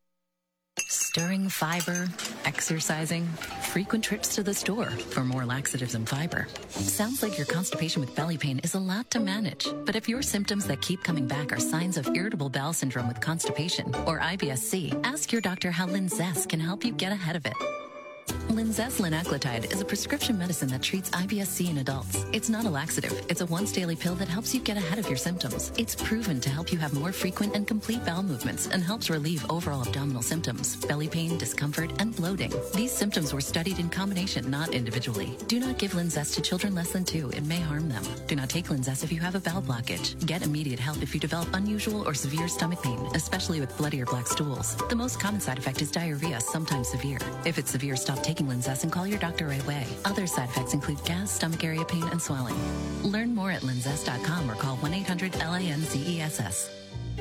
Stirring fiber, exercising, frequent trips to the store for more laxatives and fiber. Sounds like your constipation with belly pain is a lot to manage. But if your symptoms that keep coming back are signs of irritable bowel syndrome with constipation or I B S C, ask your doctor how Linzess can help you get ahead of it. Linzess linaclotide is a prescription medicine that treats I B S C in adults. It's not a laxative. It's a once-daily pill that helps you get ahead of your symptoms. It's proven to help you have more frequent and complete bowel movements and helps relieve overall abdominal symptoms, belly pain, discomfort, and bloating. These symptoms were studied in combination, not individually. Do not give Linzess to children less than two. It may harm them. Do not take Linzess if you have a bowel blockage. Get immediate help if you develop unusual or severe stomach pain, especially with bloody or black stools. The most common side effect is diarrhea, sometimes severe. If it's severe, stop taking Linzess and call your doctor right away. Other side effects include gas, stomach area pain, and swelling. Learn more at linzess dot com or call one eight hundred L A N Z E S S.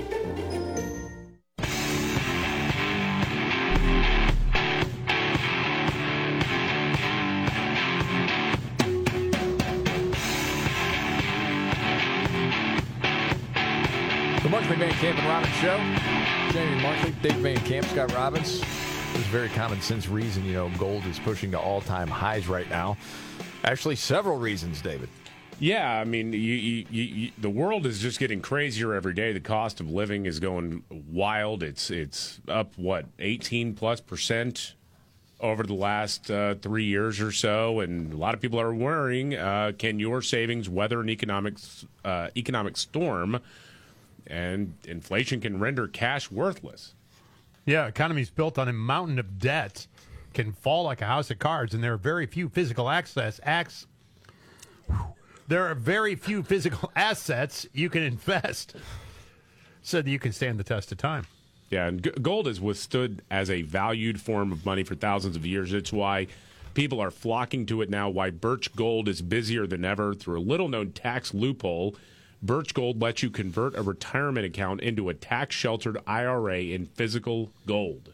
The Markley Van Camp and Robbins Show. Jamie Markley, Dave Van Camp, Scott Robbins. There's a very common sense reason, you know, gold is pushing to all-time highs right now. Actually, several reasons, David. Yeah, I mean, you, you, you, the world is just getting crazier every day. The cost of living is going wild. It's it's up, what, eighteen plus percent over the last uh, three years or so, and a lot of people are worrying, uh, can your savings weather an economic, uh, economic storm, and inflation can render cash worthless. Yeah, economies built on a mountain of debt can fall like a house of cards, and there are very few physical access acts. There are very few physical assets you can invest so that you can stand the test of time. Yeah, and g- gold has withstood as a valued form of money for thousands of years. It's why people are flocking to it now, why Birch Gold is busier than ever. Through a little-known tax loophole, Birch Gold lets you convert a retirement account into a tax-sheltered I R A in physical gold.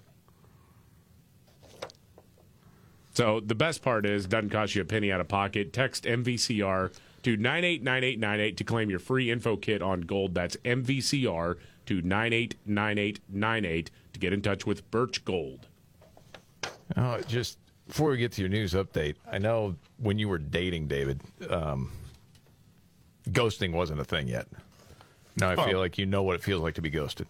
So the best part is, doesn't cost you a penny out of pocket. Text M V C R to nine eight nine eight nine eight to claim your free info kit on gold. That's M V C R to nine eight nine eight nine eight to get in touch with Birch Gold. Oh, just before we get to your news update, I know when you were dating David, um, ghosting wasn't a thing yet. Now I feel Oh. like you know what it feels like to be ghosted.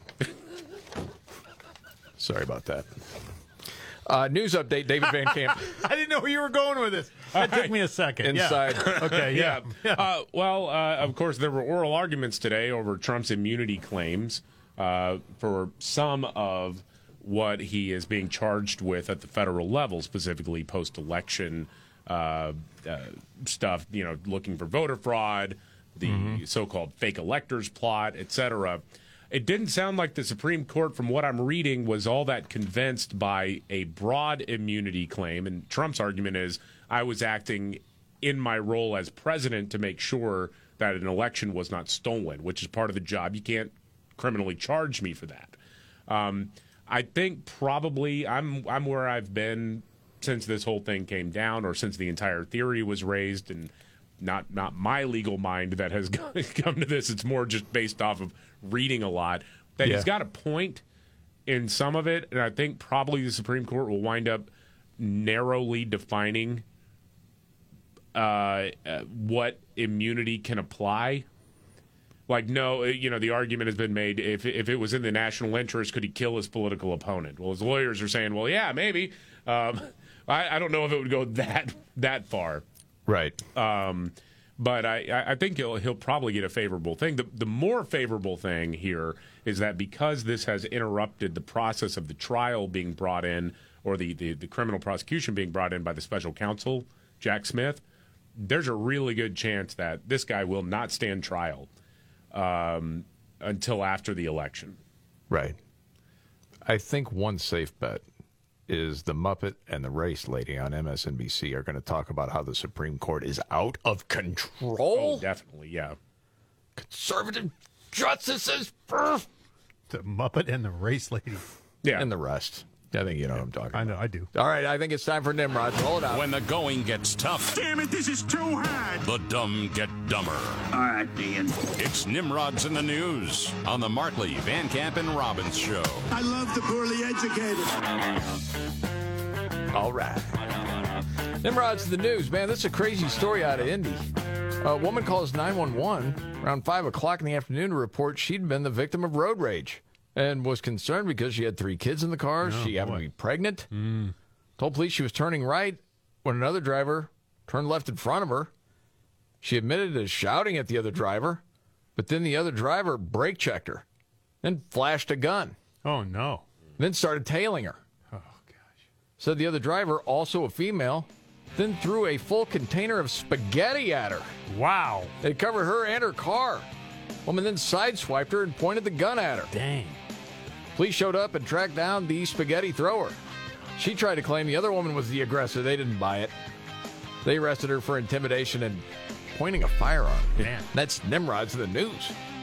Sorry about that. Uh, news update, David Van Camp. I didn't know where you were going with this. That took me a second. Inside. Yeah. Okay, yeah. yeah. Uh, well, uh, of course, there were oral arguments today over Trump's immunity claims uh, for some of what he is being charged with at the federal level, specifically post-election uh, uh, stuff, you know, looking for voter fraud, the mm-hmm. so-called fake electors plot, et cetera. It didn't sound like the Supreme Court, from what I'm reading, was all that convinced by a broad immunity claim. And Trump's argument is, I was acting in my role as president to make sure that an election was not stolen, which is part of the job. You can't criminally charge me for that. Um, I think probably I'm I'm where I've been since this whole thing came down, or since the entire theory was raised, and not not my legal mind that has come to this. It's more just based off of reading a lot. That Yeah. he's got a point in some of it, and I think probably the Supreme Court will wind up narrowly defining uh, uh, what immunity can apply. Like, no, you know, the argument has been made, if if it was in the national interest, could he kill his political opponent? Well, his lawyers are saying, well, yeah, maybe. Um, I, I don't know if it would go that that far. Right. Um, but I, I think he'll he'll probably get a favorable thing. The, the more favorable thing here is that because this has interrupted the process of the trial being brought in, or the, the, the criminal prosecution being brought in by the special counsel, Jack Smith, there's a really good chance that this guy will not stand trial um, until after the election. Right. I think one safe bet is the Muppet and the Race Lady on M S N B C are going to talk about how the Supreme Court is out of control. Oh, definitely, yeah. Conservative justices. Brr. The Muppet and the Race Lady. Yeah. And the rest. I think you know what I'm talking about. I know, I do. All right, I think it's time for Nimrod. Roll it out. When the going gets tough, Damn it, this is too hard. the dumb get dumber. All right, Dan. It's Nimrod's in the News on the Markley, Van Camp, and Robbins Show. I love the poorly educated. All right. Nimrod's in the News, man. This is a crazy story out of Indy. A woman calls nine one one around five o'clock in the afternoon to report she'd been the victim of road rage and was concerned because she had three kids in the car. Oh, she happened boy. to be pregnant. Mm. Told police she was turning right when another driver turned left in front of her. She admitted to shouting at the other driver, but then the other driver brake checked her, then flashed a gun, Oh, no. then started tailing her. Oh, gosh. Said the other driver, also a female, then threw a full container of spaghetti at her. Wow. It covered her and her car. Woman then sideswiped her and pointed the gun at her. Dang. Police showed up and tracked down the spaghetti thrower. She tried to claim the other woman was the aggressor. They didn't buy it. They arrested her for intimidation and pointing a firearm. Man. That's Nimrod's in the News.